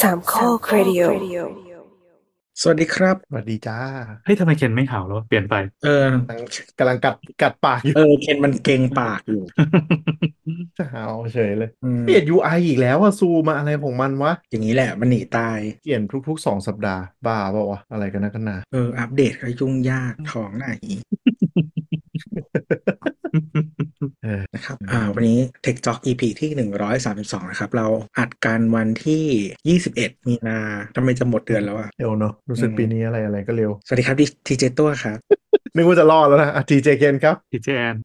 สามข้อครดิโอสวัสดีครับสวัสดีจ้าเฮ้ยทำไมเคนไม่เห่าแล้วเปลี่ยนไปเออกำลังกัดปากอยู่เคนมันเกรงปากอยู่จะหาวเฉยเลยอืมเปลี่ยน UI อีกแล้วอะซูมาอะไรของมันวะอย่างนี้แหละมันหนีตายเปลี่ยนทุกๆ2 สัปดาห์บ้าเปล่าวะอะไรกันนะกันนาอัปเดตก็ยุ่งยากท้องไหนเออนะครับวันนี้ Tech Talk EP ที่132นะครับ เราอัดกันวันที่21มีนาทำไมจะหมดเดือนแล้วอ่ะเร็วเนอะรู้สึกปีนี้อะไรก็เร็วสวัสดีครับทีเจตัวครับนึกว่าจะรอดแล้วนะทีเจเคนครับทีเจแอน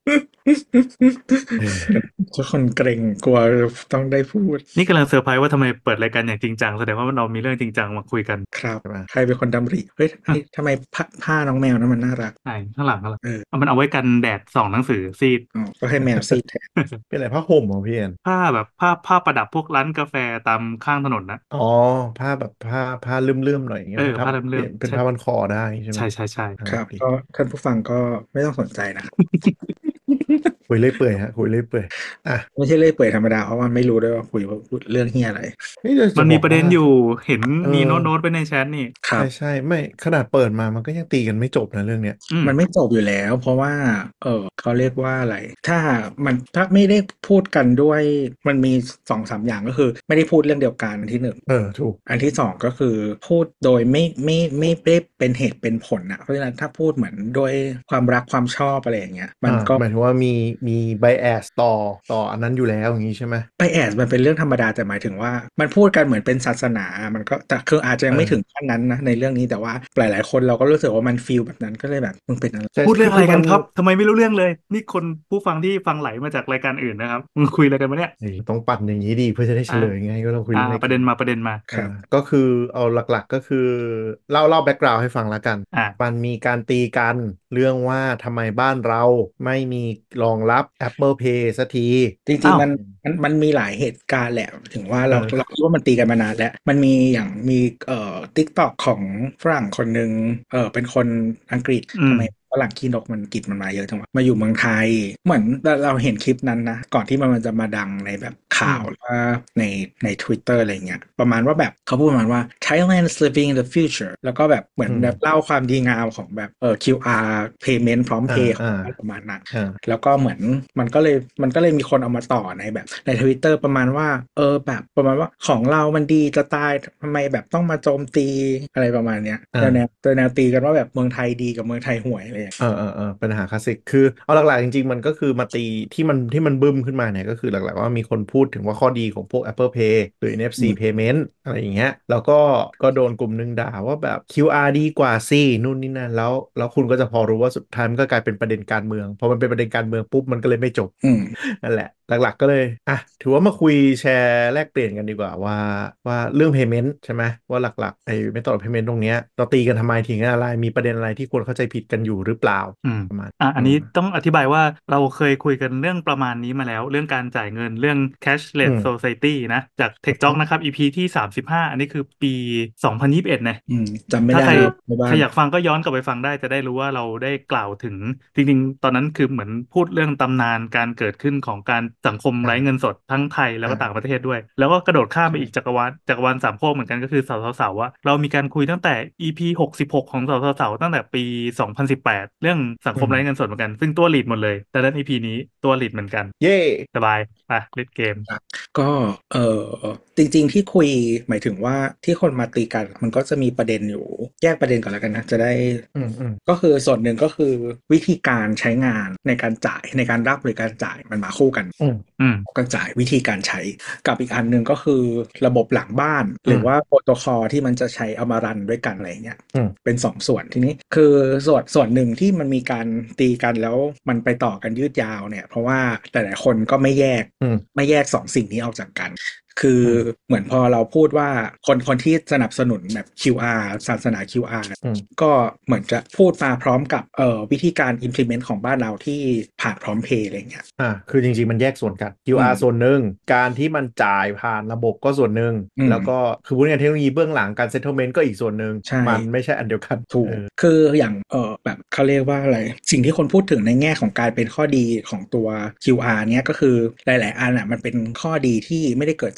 ทุกคนเกรงกลัวต้องได้พูดนี่กำลังเซอร์ไพรส์ว่าทำไมเปิดรายการอย่างจริงจังแสดงว่าเรามีเรื่องจริงจังมาคุยกันครับใช่ไหมใครเป็นคนดำริเฮ้ยทำไมผ้าน้องแมวนั้นมันน่ารักใช่ข้างหลังเออเอามันเอาไว้กันแดดส่องหนังสือซีดก็ให้แมวซีดแทนเป็นอะไรผ้าห่มเหรอพี่แอนผ้าแบบผ้าประดับพวกร้านกาแฟตามข้างถนนนะอ๋อผ้าแบบผ้าเลื่อมๆหน่อยอย่างเงี้ยถ้าผ้าเริ่มเปลี่ยนเป็นใช่ผ้าพันคอได้ใช่ไหมใช่ครับโอเคก็ท่านผู้ฟังก็ไม่ต้องสนใจนะครับคุยเรื่อยเปื่อยฮะคุยเรื่อยเปื่อยอ่ะไม่ใช่เล่อยเปื่อยธรรมดาเพราะมันไม่รู้ด้วยว่าคุยเรื่องเฮียอะไรเฮ้ยจะมันมีบอกว่าประเด็นอยู่เห็นเออมีโน้ตไปในแชทนี่ครับใช่ไม่ขนาดเปิดมามันก็ยังตีกันไม่จบนะเรื่องเนี้ยมันไม่จบอยู่แล้ว เพราะว่า เขาเรียกว่าอะไร ถ้าไม่ได้พูดกันด้วยมันมี2-3อย่างก็คือ ไม่ได้พูดเรื่องเดียวกันอันที่1 ถูกอันที่2ก็คือพูดโดยไม่ได้เป็นเหตุเป็นผลนะเพราะฉะนั้นถ้าพูดเหมือนด้วยความรักความชอบอะไรอย่างเงี้ยมันก็หมายถึงว่ามี bias ต่ออันนั้นอยู่แล้วอย่างนี้ใช่ไหมไปแอดมันเป็นเรื่องธรรมดาแต่หมายถึงว่ามันพูดกันเหมือนเป็นศาสนามันก็แต่คืออาจจะยังไม่ถึงขั้นนั้นนะในเรื่องนี้แต่ว่าหลายๆคนเราก็รู้สึกว่ามันฟีลแบบนั้นก็เลยแบบมึงเป็นอะไรใช่พูดเรื่องอะไรคืกันมันครับทำไมไม่รู้เรื่องเลยนี่คนผู้ฟังที่ฟังไหลมาจากรายการอื่นนะครับมึงคุยอะไรกันมาเนี่ยเฮ้ยต้องปั่นอย่างนี้ดีเพื่อจะได้เฉลยไงก็เราคุยเรื่องอะไรประเด็นมาประเด็นมาครับก็คือเอาหลักๆก็คือเล่าแบ็กกราวด์ให้ฟังแล้วกันอ่ามันมีการตีกันเรื่องว่าทำไมบ้านเราไม่มีรองรับ Apple Pay สักทีจริงอ้าวๆมันมีหลายเหตุการณ์แหละถึงว่าเราเออเราคิดว่ามันตีกันมานานแล้วมันมีอย่างมีTikTok ของฝรั่งคนหนึ่งเป็นคนอังกฤษทำไมฝรั่งขี้นกมันกิจมันมาเยอะจังวะมาอยู่เมืองไทยเหมือนเราเห็นคลิปนั้นนะก่อนที่มันจะมาดังในแบบข่าวหรือว่าใน Twitter อะไรเงี้ยประมาณว่าแบบเขาพูดประมาณว่า Thailand is living in the future แล้วก็แบบเหมือนแบบเล่าความดีงามของแบบQR payment พร้อมเพย์ของประมาณนั้น แล้วก็เหมือนมันก็เลยมีคนเอามาต่อในแบบใน Twitter ประมาณว่าแบบประมาณว่าของเรามันดีจะตายทำไมแบบต้องมาโจมตีอะไรประมาณเนี้ยแต่แนวตีกันว่าแบบเมืองไทยดีกับเมืองไทยห่วยเลยปัญหาคลาสสิกคือเอาหลักๆจริงๆมันก็คือมาตีที่มันบึ้มขึ้นมาเนี่ยก็คือหลักๆว่ามีคนพูดถึงว่าข้อดีของพวก Apple Pay หรือ NFC Payment อะไรอย่างเงี้ยแล้วก็โดนกลุ่มหนึงด่าว่าแบบ QR ดีกว่าสินู่นนี่นั่นแล้วคุณก็จะพอรู้ว่าสุดท้ายมันก็กลายเป็นประเด็นการเมืองพอมันเป็นประเด็นการเมืองปุ๊บมันก็เลยไม่จบ นั่นแหละหลักๆก็เลยถือว่ามาคุยแชร์แลกเปลี่ยนกันดีกว่าว่าเรื่อง payment ใช่ไหมว่าหลักๆไอ้ method of payment ตรงเนี้ยเราตีกันทำไมถึงอะไรมีประเด็นอะไรที่ควรเข้าใจผิดกันอยู่หรือเปล่าประมาณอันนี้ต้องอธิบายว่าเราเคยคุยกันเรื่องประมาณนี้มาแล้วเรื่องการจ่ายเงินเรื่อง cashless society นะจาก Tech Talk นะครับ EP ที่35อันนี้คือปี2021นะจำไม่ได้ถ้าใครบ้างใครอยากฟังก็ย้อนกลับไปฟังได้จะได้รู้ว่าเราได้กล่าวถึงจริงๆตอนนั้นคือเหมือนพูดเรื่องตำนานการเกิดขึ้นของการสังคมไร้เงินสดทั้งไทยแล้วก็ต่างประเทศด้วยแล้วก็กระโดดข้ามไปอีกจักรวาลสามโคกเหมือนกันก็คือสาวว่าเรามีการคุยตั้งแต่ EP 66ของสาวตั้งแต่ปี2018เรื่องสังคมไร้เงินสดเหมือนกันซึ่งตัวลีดหมดเลยแต่ด้าน EP นี้ตัวลีดเหมือนกันเย่สบายไปเล่นเกมก็จริงๆที่คุยหมายถึงว่าที่คนมาตีกันมันก็จะมีประเด็นอยู่แยกประเด็นก่อนแล้วกันนะจะได้ก็คือส่วนหนึ่งก็คือวิธีการใช้งานในการจ่ายในการรับหรือการจ่ายมันมาคู่กันการจ่ายวิธีการใช้กับอีกอันหนึ่งก็คือระบบหลังบ้านหรือว่าโปรโตคอลที่มันจะใช้เอามารันด้วยกันอะไรเงี้ยเป็น2 ส่วนทีนี้คือส่วนหนึ่งที่มันมีการตีกันแล้วมันไปต่อกันยืดยาวเนี่ยเพราะว่าหลายๆคนก็ไม่แยก2 สิ่งนี้ออกจากกันคือเหมือนพอเราพูดว่าคนที่สนับสนุนแบบ QR ศาสนา QR ก็เหมือนจะพูดมาพร้อมกับวิธีการ implement ของบ้านเราที่ผ่านพร้อมเพย์อะไรเงี้ยคือจริงๆมันแยกส่วนกัน QR ส่วนหนึ่งการที่มันจ่ายผ่านระบบก็ส่วนหนึ่งแล้วก็คือพูดง่ายๆเทคโนโลยีเบื้องหลังการ settlement ก็อีกส่วนหนึ่งมันไม่ใช่อันเดียวกันถูกคืออย่างแบบเขาเรียกว่าอะไรสิ่งที่คนพูดถึงในแง่ของการเป็นข้อดีของตัว QR เนี้ยก็คือหลายๆอันมันเป็นข้อดีที่ไม่ได้เกิดจาก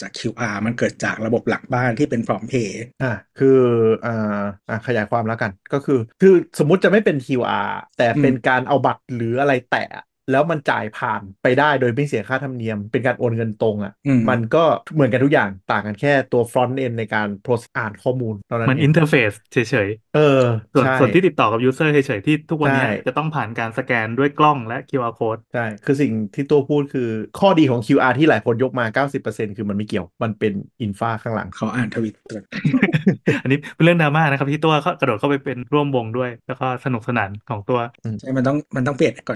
QR มันเกิดจากระบบหลังบ้านที่เป็นพร้อมเพย์คือขยายความแล้วกันก็คือสมมุติจะไม่เป็น QR แต่เป็นการเอาบัตรหรืออะไรแตะแล้วมันจ่ายผ่านไปได้โดยไม่เสียค่าธรรมเนียมเป็นการโอนเงินตรงมันก็เหมือนกันทุกอย่างต่างกันแค่ตัว front end ในการ อ่านข้อมูลตอนนั้นมันอินเทอร์เฟซเฉยๆส่วนที่ติดต่อกับยูเซอร์เฉยๆที่ทุกวันนี้จะต้องผ่านการสแกนด้วยกล้องและ QR code ใช่คือสิ่งที่ตัวพูดคือข้อดีของ QR ที่หลายคนยกมา 90% คือมันไม่เกี่ยวมันเป็นอินฟาข้างหลังเขาอ่านทวิตอันนี้เป็นเรื่องดราม่านะครับที่ตัวกระโดดเข้าไปเป็นร่วมวงด้วยแล้วก็สนุกสนานของตัวใช่มันต้องเปลี่ยนก่อน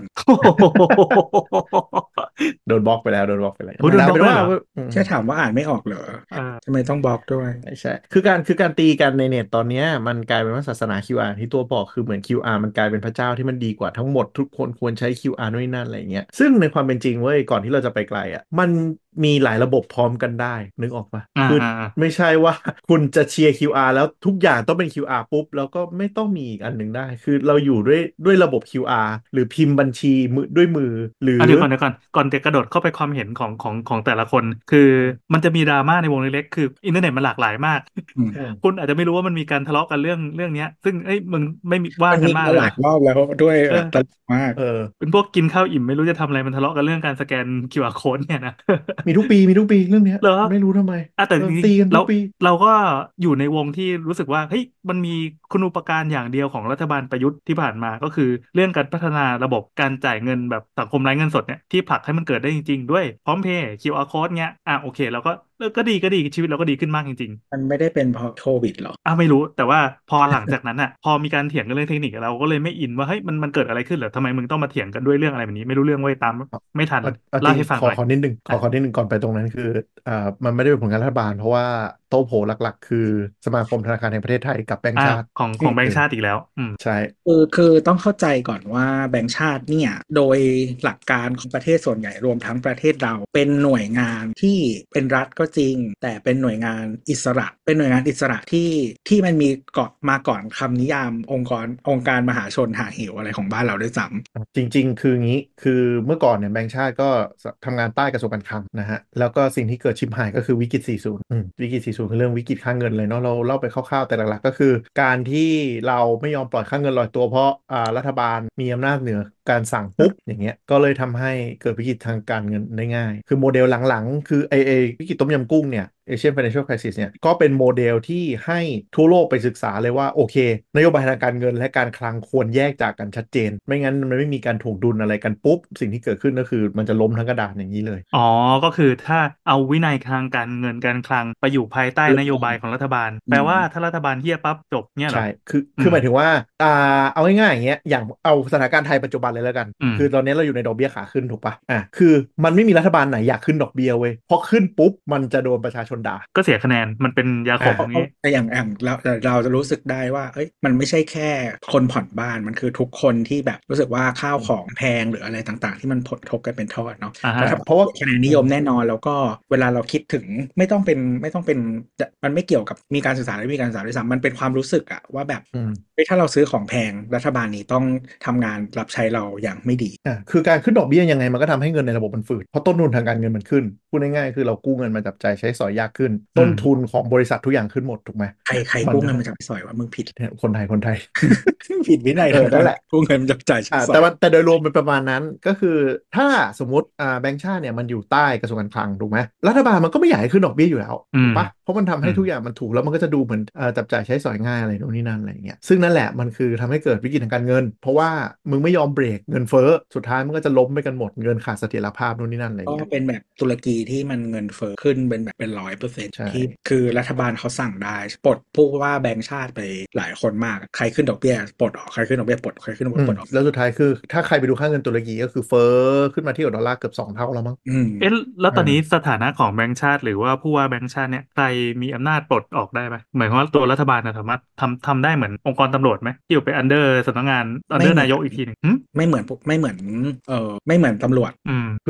โดนบล็อกไปแล้วโดนบล็อกไปแล้วแค่ถามว่าอ่านไม่ออกเหรอทำไมต้องบล็อกด้วยใช่คือการตีกันในเน็ตตอนนี้มันกลายเป็นว่าศาสนา QR ที่ตัวบอกคือเหมือน QR มันกลายเป็นพระเจ้าที่มันดีกว่าทั้งหมดทุกคนควรใช้ QR นู่นนั่นอะไรเงี้ยซึ่งในความเป็นจริงเว้ยก่อนที่เราจะไปไกลมันมีหลายระบบพร้อมกันได้นึกออกปะคือไม่ใช่ว่าคุณจะเชียร์ QR แล้วทุกอย่างต้องเป็น QR ปุ๊บแล้วก็ไม่ต้องมีอีกอันหนึ่งได้คือเราอยู่ด้วยระบบ QR หรือพิมพ์บัญชีด้วยมือหรือเดี๋ยวก่อนจะกระโดดเข้าไปความเห็นของแต่ละคนคือมันจะมีดราม่าในวงเล็กๆคืออินเทอร์เน็ตมันหลากหลายมากคุณอาจจะไม่รู้ว่ามันมีการทะเลาะกันเรื่องนี้ซึ่งมึงไม่มีว่ากันมากเลยหลายรอบแล้วด้วยตลกมากเป็นพวกกินข้าวอิ่มไม่รู้จะทำอะไรมันทะเลาะกันเรื่องการสแกน QR code เนี่ยนะมีทุกปีเรื่องนี้ไม่รู้ทำไมแต่จริงๆเราก็อยู่ในวงที่รู้สึกว่าเฮ้ยมันมีคุณูปการอย่างเดียวของรัฐบาลประยุทธ์ที่ผ่านมาก็คือเรื่องการพัฒนาระบบการจ่ายเงินแบบสังคมไร้เงินสดเนี่ยที่ผลักให้มันเกิดได้จริงๆด้วยพร้อมเพย์ QR code เงี้ยโอเคเราก็ดีชีวิตเราก็ดีขึ้นมากจริงๆมันไม่ได้เป็นเพราะโควิดหรอไม่รู้แต่ว่าพอหลังจากนั้นพอมีการเถียงกันเรื่องเทคนิคเราก็เลยไม่อินว่าเฮ้ยมันเกิดอะไรขึ้นเหรอทำไมมึงต้องมาเถียงกันด้วยเรื่องอะไรแบบนี้ไม่รู้เรื่องไว้ตามไม่ทันเล่าให้ฟังหน่อยขอนิดนึงก่อนไปตรงนั้นคือมันไม่ได้เป็นผลงานรัฐบาลเพราะว่าโต๊ะโผหลักๆคือสมาคมธนาคารแห่งประเทศไทยกับแบงก์ชาติของแบงก์ชาติอีกแล้วใช่คือต้องเข้าใจก่อนว่าแบงก์ชาติเนี่ยโดยหลักการของประเทศส่วนใหญ่รวมทั้งประเทศเราเป็นหน่วยงานที่เป็นรัฐก็จริงแต่เป็นหน่วยงานอิสระเป็นหน่วยงานอิสระที่มันมีก่อนคำนิยามองค์การมหาชนหาเหวอะไรของบ้านเราด้วยซ้ำจริงๆคืองี้คือเมื่อก่อนเนี่ยแบงก์ชาติก็ทำงานใต้กระทรวงการคลังนะฮะแล้วก็สิ่งที่เกิดชิบหายก็คือวิกฤต40วิกฤต40คือเรื่องวิกฤตค่าเงินเลยเนาะเราเล่าไปคร่าวๆแต่หลักๆก็คือการที่เราไม่ยอมปล่อยค่าเงินลอยตัวเพราะรัฐบาลมีอำนาจเหนือการสั่งปุ๊บอย่างเงี้ยก็เลยทำให้เกิดวิกฤตทางการเงินได้ง่ายคือโมเดลหลังๆคือไอวิกฤตต้มยำกุ้งเนี่ยAsian Financial Crisis เนี่ยก็เป็นโมเดลที่ให้ทั่วโลกไปศึกษาเลยว่าโอเคนโยบายทางการเงินและการคลังควรแยกจากกันชัดเจนไม่งั้นมันไม่มีการถ่วงดุลอะไรกันปุ๊บสิ่งที่เกิดขึ้นก็คือมันจะล้มทั้งกระดานอย่างนี้เลยก็คือถ้าเอาวินัยทางการเงินการคลังไปอยู่ภายใต้นโยบายของรัฐบาลแปลว่าถ้ารัฐบาลเฮี้ยปั๊บจบเนี่ยหรอใช่คือหมายถึงว่าเอาง่ายๆอย่างเงี้ยอย่างเอาสถานการณ์ไทยปัจจุบันเลยแล้วกันคือตอนนี้เราอยู่ในดอกเบี้ยขาขึ้นถูกปะคือมันไม่มีรัฐบาลไหนอยากขึ้นดอกเบี้ยเว้ยพอขึ้นปุ๊บมันจะโดนประชาชนด่าก็เสียคะแนนมันเป็นยาขมอย่างนี้แต่อย่างเราจะรู้สึกได้ว่าเอ้ยมันไม่ใช่แค่คนผ่อนบ้านมันคือทุกคนที่แบบรู้สึกว่าข้าวของแพงหรืออะไรต่างๆที่มันผลทบกันเป็นทอดเนาะเพราะว่าคะแนนนิยมแน่นอนแล้วก็เวลาเราคิดถึงไม่ต้องเป็นมันไม่เกี่ยวกับมีการศึกษาหรือมีการศึกษาด้วยซ้ำมันเป็นความรู้สึกอะว่าแบบถ้าเราซื้อของแพงรัฐบาลนี้ต้องทำงานรับใช้เราอย่างไม่ดีคือการขึ้นดอกเบี้ยยังไงมันก็ทำให้เงินในระบบมันฝืดเพราะต้นทุนทางการเงินมันขึ้นพูดง่ายๆคือเรากู้เงินมาจับจ่ายใช้สอยยากขึ้นต้นทุนของบริษัททุกอย่างขึ้นหมดถูกไหมใครกู้เงินมาจับสอยว่ามึงผิดคนไทยผิดวินัยนั่นแหละกู้เงินมาจับจ่ายแต่โดยรวมเป็นประมาณนั้นก็คือถ้าสมมติแบงก์ชาติเนี่ยมันอยู่ใต้กระทรวงการคลังถูกไหมรัฐบาลมันก็ไม่อยากให้ขึ้นดอกเบี้ยอยู่แล้วถูกปะเพราะมันทำให้ทุกอย่างมันถูกแล้วมันก็จะดูเหมือนจับจ่ายใช้สอยง่ายอะไรโน่นนี่นั่นอะไรเงี้ยซึ่งนั่นแหละมันคือทำให้เกิดวิกฤตทางการเงินเพราะว่ามึงไม่ยอมเบรกเงินเฟ้อสุดท้ายมันก็จะล้มไปกันหมดเงินขาดเสถียรภาพโน่นนี่นั่นอะไรเงี้ยก็เป็นแบบตุรกีที่มันเงินเฟ้อขึ้นเป็นแบบเป็น100%ที่คือรัฐบาลเขาสั่งได้ปลดผู้ว่าแบงก์ชาติไปหลายคนมากใครขึ้นดอกเบี้ยปลดออกใครขึ้นดอกเบี้ยปลดใครขึ้นดอกเบี้ยปลดออกแล้วสุดท้ายคือถ้าใครไปดูค่าเงินตุรกีก็คือเฟ้อขึ้นมาที่ดอลลาร์เกือบ2 เท่าแล้วมั้งแล้วตอนนี้สถานะของแบงก์ชาติหรือว่าผู้ว่าแบงก์ชาติเนี่ยใครมีอำนาจปลดออกได้ไหมหมายความว่าตัวรัฐบาลสามารถทำได้เหมือนองค์กรตำรวจไหมที่อยู่ไปอันเดอร์สำนักงานอันเดอร์นายกอีกทีนึงไม่เหมือนไม่เหมือนตำรวจคือ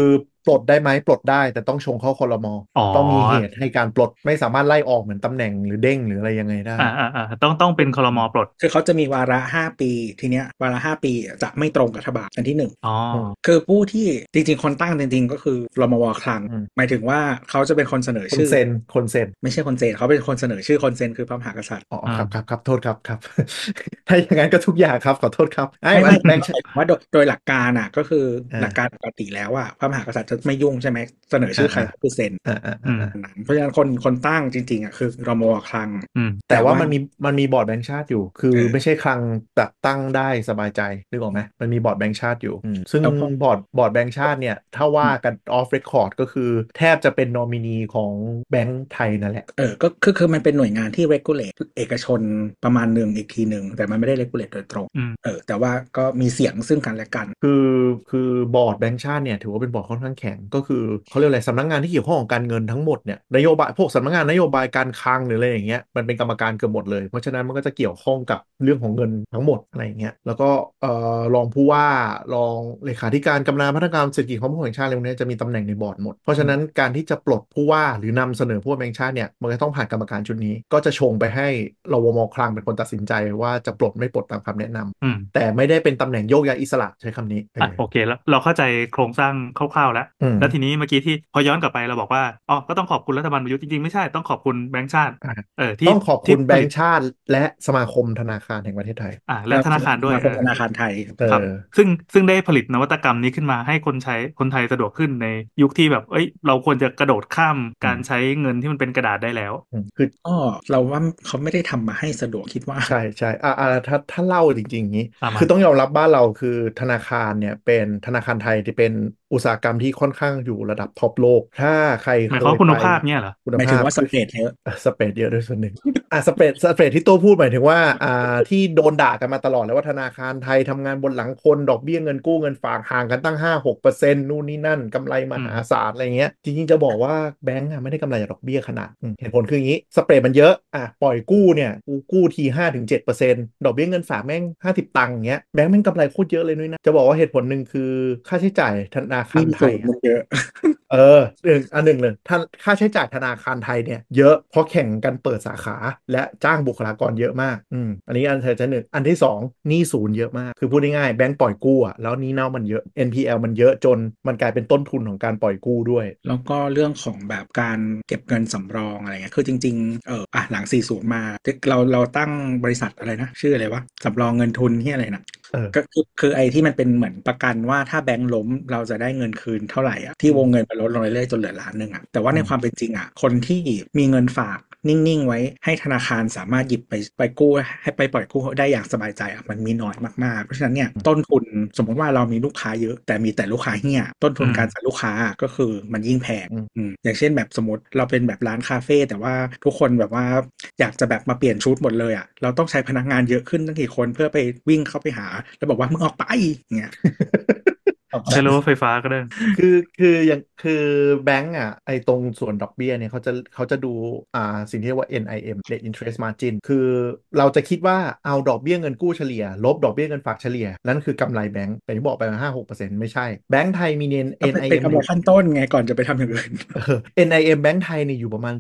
ปลดได้ไหมปลดได้แต่ต้องชงเข้าครม. อ๋อต้องมีเหตุให้การปลดไม่สามารถไล่ออกเหมือนตำแหน่งหรือเด้งหรืออะไรยังไงได้ต้องเป็นครม.ปลดคือเขาจะมีวาระ5 ปีทีเนี้ยวาระ5 ปีจะไม่ตรงกับรัฐบาลอันที่หนึ่งอ๋อคือผู้ที่จริงๆคนตั้งจริงๆก็คือรมวคลังหมายถึงว่าเขาจะเป็นคนเสนอชื่อคนเซ็นไม่ใช่คนเซ็นเขาเป็นคนเสนอชื่อคนเซ็นคือพระมหากษัตริย์อ๋อครับโทษครับถ้าอย่างนั้นก็ทุกอย่างครับขอโทษครับไม่แบงค์ว่าโดยหลักการอ่ะก็คือหลักการปกติแล้วอ่ะพระมหากษัตริย์จะไม่ยุ่งใช่ไหมเสนอชื่อใครก็คือเซ็นนั้นเพราะฉะนั้นคนตั้งจริงๆอ่ะคือรมวคลังแต่ว่ามันมีบอร์ดแบงก์ชาติอยู่คือไม่ใช่คลังแบบตั้งได้สบายใจนึกออกไหมมันมีบอร์ดแบงก์ชาติอยู่ซึ่งบอร์ดแบงก์ชาติเนี่ยถ้าว่ากันออฟเรคคอร์ดก็คือแทบจะเป็นนอมินีของแบงก์ไทยนั่นแหละก็คือมันเป็นหน่วยงานที่ regulate เอกชนประมาณหนึ่งอีกทีหนึ่งแต่มันไม่ได้ regulate โดยตรงแต่ว่าก็มีเสียงซึ่งกันและกันคือบอร์ดแบงก์ชาติเนี่ยถือว่าเป็นบอร์ดค่อนข้างแข็งก็คือเขาเรียกอะไรสำนักงานที่เกี่ยวข้องกับการเงินทั้งหมดเนี่ยนโยบายพวกสำนักงานนโยบายการคลังหรืออะไรอย่างเงี้ยมันเป็นกรรมการเกือบหมดเลยเพราะฉะนั้นมันก็จะเกี่ยวข้องกับเรื่องของเงินทั้งหมดอะไรอย่างเงี้ยแล้วก็รองผู้ว่ารองเลขาธิการกำนันพัฒนาการเศรษฐกิจของผู้แห่งชาติอะไรพวกนี้จะมีตำแหน่งในบอร์ดหมดเพราะฉะนั้นการที่จะปลดผู้ว่าหรือนำเสนอผู้ว่าแบงก์ชาติเนี่ยมันก็ต้องผ่านกรรมการชุดนี้ก็จะชงไปให้รวม.คลังเป็นคนตัดสินใจว่าจะปลดไม่ปลดตามคำแนะนำแต่ไม่ได้เป็นตำแหน่งโยกย้ายอิสระใช้คำนี้โอเคแล้วเราเข้าใจโครงสร้างคร่าวๆแล้วทีนี้เมื่อกี้ที่พอย้อนกลับไปเราบอกว่าอ๋อก็ต้องขอบคุณรัฐบาลประยุทธ์จริงๆไม่ใช่ต้องขอบคุณแบงก์ชาติต้องขอบคุณแบงก์ชาติและสมาคมธนาคารแห่งประเทศไทยและธนาคารด้วยธนาคารไทยครับซึ่งได้ผลิตนวัตกรรมนี้ขึ้นมาให้คนไทยสะดวกขึ้นในยุคที่แบบเราควรจะกระโดดข้ามการใช้เงินที่มันเป็นกระดาษได้แล้วคือเราว่าเขาไม่ได้ทำมาให้สะดวกคิดว่าใช่ถ้าเล่าจริงๆอย่างนี้คือต้องยอมรับบ้านเราคือธนาคารเนี่ยเป็นธนาคารไทยที่เป็นอุตสาหกรรมที่ค่อนข้างอยู่ระดับท็อปโลกถ้าใครเคยคุณไปภาพเนี่ยเหรอหมายถึงว่าสเปรดเยอะสเปรดเยอะด้วยส่วนหนึ่งสเปรดที่โตพูดหมายถึงว่าที่โดนด่ากันมาตลอดเลยว่าธนาคารไทยทำงานบนหลังคนดอกเบี้ยเงินกู้เงินฝากห่างกันตั้ง5-6%นู่นนี่นั่นกำไรมหาศาลอะไรเงี้ยจริงๆจะบอกว่าแบงก์ไม่ได้กำไรจากดอกเบี้ยขนาดเหตุผลคืออย่างนี้สเปรดมันเยอะปล่อยกู้เนี่ยกู้ที5-7%ดอกเบี้ยเงินฝากแม่ง50 ตังค์เงี้ยแบงก์แม่งกำไรโคตรเยอะเลยนุ้ยนะจะบอกว่าเหตุผลหนึ่งคือค่าใช้จ่ายธนาคารไทยมันเยอะหนึ่งเลยท่านค่าใช้จ่ายธนาคารไทยเนี่ยเยอะเพราะแข่งกันเปิดสาขาและจ้างบุคลากรเยอะมากอันนี้อันที่หนึ่งอันที่สองหนี้ศูนย์เยอะมากคือพูดง่ายๆแบงก์ปล่อยกู้แล้วหนี้เน่ามันเยอะ NPL มันเยอะจนมันกลายเป็นต้นทุนของการปล่อยกู้ด้วยแล้วก็เรื่องของแบบการเก็บเงินสำรองอะไรเงี้ยคือจริงๆหลัง40มาเราตั้งบริษัทอะไรนะชื่ออะไรวะสำรองเงินทุนที่อะไรนะก็คือไอ้ที่มันเป็นเหมือนประกันว่าถ้าแบงก์ล้มเราจะได้เงินคืนเท่าไหร่ที่วงเงินมันลดลงเรื่อยๆจนเหลือ1 ล้านแต่ว่าในความเป็นจริงคนที่มีเงินฝากนิ่งๆไว้ให้ธนาคารสามารถหยิบไปกู้ให้ไปปล่อยกู้ได้อย่างสบายใจมันมีน้อยมากๆเพราะฉะนั้นเนี่ยต้นทุนสมมติว่าเรามีลูกค้าเยอะแต่มีแต่ลูกค้าเหี้ยต้นทุนการจ่ายลูกค้าก็คือมันยิ่งแพงอย่างเช่นแบบสมมติเราเป็นแบบร้านคาเฟ่แต่ว่าทุกคนแบบว่าอยากจะแบบมาเปลี่ยนชุดหมดเลยเราต้องใช้พนักงานเยอะขึ้นตั้งกี่คนเพื่อไปวิ่งเข้าไปหาแล้วบอกว่ามึงออกไปเงี้ยใช้รถไฟฟ้าก็ได้คือแบงก์ไอตรงส่วนดอกเบี้ยเนี่ยเขาจะดูสิ่งที่เรียกว่า NIM Net Interest Margin คือเราจะคิดว่าเอาดอกเบี้ยเงินกู้เฉลี่ยลบดอกเบี้ยเงินฝากเฉลี่ยนั่นคือกำไรแบงก์แต่ที่บอกไปมา5-6%ไม่ใช่แบงก์ไทยมีเป็น NIM กำไรขั้นต้นไงก่อนจะไปทำอย่างอื่น NIM แบงก์ไทยเนี่ยอยู่ประมาณ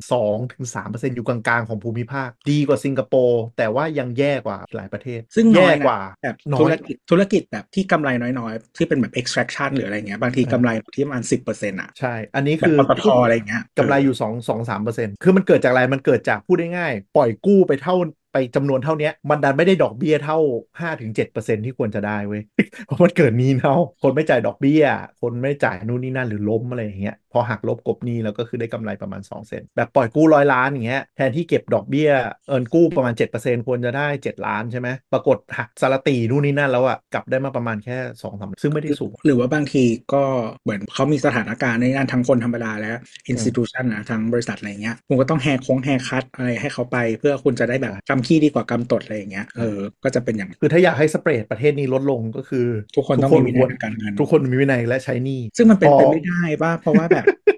2-3%อยู่กลางๆของภูมิภาคดีกว่าสิงคโปร์แต่ว่ายังแย่กว่าหลายประเทศซึ่งน้อยนะกว่าแบบธุรกิจแบบที่กำไรน้อยๆที่เป็นแบบ extraction หรืออะไรเงี้ยบางทีกำไรที่ประมาณ10% ใช่อันนี้คือปตทอะไรเงี้ยกำไรอยู่2-3%คือมันเกิดจากอะไรมันเกิดจากพูดง่ายๆปล่อยกู้ไปจำนวนเท่านี้มันดันไม่ได้ดอกเบี้ยเท่า5-7%ที่ควรจะได้เว้ย เพราะมันเกิดหนี้เน่าคนไม่จ่ายดอกเบี้ยคนไม่จ่ายนู่นนี่นั่นหรือล้มอะไรอย่างเงี้ยพอหักลบกบหนี้แล้วก็คือได้กำไรประมาณ2%แบบปล่อยกู้100 ล้านอย่างเงี้ยแทนที่เก็บดอกเบี้ยกู้ประมาณ7%ควรจะได้7 ล้านใช่ไหมปรากฏหักสารตีนู่นนี่นั่นแล้วกลับได้มาประมาณแค่2-3ซึ่งไม่ได้สูงหรือว่าบางทีก็เหมือนเขามีสถานการณ์ในนั้นทั้งคนธรรมดาและ institution นะทั้งบริษัทอะไรเงี้ยคุณก็ต้องแฮร์คัทอะไรให้เขาไปเพื่อคุณจะได้แบบกำขี้ดีกว่ากำตดอะไรอย่างเงี้ยก็จะเป็นอย่างคือถ้าอยากให้สเปรดประเทศนี้ลดลงก็คือทุกคนต้องมีวินัยทางการเงินทุกคนมีวินัยและใช้หนี้ซึ่งมันเป็นไปไม่ได้ป่ะเพราะว่าแบบ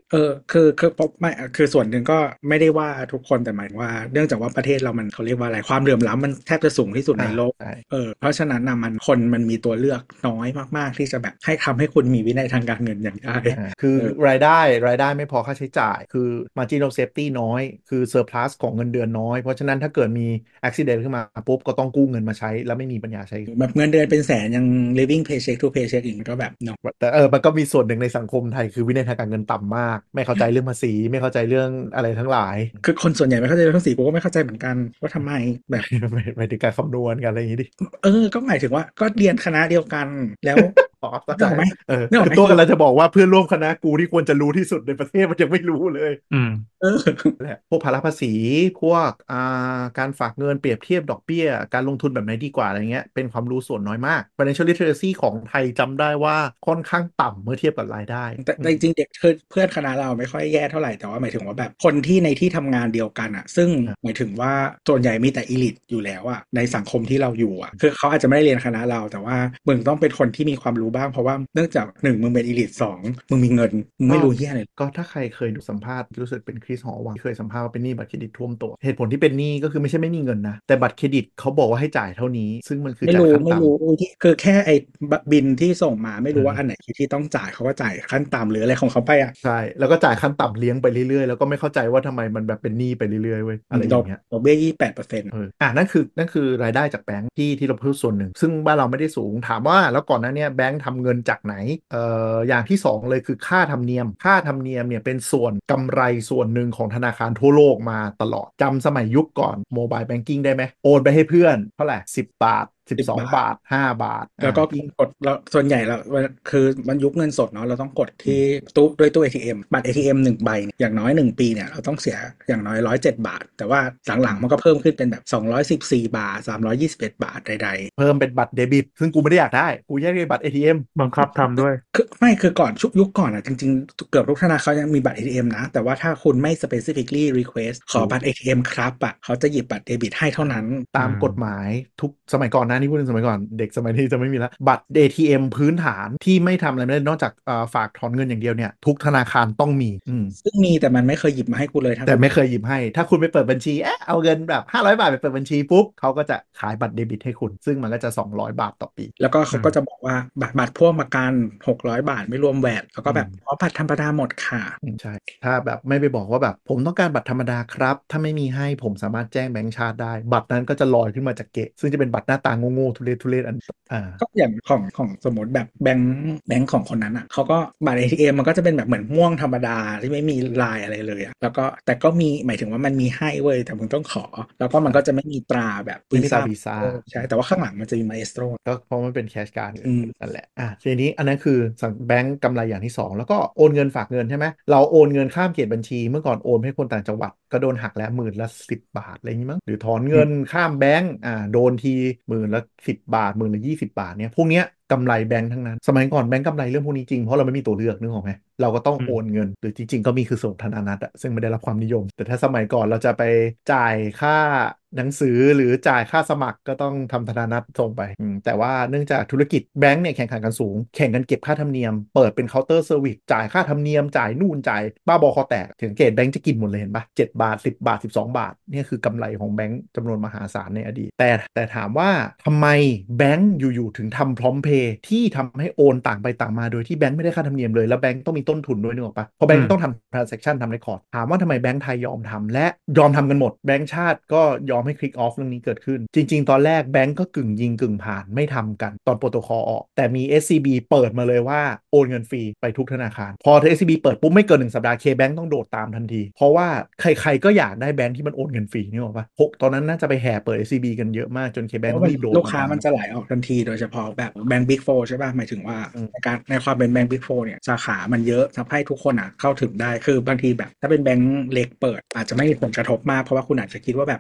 คือไม่คือส่วนหนึ่งก็ไม่ได้ว่าทุกคนแต่หมายว่าเนื่องจากว่าประเทศเรามันเขาเรียกว่าอะไรความเหลื่อมล้ำมันแทบจะสูงที่สุดในโลกเพราะฉะนั้นนะมันมีตัวเลือกน้อยมากๆที่จะแบบให้ทำให้คุณมีวินัยทางการเงินอย่างได้คือรายได้ไม่พอค่าใช้จ่ายคือ margin of safety น้อยคือ surplus ของเงินเดือนน้อยเพราะฉะนั้นถ้าเกิดมี accident ขึ้นมาปุ๊บก็ต้องกู้เงินมาใช้แล้วไม่มีปัญญาใช้แบบเงินเดือนเป็นแสนยัง living paycheck to paycheck อีกมันก็แบบเนาะแต่มันก็มีส่วนหนึ่งในสังคมไทยคือวินัยทางการเงินต่ำมากไม่เข้าใจเรื่องภาษีไม่เข้าใจเรื่องอะไรทั้งหลายคือคนส่วนใหญ่ไม่เข้าใจเรื่องภาษีกูก็ไม่เข้าใจเหมือนกันว่าทำไมแบบหมายถึงการคำนวณกันอะไรอย่างนี้ดิก็หมายถึงว่าก็เรียนคณะเดียวกันแล้วนึกออกไหมคือตัวกันเราจะบอกว่าเพื่อนร่วมคณะกูที่ควรจะรู้ที่สุดในประเทศมันยังไม่รู้เลยแหละพวกภาระภาษีพวกการฝากเงินเปรียบเทียบดอกเบี้ยการลงทุนแบบไหนดีกว่าอะไรเงี้ยเป็นความรู้ส่วนน้อยมาก financial literacy ของไทยจำได้ว่าค่อนข้างต่ำเมื่อเทียบกับรายได้แต่จริงๆเด็กคือเพื่อนคณะเราไม่ค่อยแย่เท่าไหร่แต่ว่าหมายถึงว่าแบบคนที่ในที่ทำงานเดียวกันอ่ะซึ่งหมายถึงว่าส่วนใหญ่มีแต่อีลิทอยู่แล้วอ่ะในสังคมที่เราอยู่อ่ะคือเขาอาจจะไม่ได้เรียนคณะเราแต่ว่ามึงต้องเป็นคนที่มีความรู้บ้างเพราะว่าเนื่องจาก1มึงเป็นอีลิท2มึงมีเงินมึงไม่รู้เหี้ยเลยก็ถ้าใครเคยดูสัมภาษณ์รู้สึกเป็นคริสหอวังเคยสัมภาษณ์ว่าเป็นหนี้บัตรเครดิตท่วมตัวเหตุผลที่เป็นหนี้ก็คือไม่ใช่ไม่มีเงินนะแต่บัตรเครดิตเขาบอกว่าให้จ่ายเท่านี้ซึ่งมันคือจ่ายขั้นต่ำที่คือแค่ไอ้บินที่ส่งมาไม่รู้ว่าอันไหนที่ต้องจ่ายเขาก็จ่ายขั้นต่ำหรืออะไรของเขาไปอ่ะใช่แล้วก็จ่ายขั้นต่ำเลี้ยงไปเรื่อยๆแล้วก็ไม่เข้าใจว่าทำไมมันแบบเป็นหนี้ไปเรื่อยๆเว้ยอะไรอย่างเงี้ยดอกเบี้ย28% นั่นคือรายได้จากแบงค์ที่เราพูดส่วนหนึ่งซึ่งบ้านเราไม่ได้สูงถามว่าแล้วก่อนหน้านี้แบงค์ทำเงินจากไหนอย่างที่สองเลยคือค่าธรรมเนียมเนี่ยเป็นส่วนกำไรส่วนหนึ่งของธนาคารทั่วโลกมาตลอดจำสมัยยุคก่อนโมบายแบงกิ้งได้ไหมโอนไปให้เพื่อนเท่าไหร่10 บาท12 บาท5 บาทแล้วก็กดแล้วส่วนใหญ่แล้วคือมันยุคเงินสดเนาะเราต้องกดที่ตู้ด้วยตู้ ATM บัตร ATM 1ใบอย่างน้อย1ปีเนี่ยเราต้องเสียอย่างน้อย107 บาทแต่ว่าหลังๆมันก็เพิ่มขึ้นเป็นแบบ214 บาท321 บาทใดๆเพิ่มเป็นบัตรเดบิตซึ่งกูไม่ได้อยากได้กูอยากได้บัตร ATM บังคับทำด้วยคือก่อนยุคก่อนอ่ะจริงๆเกือบทุกธนาคารยังมีบัตร ATM นะแต่ว่าถ้าคุณไม่ specifically request ขอบัตร ATM ครับอ่ะเขาจะหยิบบัตรเดบิตให้เท่านั้นตามกฎหมายทุกสมัยก่อนนะนี่พูดถึงสมัยก่อนเด็กสมัยนี้จะไม่มีแล้วบัตร ATM พื้นฐานที่ไม่ทำอะไรไม่ได้นอกจากฝากถอนเงินอย่างเดียวเนี่ยทุกธนาคารต้องมีซึ่งมีแต่มันไม่เคยหยิบมาให้กูเลยแต่ไม่เคยหยิบให้ถ้าคุณไปเปิดบัญชีเอาเงินแบบ500 บาทไปเปิดบัญชีปุ๊บเขาก็จะขายบัตรเดบิตให้คุณซึ่งมันก็จะ200 บาทต่อปีแล้วก็เขาก็จะบอกว่าบัตรพ่วงประกัน600 บาทไม่รวมแวตแล้วก็แบบบัตรธรรมดาหมดค่ะใช่ถ้าแบบไม่ไปบอกว่าแบบผมต้องการบัตรธรรมดาครับถ้าไม่มีให้ผมสามารถแจ้งแบงก์ชาติได้บัตรนั้นก็จะลอยขึ้นมาจากเกะซึ่งจะเป็นบัตรหน้าตาโง่ๆทุเรศอันก็อย่างของสมมติแบบแบงค์ของคนนั้นอ่ะเขาก็บัตร ATM มันก็จะเป็นแบบเหมือนม่วงธรรมดาที่ไม่มีลายอะไรเลยอ่ะแล้วก็แต่ก็มีหมายถึงว่ามันมีให้เว้ยแต่มึงต้องขอแล้วก็มันก็จะไม่มีตราแบบวีซ่าใช่แต่ว่าข้างหลังมันจะมีมาเอสโตรก็เพราะมันเป็นแคชการ์ดนั่นแหละทีนี้อันนั้นคือสั่งแบงก์กำไรอย่างที่2แล้วก็โอนเงินฝากเงินใช่ไหมเราโอนเงินข้ามเขตบัญชีเมื่อก่อนโอนให้คนต่างจังหวัดก็โดนหักแล้ว10 บาทอะไรอย่างนี้มั้งหรือถอนเงินข้ามแบงก์โดนที10 บาท20 บาทเนี่ยพวกเนี้ยกำไรแบงค์ทั้งนั้นสมัยก่อนแบงค์กำไรเรื่องพวกนี้จริงเพราะเราไม่มีตัวเลือกนึกออกไหมเราก็ต้องโอนเงินหรือจริงๆก็มีคือส่งธนานัตซึ่งไม่ได้รับความนิยมแต่ถ้าสมัยก่อนเราจะไปจ่ายค่าหนังสือหรือจ่ายค่าสมัครก็ต้องทำธนานัตส่งไปแต่ว่าเนื่องจากธุรกิจแบงค์เนี่ยแข่งขันกันสูงแข่งกันเก็บค่าธรรมเนียมเปิดเป็นเคาน์เตอร์เซอร์วิสจ่ายค่าธรรมเนียมจ่ายนู่นจ่ายบ้าบอคอแตกถึงเกตแบงค์จะกินหมดเลยเห็นปะ7 บาท10 บาท12 บาทเนี่ยคือกำไรของแบงค์จำนวนมหาศาลในอดีตแต่ถามว่าทำไมแบงค์อยู่ๆถึงทำพร้อมเพย์ที่ทำให้โอนต่างไปต่างมาโดยที่แบงค์ไม่ได้ค่าธรรมเนียมเลยแล้วแบงค์ต้องมีต้นทุนด้วยนึกออกปะเพราะแบงค์ต้องทำ transaction ทำ record ถามว่าทำไมแบงค์ไทยยอมทำและยอมทำกันหมดแบงค์ชาติก็ยอมให้ click off เรื่องนี้เกิดขึ้นจริงๆตอนแรกแบงค์ก็กึ่งยิงกึ่งผ่านไม่ทำกันตอนโปรโตคอลออกแต่มี SCB เปิดมาเลยว่าโอนเงินฟรีไปทุกธนาคารพอ SCB เปิดปุ๊บไม่เกิน1 สัปดาห์ KBank ต้องโดดตามทันทีเพราะว่าใครๆก็อยากได้แบงค์ที่มันโอนเงินฟรีนี่หรอปะตอนนั้นน่าจะไปแห่เปิด SCB กันเยอะมากจน KBank ต้องรีบโดดลูกค้ามันจะไหลออกทันทีโดยเฉพาะแบบแบงก์บิ๊กโฟร์ใช่ป่ะหมายถึงว่าในความเป็นแบงก์บิ๊กโฟร์เนี่ยสาขามันเยอะทำให้ทุกคนอ่ะเข้าถึงได้คือบางทีแบบถ้าเป็นแบงก์เล็กเปิดอาจจะไม่มีผลกระทบมากเพราะว่าคุณอาจจะคิดว่าแบบ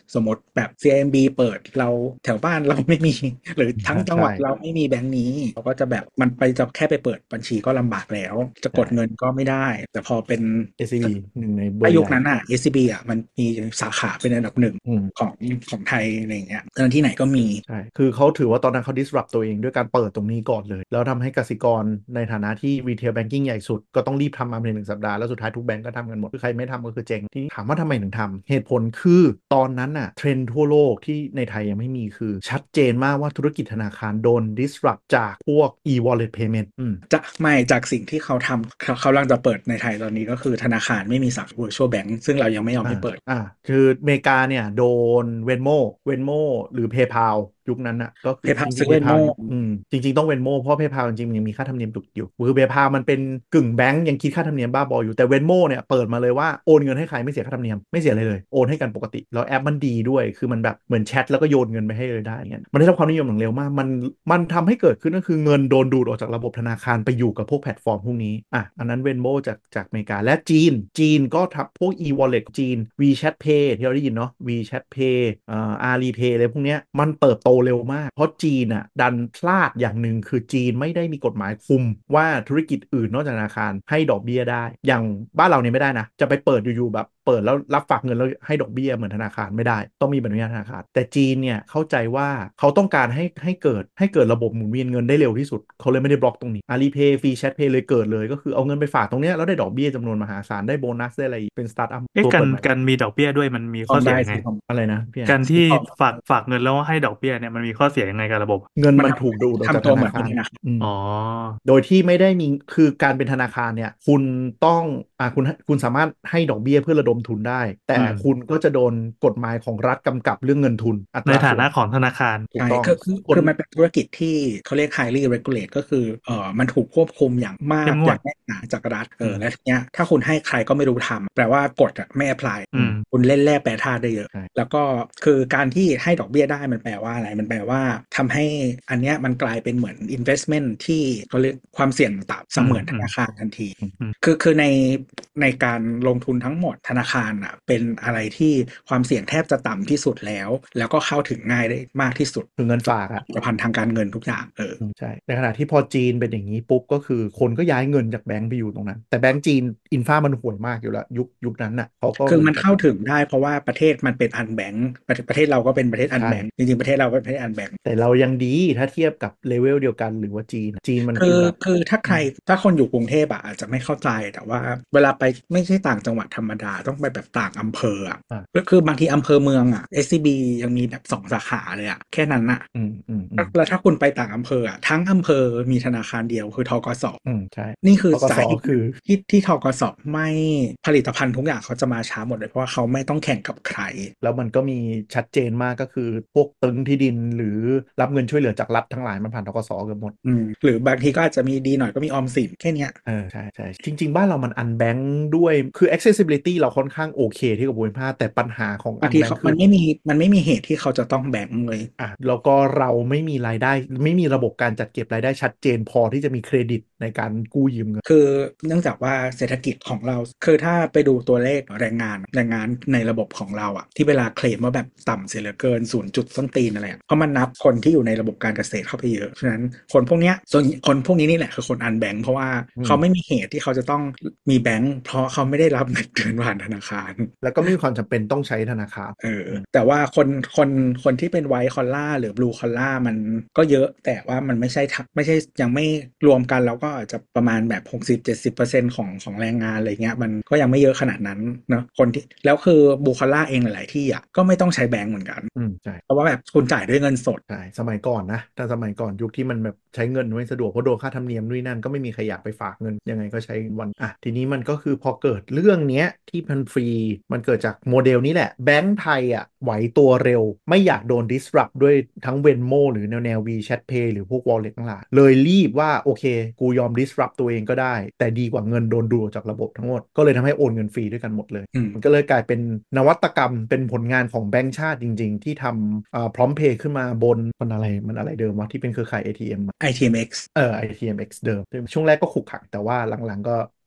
สมมติแบบ CIMB เปิดเราแถวบ้านเราไม่มีหรือทั้งจังหวัดใช่เราไม่มีแบงค์นี้เราก็จะแบบมันไปจะแค่ไปเปิดบัญชีก็ลำบากแล้วจะกดใช่เงินก็ไม่ได้แต่พอเป็น SCB หนึ่งในเบอถ้าร์ใหญ่ยุคนั้นอ่ะ SCB อ่ะมันมีสาขาเป็นอันดับหนึ่งอืมของไทยอะไรอย่างเงี้ยที่ไหนก็มีใช่ คือเขาถือว่าตอนนั้นเขา disrupt ตัวเองด้วยการเปิดตรงนี้ก่อนเลย แล้วทำให้กสิกรในฐานะที่ retail banking ใหญ่สุด ก็ต้องรีบทำมาภายใน1 สัปดาห์ แล้วสุดท้ายทุกแบงก์ก็ทำกันหมด คือใครไม่ทำก็คือเจ๊งที่ถามว่าทำไมถึงทำเหตุผลคือตอนนั้นน่ะเทรนด์ทั่วโลกที่ในไทยยังไม่มีคือชัดเจนมากว่าธุรกิจธนาคารโดน disrupt จากพวก e-wallet payment จะไม่จากสิ่งที่เขาทำเขากำลังจะเปิดในไทยตอนนี้ก็คือธนาคารไม่มีสาขา virtual bank ซึ่งเรายังไม่ยอมให้เปิดคืออเมริกาเนี่ยโดนเวนโมหรือ PayPal ยุคนั้นอ่ะก็คือจ PayPal ริงๆซื้อ PayPal Venmo จริงๆต้องเวนโมเพราะ PayPal จริงๆมันยังมีค่าธรรมเนียมอยู่คือ PayPal มันเป็นกึ่งแบงก์ยังคิดค่าธรรมเนียมบ้าบออยู่แต่เวนโมเนี่ยเปิดมาเลยว่าโอนเงินให้ใครไม่เสียค่าธรรมเนียมไม่เสียอะไรเลยโอนให้กันปกติแล้วแอปมันดีด้วยคือมันแบบเหมือนแชทแล้วก็โยนเงินไปให้เลยได้เงี้ยมันได้รับความนิยมอย่างเร็วมากมันทำให้เกิดขึ้นก็คือเงินโดนดูดออกจากระบบธนาคารไปอยู่กับพวกแพลตฟอร์มพวกนี้อันนั้นเวนโมจากอเมริกาและจีนก็ทับพวก e-wallet จีน WeChat Pay ที่เราได้ยินเนาะ WeChat Pay Alipay อะไรพวกเนี้ยมันเติบโตเร็วมากเพราะจีนดันพลาดอย่างหนึ่งคือจีนไม่ได้มีกฎหมายคุมว่าธุรกิจอื่นนอกจากธนาคารให้ดอกเบี้ยได้อย่างบ้านเราเนี่ยไม่ได้นะจะไปเปิดอยู่ๆแบบเปิดแล้วรับฝากเงินแล้วให้ดอกเบี้ยเหมือนธนาคารไม่ได้ต้องมีใบอนุญาตธนาคารแต่จีนเนี่ยเข้าใจว่าเขาต้องการให้เกิดระบบหมุนเวียนเงินได้เร็วที่สุดเขาเลยไม่ได้บล็อกตรงนี้ Alipay WeChat Pay เลยเกิดเลยก็คือเอาเงินไปฝากตรงเนี้ยแล้วได้ดอกเบี้ยจำนวนมหาศาลได้โบนัสได้อะไรเป็นสตาร์ทอัพตัวการเปิดใหม่การมีดอกเบี้ยด้วยมันมีทองข้อเสียยังไงได้ซื้อทองอะไรนะพี่แอนการที่ทองฝากเงินแล้วให้ดอกเบี้ยเนี่ยมันมีข้อเสียยังไงกับระบบเงินมันมันถูกดูดออกจากทำตัวเหมือนธนาคารเป็นธนาคารอืมอ๋อโดยที่ไม่ได้มีคือการเป็นธนาคารเนี่ยคุณต้องคุณสามารถให้ดอกเบี้ยเพื่อระดมทุนได้แต่อืมคุณก็จะโดนกฎหมายของรัฐกำกับเรื่องเงินทุนอัตในราส่วนฐานะของธนาคารถูกต้องใช่คือคนมันเป็นธุรกิจที่เขาเรียก highly regulate ก็คือมันถูกควบคุมอย่างมาเข้มงวดกอย่างแน่นหนาจากรัฐอืมและทีเนี้ยถ้าคุณให้ใครก็ไม่รู้ทำแปลว่ากฎไม่ apply อืมคุณเล่นแร่แปรธาตุได้เยอะใช่แล้วก็คือการที่ให้ดอกเบี้ยได้มันแปลว่าอะไรมันแปลว่าทำให้อันเนี้ยมันกลายเป็นเหมือน investment ที่เขาเรียกความเสี่ยงต่ำเสอืมมือนธอืมนาคารทันทีอืมอืมคือในการลงทุนทั้งหมดธนาคารเป็นอะไรที่ความเสี่ยงแทบจะต่ำที่สุดแล้วก็เข้าถึงง่ายได้มากที่สุดคือเงินฝากผลิตภัณฑ์ทางการเงินทุกอย่างใช่ในขณะที่พอจีนเป็นอย่างนี้ปุ๊บก็คือคนก็ย้ายเงินจากแบงก์ไปอยู่ตรงนั้นแต่แบงก์จีนอินฟามันห่วยมากอยู่แล้วยุคนั้นน่ะเขาก็คือมันเหมือนกับเข้าถึงได้เพราะว่าประเทศมันเป็นอันแบงก์ประเทศเราก็เป็นประเทศอันใช่แบงก์จริงๆประเทศเราก็เป็นประเทศอันแบงก์แต่เรายังดีถ้าเทียบกับเลเวลเดียวกันหรือว่าจีนมันคือคือแบบคือถ้าใครอืมถ้าคนอยู่กรุงเทพอาจจะไม่เข้าใจแต่ว่าเวลาไปไม่ใช่ต่างจังหวัดธรรมดาต้องไปแบบต่างอำเภอก็คือบางทีอำเภอเมืองSCB ยังมีแบบ2 สาขาเลยแค่นั้นแล้วถ้าคุณไปต่างอำเภอทั้งอำเภอมีธนาคารเดียวคือธกสใช่นี่คือธกสสาเหตุคือที่ธกสไม่ผลิตภัณฑ์ทุกอย่างเขาจะมาช้าหมดเลยเพราะว่าเขาไม่ต้องแข่งกับใครแล้วมันก็มีชัดเจนมากก็คือพวกตึงที่ดินหรือรับเงินช่วยเหลือจากรัฐทั้งหลายมันผ่านธกสเกือบหมดหรือบางทีก็อาจจะมีดีหน่อยก็มีออมสินแค่เนี้ยใช่จริงๆบ้านเรามันอันแบงค์ด้วยคือ accessibility เราค่อนข้างโอเคที่กับภูมิภาคแต่ปัญหาของบางทีอันแบงค์คือมันไม่มีเหตุที่เขาจะต้องแบ่งเลยแล้วก็เราไม่มีรายได้ไม่มีระบบการจัดเก็บรายได้ชัดเจนพอที่จะมีเครดิตในการกู้ยืมเงินคือเนื่องจากว่าเศรษฐกิจของเราคือถ้าไปดูตัวเลขแรงงานในระบบของเราที่เวลาเคลมว่าแบบต่ำเสียเหลือเกิน0จุดส้นตีนอะไรเพราะมันนับคนที่อยู่ในระบบการเกษตรเข้าไปเยอะฉะนั้นคนพวกเนี้ยส่วนคนพวกนี้นี่แหละคือคนอันแบงค์เพราะว่าเขาไม่มีเหตุที่เขาจะต้องมีแบงค์เพราะเขาไม่ได้รับเงินเดือนผ่านธนาคารแล้วก็ไม่มีความจำเป็นต้องใช้ธนาคารแต่ว่าคนที่เป็นไวท์คอลล่าหรือบลูคอลล่ามันก็เยอะแต่ว่ามันไม่ใช่ยังไม่รวมกันแล้วก็อาจจะประมาณแบบ60-70%ของแรงงานอะไรเงี้ยมันก็ยังไม่เยอะขนาดนั้นเนาะคนที่แล้วคือบูคอลล่าเองหลายๆที่ก็ไม่ต้องใช้แบงก์เหมือนกันใช่เพราะว่าแบบคุณจ่ายด้วยเงินสดใช่สมัยก่อนนะถ้าสมัยก่อนยุคที่มันแบบใช้เงินไม่สะดวกเพราะโดนค่าธรรมเนียมด้วยนั่นก็ไม่มีใครอยากไปฝากเงินยังไงก็ใช้วันทีนี้มันก็คือพอเกิดเรื่องเนี้ยที่มันฟรีมันเกิดจากโมเดลนี้แหละแบงก์ไทยไหวตัวเร็วไม่อยากโดน disrupt ด้วยทั้ง Venmo หรือแนว WeChat Pay หรือพวก wallet ทั้งหลายเลยรีบว่าโอเคกูยอม disrupt ตัวเองก็ได้แต่ดีกว่าเงินโดนดูดจากระบบทั้งหมดก็เลยทำให้โอนเงินฟรีด้วยกันหมดเลยมันก็เลยกลายเป็นนวัตกรรมเป็นผลงานของแบงก์ชาติจริงๆที่ทำพร้อมเพย์ขึ้นมาบนมันอะไรเดิมวะที่เป็นเครือข่าย ATM ITMX ITMX เดิมช่วงแรกก็ขรุกขลักแต่ว่าหลังๆก็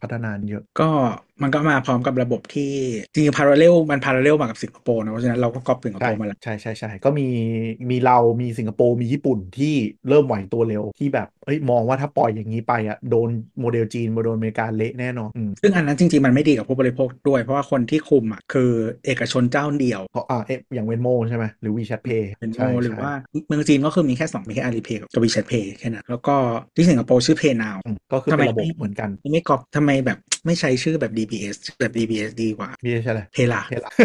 พัฒนาเยอะก็มันก็มาพร้อมกับระบบที่จริงๆ parallel มัน parallel มากับสิงคโปร์นะเพราะฉะนั้นเราก็ก๊อปสิงคโปใช่ร์มาแล้วใช่ก็มีเรามีสิงคโปร์มีญี่ปุ่นที่เริ่มไหวตัวเร็วที่แบบมองว่าถ้าปล่อยอย่างนี้ไปอ่ะโดนโมเดลจีนโดนอเมริกาเละแน่นอนซึ่งอันนั้นจริงๆมันไม่ดีกับผู้บริโภคด้วยเพราะว่าคนที่คุมอ่ะคือเอกชนเจ้าเดียวเพราะอย่างเวนโมใช่ไหมหรือ WeChat Pay เป็นโมใช่หรือว่าเมืองจีนก็คือมีแค่2มีแค่ Alipay กับ WeChat Pay แค่นั้นแล้วก็ที่สิงคโปร์ชื่อ Pay Now ก็คือเป็นระบบเหมือนกันไม่ก๊อปทำไมแบบไม่ใช้ชื่อแบบ DBS แบบ DBS ดีกว่าไม่ใช่อะไร Payla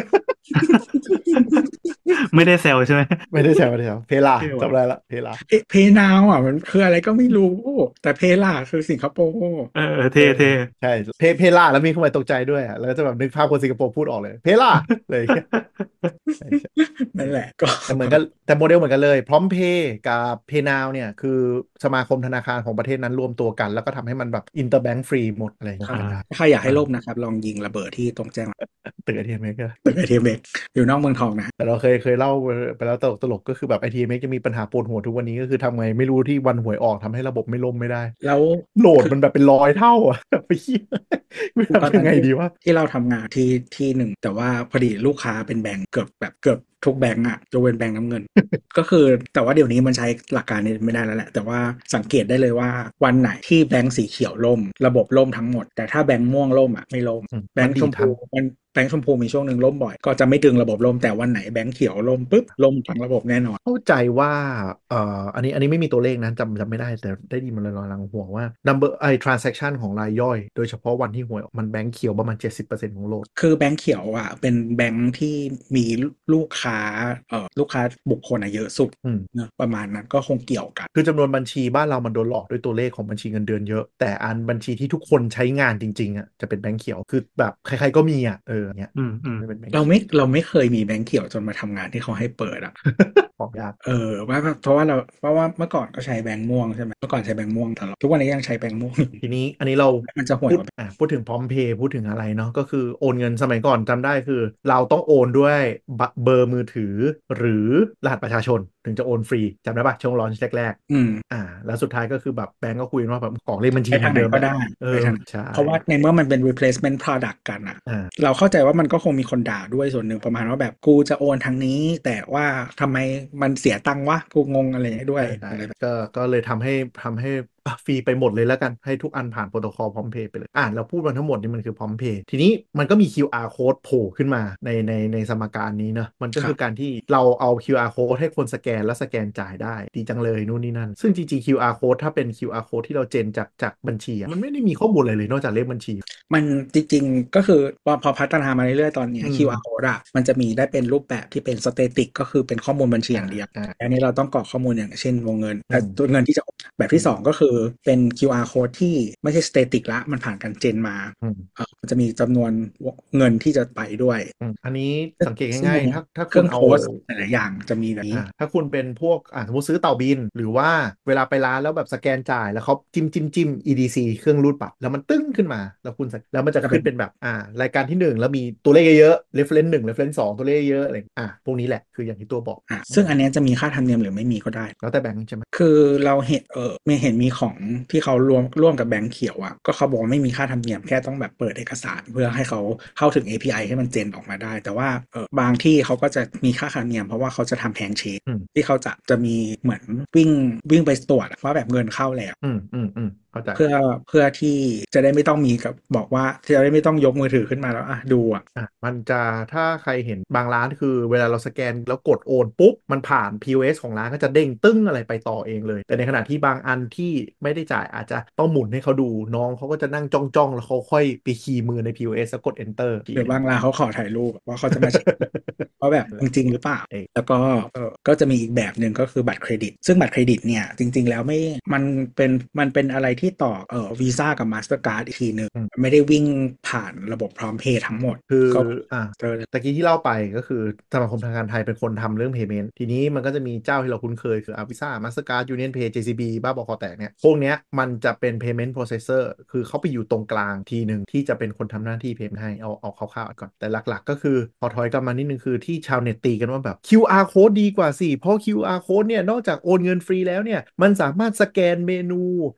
ไม่ได้แซวใช่ไหมไม่ได้แซวเพลาจำได้ละเพลา Pay Now อ่ะมันคืออะไรก็ไม่รู้แต่ Payla คือสิงคโปร์เท่เท่ใช่เพลาแล้วมีเข้ามาตกใจด้วยอ่ะแล้วจะแบบนึกภาพคนสิงคโปร์พูดออกเลยเพลาเลยนั่นแหละก็แต่เหมือนกันแต่โมเดลเหมือนกันเลยพร้อมเพย์กับเพย์นาวเนี่ยคือสมาคมธนาคารของประเทศนั้นรวมตัวกันแล้วก็ทำให้มันแบบอินเตอร์แบงก์ฟรีหมดอะไรอย่างเงี้ยถ้าอยากให้ล่มนะครับลองยิงระเบิดที่ตรงแจ้งตึกไอทีเอ็มเอ็กซ์ตึกไอทีเอ็มเอ็กอยู่นอกเมืองทองนะแต่เราเคยเล่าไปแล้วตลกก็คือแบบไอทีเอ็มเอ็กซ์จะมีปัญหาปวดหัวทุกวันนี้ก็คือทำไงไม่รู้ที่วันหวยออกทำให้ระบบไม่ล่มไม่ได้แล้วโหลดมันแบบเป็น100 เท่าอ่ะไปเหี้ยไม่ทำยังไงดีวะที่เราทำงานที่หนึ่งแต่ว่าพอดีลูกค้าเป็นแบงก์เกือบทุกแบงก์อ่ะยกเว้นแบงก์น้ำเงิน ก็คือแต่ว่าเดี๋ยวนี้มันใช้หลักการนี้ไม่ได้แล้วแหละแต่ว่าสังเกตได้เลยว่าวันไหนที่แบงก์สีเขียวล่มระบบล่มทั้งหมดแต่ถ้าแบงก์ม่วงล่มอ่ะไม่ล่มแบงก์ชมพูแบงก์ชมพูมีช่วงหนึ่งล่มบ่อยก็จะไม่ดึงระบบล่มแต่วันไหนแบงก์เขียวล่มปุ๊บล่มทั้งระบบแน่นอนเข้าใจว่าอันนี้ไม่มีตัวเลขนะจำไม่ได้แต่ได้ยินมาลอยๆหลังหัวว่า number transaction ของรายย่อยโดยเฉพาะวันที่หวยออกมันแบงก์เขียวประมาณ70%ของโหลดคือแบงก์เขียวอ่ะเป็นแบงก์ที่มีลูกค้าลูกค้าบุคคลเยอะสุดนะประมาณนั้นก็คงเกี่ยวกันคือจำนวนบัญชีบ้านเรามันโดนหลอกด้วยตัวเลขของบัญชีเงินเดือนเยอะแต่อันบัญชีที่ทุกคนใช้งานจริงๆอ่ะจะเป็นแบงก์เขียวคือแบบใครๆก็มีอ่ะเนี่ยเป็นแบงก์เราไม่เคยมีแบงก์เขียวจนมาทำงานที่เขาให้เปิดอ่ะของยากว่าเพราะว่าเมื่อก่อนก็ใช้แบงก์ม่วงใช่ไหมเมื่อก่อนใช้แบงก์ม่วงตลอดทุกวันนี้ยังใช้แบงก์ม่วงทีนี้อันนี้เรามันจะห่วยพูดถึงพร้อมเพย์พูดถึงอะไรเนาะก็คือโอนเงินสมัยก่อนจำได้คือเราต้องโอนด้วยเบอร์มือถือหรือรหัสประชาชนถึงจะโอนฟรีจำได้ปะช่วงลอนช์แรกแล้วสุดท้ายก็คือแบบแบงก์ก็คุยว่าแบบของเลขบัญชีไปทางไหนก็ได้ไปทางใช่เพราะว่าในเมื่อมันเป็น replacement product กันอ่ะเราเข้าใจว่ามันก็คงมีคนด่าด้วยส่วนหนึ่งประมาณว่าแบบกูจะโอนทางนี้แต่ว่าทำไมมันเสียตังค์วะกูงงอะไรด้วยก็เลยทำให้ฟรีไปหมดเลยแล้วกันให้ทุกอันผ่านโปรโตคอลพร้อมเพย์ไปเลยเราพูดมาทั้งหมดนี่มันคือพร้อมเพย์ทีนี้มันก็มี QR code โผล่ขึ้นมาในสมการนี้เนอะมันก็คือการที่เราเอา QR code ให้คนสแกนแล้วสแกนจ่ายได้ดีจังเลยนู่นนี่นั่นซึ่งจริงๆ QR code ถ้าเป็น QR code ที่เราเจนจากบัญชีมันไม่ได้มีข้อมูลอะไรเลยนอกจากเลขบัญชีมันจริงๆก็คือพอพัฒนามาเรื่อยๆตอนนี้ QR code อ่ะมันจะมีได้เป็นรูปแบบที่เป็น static ก็คือเป็นข้อมูลบัญชีอย่างเดียวอันนี้เราต้องกรอกข้อมูลอย่างเช่นวงเงินแต่ตัวเงินที่จะแบบที่2ก็คือเป็น QR code ที่ไม่ใช่ static ละมันผ่านการเจนมามันจะมีจำนวนเงินที่จะไปด้วยอันนี้สังเกตง่ายๆถ้าเคคุณเอารื่องโค้ดหลายอย่างจะมีแบบนี้ถ้าคุณเป็นพวกสมมติซื้อเต่าบินหรือว่าเวลาไปร้านแล้วแบบสแกนจ่ายแล้วเขาจิ้ม EDC เครื่องรูดบัตรแล้วมันตึ้งขึ้นมาแล้วมันจะขึ้นเป็นแบบรายการที่1แล้วมีตัวเลขเยอะๆ reference 1 reference 2ตัวเลขเยอะอะไรพวกนี้แหละคืออย่างที่ตัวบอกซึ่งอันนี้จะมีค่าธรรมเนียมหรือไม่มีก็ได้แล้วแต่แบงค์ใช่ไหมคือเราเห็นมีของที่เขาร่วมกับแบงค์เขียวอ่ะก็เขาบอกว่าไม่มีค่าธรรมเนียมแค่ต้องแบบเปิดเอกสารเพื่อให้เขาเข้าถึง API ให้มันเจนออกมาได้แต่ว่าบางที่เขาก็จะมีค่าธรรมเนียมเพราะว่าเขาจะทำแฮนด์เชคที่เขาจะมีเหมือนวิ่งไปตรวจว่าแบบเงินเข้าแล้วเพื่อที่จะได้ไม่ต้องมีกับบอกว่าจะได้ไม่ต้องยกมือถือขึ้นมาแล้วดูมันจะถ้าใครเห็นบางร้านคือเวลาเราสแกนแล้วกดโอนปุ๊บมันผ่าน POS ของร้านก็จะเด้งตึ้งอะไรไปต่อเองเลยแต่ในขณะที่บางอันที่ไม่ได้จ่ายอาจจะต้องหมุนให้เขาดูน้องเขาก็จะนั่งจ้องแล้วเขาค่อยไปคีย์มือใน POS แล้วกด enter หรือบางร้านเขาขอถ่ายรูปว่าเขาจะมาเช็คว่าแบบจริงหรือเปล่าแล้วก็จะมีอีกแบบหนึ่งก็คือบัตรเครดิตซึ่งบัตรเครดิตเนี่ยจริงๆแล้วไม่มันเป็นอะไรที่ต่อVisa กับ Mastercard อีกทีหนึ่งไม่ได้วิ่งผ่านระบบพร้อมเพย์ทั้งหมดคือตะกี้ที่เล่าไปก็คือสมาคมธนาคารไทยเป็นคนทำเรื่อง payment ทีนี้มันก็จะมีเจ้าที่เราคุ้นเคยคือ Visa Mastercard Union Pay JCB บ้าบอคอแตกเนี่ยพวกเนี้ยมันจะเป็น payment processor คือเขาไปอยู่ตรงกลางทีหนึ่งที่จะเป็นคนทำหน้าที่ payment ให้เอาคร่าวๆก่อนแต่หลักๆก็คือพอถอยกลับมานิดนึงคือที่ชาวเน็ตตีกันว่าแบบ QR code ดีกว่าสิเพราะ QR code เนี่ยนอกจากโอนเงินฟรีแล้วเนี่ยมันสามารถสแกนเมนูเปิดขึ้น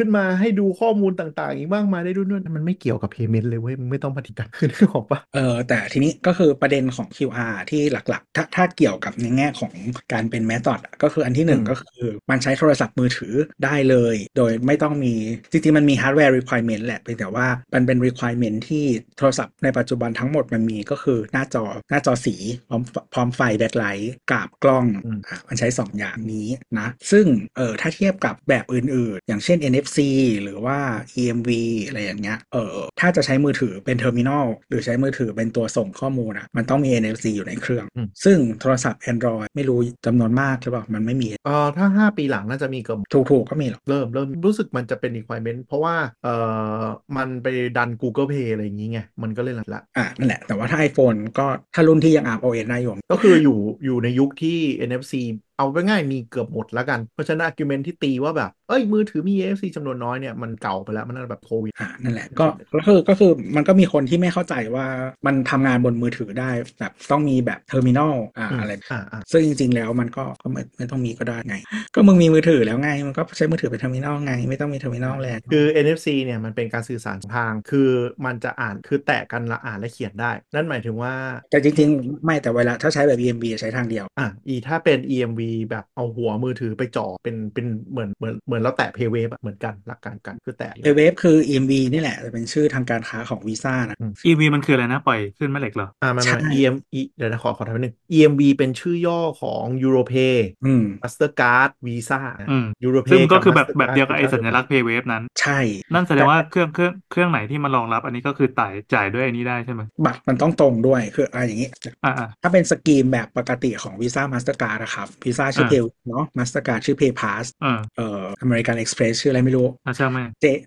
นมาให้ดูข้อมูลต่างๆอีกมากมายได้ด้วยมันไม่เกี่ยวกับ payment เลยเว้ยมึงไม่ต้องปฏิการขึ้นหรอกปะแต่ทีนี้ก็คือประเด็นของ QR ที่หลักๆถ้าเกี่ยวกับในแง่ของการเป็น method ก็คืออันที่หนึ่งก็คือมันใช้โทรศัพท์มือถือได้เลยโดยไม่ต้องมีจริงๆมันมี hardware requirement แหละแต่ว่ามันเป็น requirement ที่โทรศัพท์ในปัจจุบันทั้งหมดมันมีก็คือหน้าจอสีพร้อมไฟ backlight กับกล้องมันใช้2อย่างนี้นะซึ่งถ้าเทียบกับแบบอื่นๆอย่างเช่น NFC หรือว่า EMV อะไรอย่างเงี้ยถ้าจะใช้มือถือเป็นเทอร์มินอลหรือใช้มือถือเป็นตัวส่งข้อมูลมันต้องมี NFC อยู่ในเครื่องซึ่งโทรศัพท์ Android ไม่รู้จำนวนมากหรือเปล่ามันไม่มีถ้า5 ปีหลังน่าจะมีเกือบถูกก็มีหรอกเริ่มรู้สึกมันจะเป็น requirement เพราะว่ามันไปดัน Google Pay อะไรอย่างงี้ไงมันก็เลยหลักละนั่นแหละแต่ว่าถ้า iPhone ก็ถ้ารุ่นที่ยังอัพ OS ได้อยู่ก็คืออยู่ในยุคที่ NFC เอาไปง่ายมีเกือบหมดแล้วกันเพราะฉะนั้น argument ที่ตีว่าแบบมือถือมี NFC จำนวนน้อยเนี่ยมันเก่าไปแล้วมันน่าจะแบบโควิดนั่นแหละก็คือมันก็มีคนที่ไม่เข้าใจว่ามันทำงานบนมือถือได้แบบต้องมีแบบเทอร์มินอลอะไรซึ่งจริงๆแล้วมันก็ไม่ต้องมีก็ได้ไงก็มึงมีมือถือแล้วไงมันก็ใช้มือถือเป็นเทอร์มินอลไงไม่ต้องมีเทอร์มินอลแล้วคือ NFC เนี่ยมันเป็นการสื่อสารทางคือมันจะอ่านคือแตะกันละอ่านและเขียนได้นั่นหมายถึงว่าแต่จริงๆไม่แต่เวลาถ้าใช้แบบ EMV ใช้ทางเดียวถ้าเป็น EMV แบบเอาหัวมือถือไปจ่อเป็นเหมือนเราแตะ PayWave เหมือนกันหลักการกันคือแตะ PayWave คือ EMV นี่แหละจะเป็นชื่อทางการค้าของวีซ่านะ EV มันคืออะไรนะปล่อยขึ้นแม่เหล็กเหรอมัน เดี๋ยวนะขอทำนิดนึง EMV เป็นชื่อย่อของ Europay Mastercard Visa Europay ซึ่งก็คือแบบ Mastercard เดียวกับไอ้สัญลักษณ์ PayWave นั้นใช่นั่นแสดงว่าเครื่องไหนที่มันรองรับอันนี้ก็คือจ่ายด้วยอันนี้ได้ใช่ไหมบัตรมันต้องตรงด้วยคืออะไรอย่างนี้ถ้าเป็นสกีมแบบปกติของ Visa Mastercard นะครับ Visa ชื่อ Pay เนาะ Mastercard ชื่อ Pay Pass American Express ชื่ออะไรไม่รู้ใช่ไหม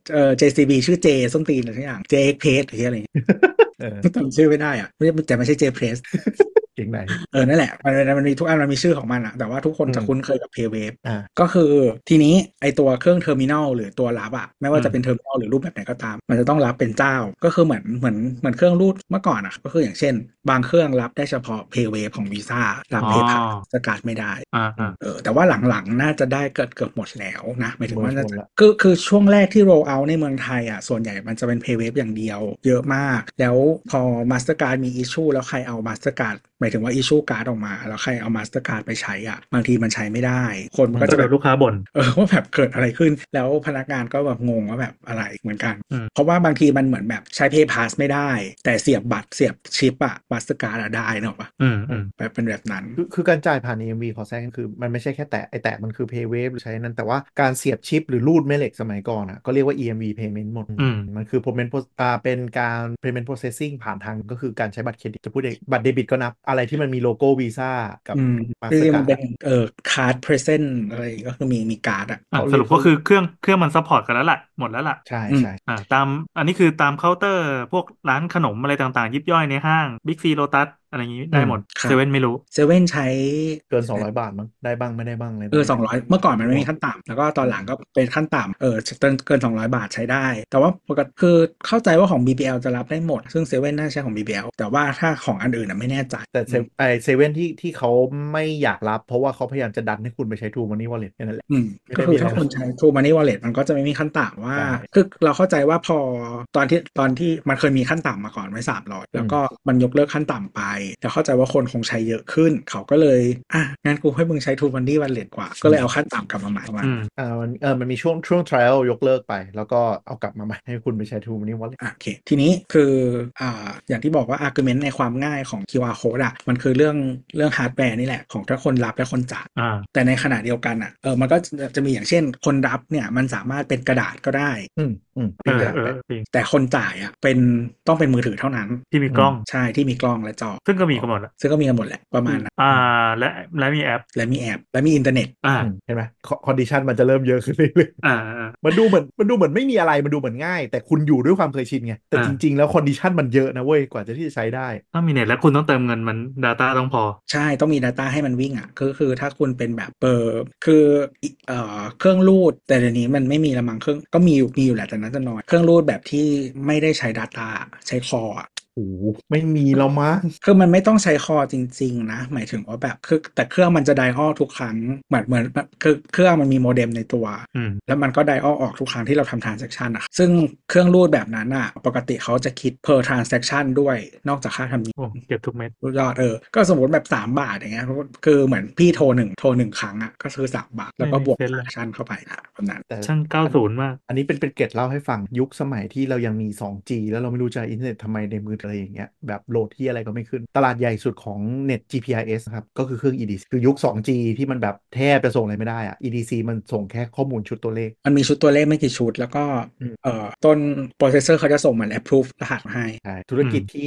JCB ชื่อ J ส้นตีนอะไรทุกอย่าง JX Press หรืออะไรอย่างงี้จำชื่อไม่ได้แต่ไม่ใช่ J Press เก่งไหนนั่นแหละมันมีทุกอันมันมีชื่อของมันแต่ว่าทุกคนจะคุ้นเคยกับ PayWave ก็คือทีนี้ไอตัวเครื่องเทอร์มินอลหรือตัวรับไม่ว่าจะเป็นเทอร์มินอลหรือรูปแบบไหนก็ตามมันจะต้องรับเป็นเจ้าก็คือเหมือนเครื่องรูดเมื่อก่อนก็คืออย่างเช่นบางเครื่องรับได้เฉพาะ PayWave ของ Visa รับ PayPal สกัดไม่ได้แต่ว่าหลังๆน่าจะได้เกือบหมดแล้วนะหมายถึงว่าคือช่วงแรกที่ roll out ในเมืองไทยส่วนใหญ่มันจะเป็น PayWave อย่างเดียวเยอะมากแล้วพอ Mastercard มี issue แล้วใครเอา Mastercard หมายถึงว่า issue card ออกมาแล้วใครเอา Mastercard ไปใช้บางทีมันใช้ไม่ได้คนมันก็จะแบบลูกค้าบ่นว่าแบบเกิดอะไรขึ้นแล้วพนักงานก็แบบงงว่าแบบอะไรเหมือนกันเพราะว่าบางทีมันเหมือนแบบใช้ Pay Pass ไม่ได้แต่เสียบบัตรเสียบชิปMastercard ได้เนอะปะแบบเป็นแบบนั้นคือการจ่ายผ่าน EMV ขอแทรกคือมันไม่ใช่แค่แตะมันคือ PayWave หรือใช้นั้นแต่ว่าการเสียบชิปหรือรูดแม่เหล็กสมัยก่อนก็เรียกว่า EMV payment หมดมันคือ เป็นการ payment processing ผ่านทางก็คือการใช้บัตรเครดิตจะพูดบัตรเดบิตก็นับอะไรที่มันมีโลโก้วีซ่ากับคือมันเป็นcard present อะไรก็คือมีการ์ดสรุปก็คือเครื่องมันซัพพอร์ตกันแล้วล่ะหมดแล้วล่ะใช่ตามอันนี้คือตามเคาน์เตอร์พวกร้านขนมอะไรต่างๆยิบย่อยในห้างบิ๊กซีโลตัสอะไรอย่างนี้ได้หมดเซเว่นไม่รู้เซเว่นใช้เกิน200 บาทมั้งได้บ้างไม่ได้บ้างเลย 200เมื่อก่อนมันไม่มีขั้นต่ำแล้วก็ตอนหลังก็เป็นขั้นต่ำเกิน200 บาทใช้ได้แต่ว่าปกติคือเข้าใจว่าของ BBL จะรับได้หมดซึ่งเซเว่นน่าใช้ของ BBL แต่ว่าถ้าของอันอื่นไม่แน่ใจแต่เซเว่นที่เขาไม่อยากรับเพราะว่าเขาพยายามจะดันให้คุณไปใช้ True Money Wallet นั่นแหละก็คือถ้าคุณใช้ True Money Wallet มันก็จะไม่มีขั้นต่ำว่าคือเราเข้าใจว่าพอตอนที่มันเคยมีขั้นต่ำมาก่อนไว้300แล้วก็มันยกเลิกขั้นต่ำไปแต่เข้าใจว่าคนคงใช้เยอะขึ้นเขาก็เลยงั้นกูให้มึงใช้ True Money Wallet กว่าก็เลยเอาขั้นต่ำกลับมาใหม่มันมีช่วง trial ยกเลิกไปแล้วก็เอากลับมาใหม่ให้คุณไปใช้ True Money Wallet โอเคทีนี้คืออย่างที่บอกว่า argument ในความง่ายของ QR code มันคือเรื่องฮาร์ดแวร์นี่แหละของทั้งคนรับและคนจ่ายแต่ในขณะเดียวกันมันก็จะมีอย่างเช่นคนรับเนี่ยมันสามารถเป็นกระดาษก็ได้แต่คนจ่ายต้องเป็นมือถือเท่านั้นที่มีกล้องใช่ที่มีกล้องและจอซึ่งก็มีกันหมดแหละประมาณนั้นและมีแอปและมีอินเทอร์เน็ตเห็นไหมคอนดิชันมันจะเริ่มเยอะขึ้นเรื่อยๆมันดูเหมือนไม่มีอะไรมันดูเหมือนง่ายแต่คุณอยู่ด้วยความเคยชินไงแต่จริงๆแล้วคอนดิชันมันเยอะนะเว้ยกว่าที่จะใช้ได้ต้องมีเน็ตและคุณต้องเติมเงินมัน Data ต้องพอใช่ต้องมี Data ให้มันวิ่งคือถ้าคุณเป็นแบบคือเครื่องรูดแต่เดี๋ยวนี้มันไม่มีละมั้งเครื่องก็มีอยู่แหละแต่น่าจะน้อยเครื่องรูดแบบที่ไม่ได้ใช้ Data ใช้คอโอ้โหไม่มีแล้วมั้งคือมันไม่ต้องใช้คอจริงๆนะหมายถึงว่าแบบคือแต่เครื่องมันจะไดออลทุกครั้งเหมือนคือเครื่องมันมีโมเด็มในตัวแล้วมันก็ไดออลออกทุกครั้งที่เราทำ transaction อะซึ่งเครื่องรูดแบบนั้นอะปกติเขาจะคิด per transaction ด้วยนอกจากค่าธรรมเนียมเก็บทุกเม็ดยอดก็สมมติแบบ3 บาทอย่างเงี้ยคือเหมือนพี่โทรหนึ่งครั้งอะก็คือ3 บาทแล้วก็บวก transaction เข้าไปแบบนั้นแต่ช่าง90มากอันนี้เป็นเกร็ดเล่าให้ฟังยุคสมัยที่เรายังมี 2G แล้วเราไม่รู้จะอินเทอร์เน็ตทำไมในมือถืออะไรอย่างเงี้ยแบบโหลดที่อะไรก็ไม่ขึ้นตลาดใหญ่สุดของเน็ต GPRS ครับก็คือเครื่อง EDC คือยุค 2G ที่มันแบบแทบจะส่งอะไรไม่ได้อะ EDC มันส่งแค่ข้อมูลชุดตัวเลขมันมีชุดตัวเลขไม่กี่ชุดแล้วก็ต้น processor เขาจะส่งเหมือน approve รหัสมาให้ใช่ธุรกิจที่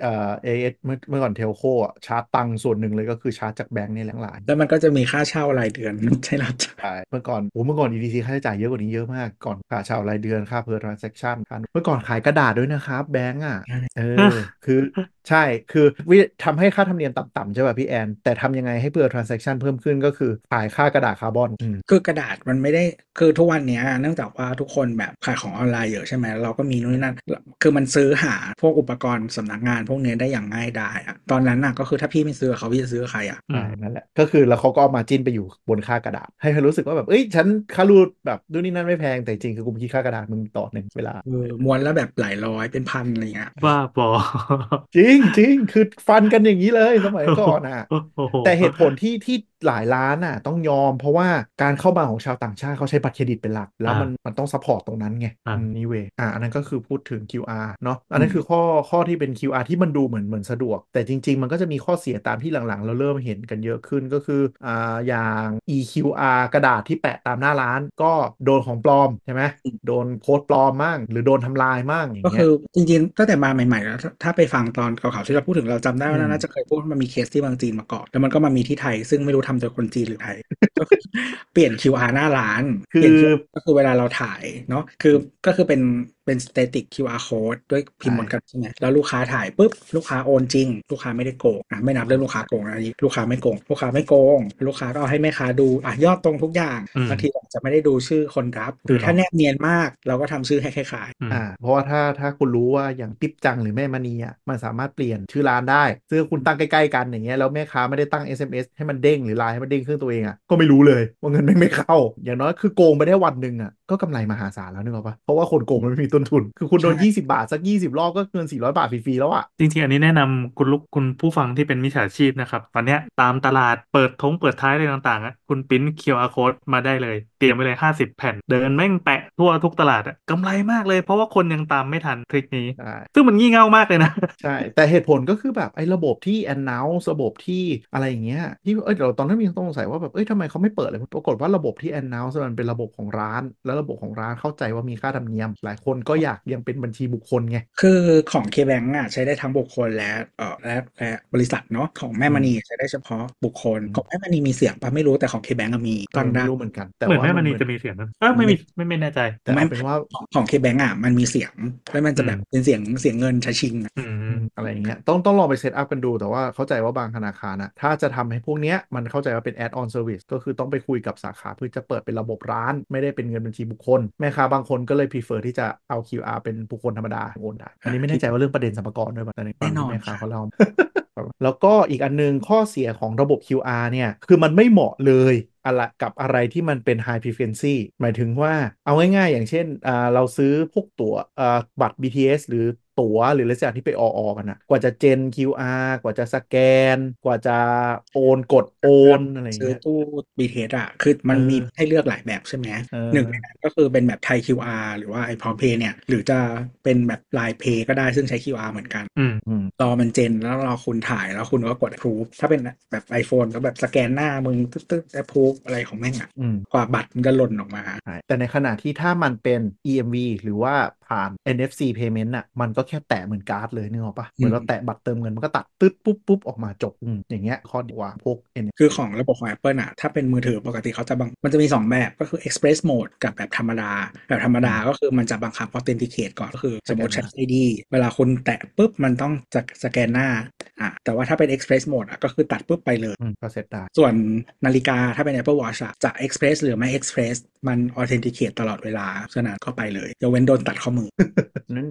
AS เมื่อก่อนเทลโคอ่ะชาร์จตังค์ส่วนหนึ่งเลยก็คือชาร์จจากแบงก์นี่แหละหลายแล้วมันก็จะมีค่าเช่ารายเดือนใช่เราจะใช่เมื่อก่อน EDC ค่าใช้จ่ายเยอะกว่านี้เยอะมากก่อนค่าเช่ารายเดือนค่า per transaction ค่าเมื่อก่อนขายกระดาษด้วยนะครับแบงก์อ่ะเออคือใช่คือทำให้ค่าธรรมเนียมต่ำๆใช่ป่ะพี่แอนแต่ทำยังไงให้per transaction เพิ่มขึ้นก็คือขายค่ากระดาษคาร์บอนคือกระดาษมันไม่ได้คือทุกวันนี้เนื่องจากว่าทุกคนแบบขายของออนไลน์เยอะใช่ไหมเราก็มีนู่นนนั่นคือมันซื้อหาพวกอุปกรณ์สำนักงานพวกนี้ได้อย่างง่ายดายอะตอนนั้นก็คือถ้าพี่ไม่ซื้อเขาพี่จะซื้อใครใช่นั่นแหละก็คือแล้วเขาก็เอามาจิ้นไปอยู่บนค่ากระดาษให้เขารู้สึกว่าแบบเอ้ยฉันค่ารูดแบบนู่นนี่นั่นไม่แพงแต่จริงคือกูคิดค่ากระดาษมึงต่อหนึ่งเวลาม้วนแล้วแบบหลายร้อยเป็นพันอะไรเงี้ยบ้าบอจริงจริงคือฟันกันอย่างนี้เลยสมัยก่อนอ่ะแต่เหตุผลที่หลายร้านอ่ะต้องยอมเพราะว่าการเข้ามาของชาวต่างชาติเขาใช้บัตรเครดิตเป็นหลักแล้วมันต้องซัพพอร์ตตรงนั้นไงนี่เวยอันนั้นก็คือพูดถึง QR เนาะอันนั้นคือข้อที่เป็น QR ที่มันดูเหมือนสะดวกแต่จริงๆมันก็จะมีข้อเสียตามที่หลังๆเราเริ่มเห็นกันเยอะขึ้นก็คืออย่าง EQR กระดาษที่แปะตามหน้าร้านก็โดนของปลอมใช่ไหมโดนโค้ดปลอมมั่งหรือโดนทำลายมั่งอย่างเงี้ยก็คือจริงๆตั้งแต่มาใหม่ๆแล้วถ้าไปฟังตอนเก่าๆที่เราพูดถึงเราจำได้ว่าน่าจะเคยพูดว่ามันมีเคสที่เมืองจีนมาก่อนแล้วมันก็มามีที่ไทยซึ่งไม่รู้ทำโดยคนจีนหรือไทยก็คือเปลี่ยน QR หน้าร้านเปลี่ยน QR ก็คือเวลาเราถ่ายเนาะคือก็คือเป็น static QR code ด้วยพิมพ์บนกระดาษใช่ไหมแล้วลูกค้าถ่ายปุ๊บลูกค้าโอนจริงลูกค้าไม่ได้โกงไม่นับเรื่องลูกค้าโกงอันนี้ลูกค้าไม่โกงลูกค้าไม่โกงลูกค้าก็เอาให้แม่ค้าดูยอดตรงทุกอย่างบางทีอาจจะไม่ได้ดูชื่อคนรับหรือถ้าแนบเนียนมากเราก็ทำชื่อให้คล้ายเพราะว่าถ้าคุณรู้ว่าอย่างปิ๊บจังหรือแม่มณีอ่ะมันสามารถเปลี่ยนชื่อร้านได้ซึ่งคุณตั้งใกล้ๆกันอย่างเงี้ยแล้วแม่ค้าไม่ได้ตั้ง SMS ให้มันเด้งหรือไลน์ให้มันเด้งเครื่องตัวเองอ่ะก็ไม่รู้เลยว่าเงินไม่เข้าอย่างน้อยคือโกงไปได้วันหนึ่งอ่ะก็กำไรมหาศาลแล้วนึกออกปะเพราะว่าคนโกงมันไม่มีต้นทุนคือคุณโดน20 บาทสัก20 รอบก็เงิน400 บาทฟรีๆแล้วอ่ะจริงๆอันนี้แนะนำคุณผู้ฟังที่เป็นมิจฉาชีพนะครับตอนเนี้ยตามตลาดเปิดท้ายอะไรต่างๆคุณปริ้น QR code มาได้เลยเตรียมไว้เลย50 แผ่นเดินแม่งแปะทั่วทุกตลาดกำไรมากเลยเพราะว่าคนยังตามไม่ทันทริคนี้ซึ่งมันงี่เง่ามากเลยนะใช่แต่เหตุผลก็คือแบบไอ้ระบบที่ announce ระบบที่อะไรอย่างเงี้ยที่เราตอนนั้นมีต้องสงสัยว่าแบบทำไมเขาไม่เปิดเลยปรากฏว่าระบบที่ announce มันเป็นระบบของร้านแล้วระบบของร้านเข้าใจว่ามีค่าธรรมเนียมหลายคนก็อยากยังเป็นบัญชีบุคคลไงคือของ KBank ใช้ได้ทั้งบุคคลและบริษัทเนาะของแม่มณีใช้ได้เฉพาะบุคคลของแม่มณีมีเสียงปะไม่รู้แต่ของ KBank มีตั้งได้ไม่รู้เหมือนกันแต่เหมือนว่ามันเหมือนแม่มณีจะมีเสียงนะไม่มีไม่แน่ใจแต่เอาเป็นว่าของ KBank มันมีเสียงแล้วมันจะแบบเป็นเสียงเงินชาชิงอะไรอย่างเงี้ยต้องลองไปเซตอัพกันดูแต่ว่าเข้าใจว่าบางธนาคารนะถ้าจะทำให้พวกเนี้ยมันเข้าใจว่าเป็น add on service ก็คือต้องไปคุยกับสาขาเพื่อจะเปิดเป็นระบบร้านไม่ได้เป็นเงินบัญชีบุคคลแม่ค้าบางคนก็เลย prefer ที่จะเอา QR เป็นบุคคลธรรมดาโอนได้อันนี้ไม่แน่ใจว่าเรื่องประเด็นสรรพากรด้วยป่ะในฟังที่แม่ค้าเขาเล่า แล้วก็อีกอันนึงข้อเสียของระบบ QR เนี่ยคือมันไม่เหมาะเลยกับอะไรที่มันเป็น high frequency หมายถึงว่าเอาง่ายๆอย่างเช่นเราซื้อพวกตั๋วบัตร BTS หรือตั๋วหรืออะไรสักที่ไปอกันนะกว่าจะเจน QR กว่าจะสแกนกว่าจะกดโอนอะไรซื้อเงี้ยตู้ BTS คือมันมีให้เลือกหลายแบบใช่ไหมหนึ่งในนั้นก็คือเป็นแบบไทย QR หรือว่าไอพร้อมเพย์เนี่ยหรือจะเป็นแบบ Line Pay ก็ได้ซึ่งใช้ QR เหมือนกันรอมันเจนแล้วรอคุณถ่ายแล้วคุณก็กด approve ถ้าเป็นแบบ iPhone ก็แบบสแกนหน้ามึงตึ๊ด approve อะไรของแม่งกว่าบัตรมันจะหล่นออกมาแต่ในขณะที่ถ้ามันเป็น EMV หรือว่าผ่าน NFC payment น่ะมันก็แค่แตะเหมือนการ์ดเลยนึกออกปะเหมือนเราแตะบัตรเติมเงินมันก็ตัดตึ๊ดปุ๊บออกมาจบอย่างเงี้ยข้อดีกว่าพวกคือของระบบของ Apple ถ้าเป็นมือถือปกติเขาจะมันจะมี2แบบก็คือ Express Mode กับแบบธรรมดาแบบธรรมดาก็คือมันจะบังคับ Authenticate ก่อนก็คือสมมติใช้ ID เวลาคุณแตะปุ๊บมันต้องสแกนหน้าแต่ว่าถ้าเป็น Express Mode ก็คือตัดปุ๊บไปเลยก็เสร็จได้ส่วนนาฬิกาถ้าเป็น Apple Watch จะ Express หรือไม่ Express มัน Authenticate ตลอดเวลาฉะนั้นก็ไปเลยยกเว้นโดนตัดข้อมือนั้น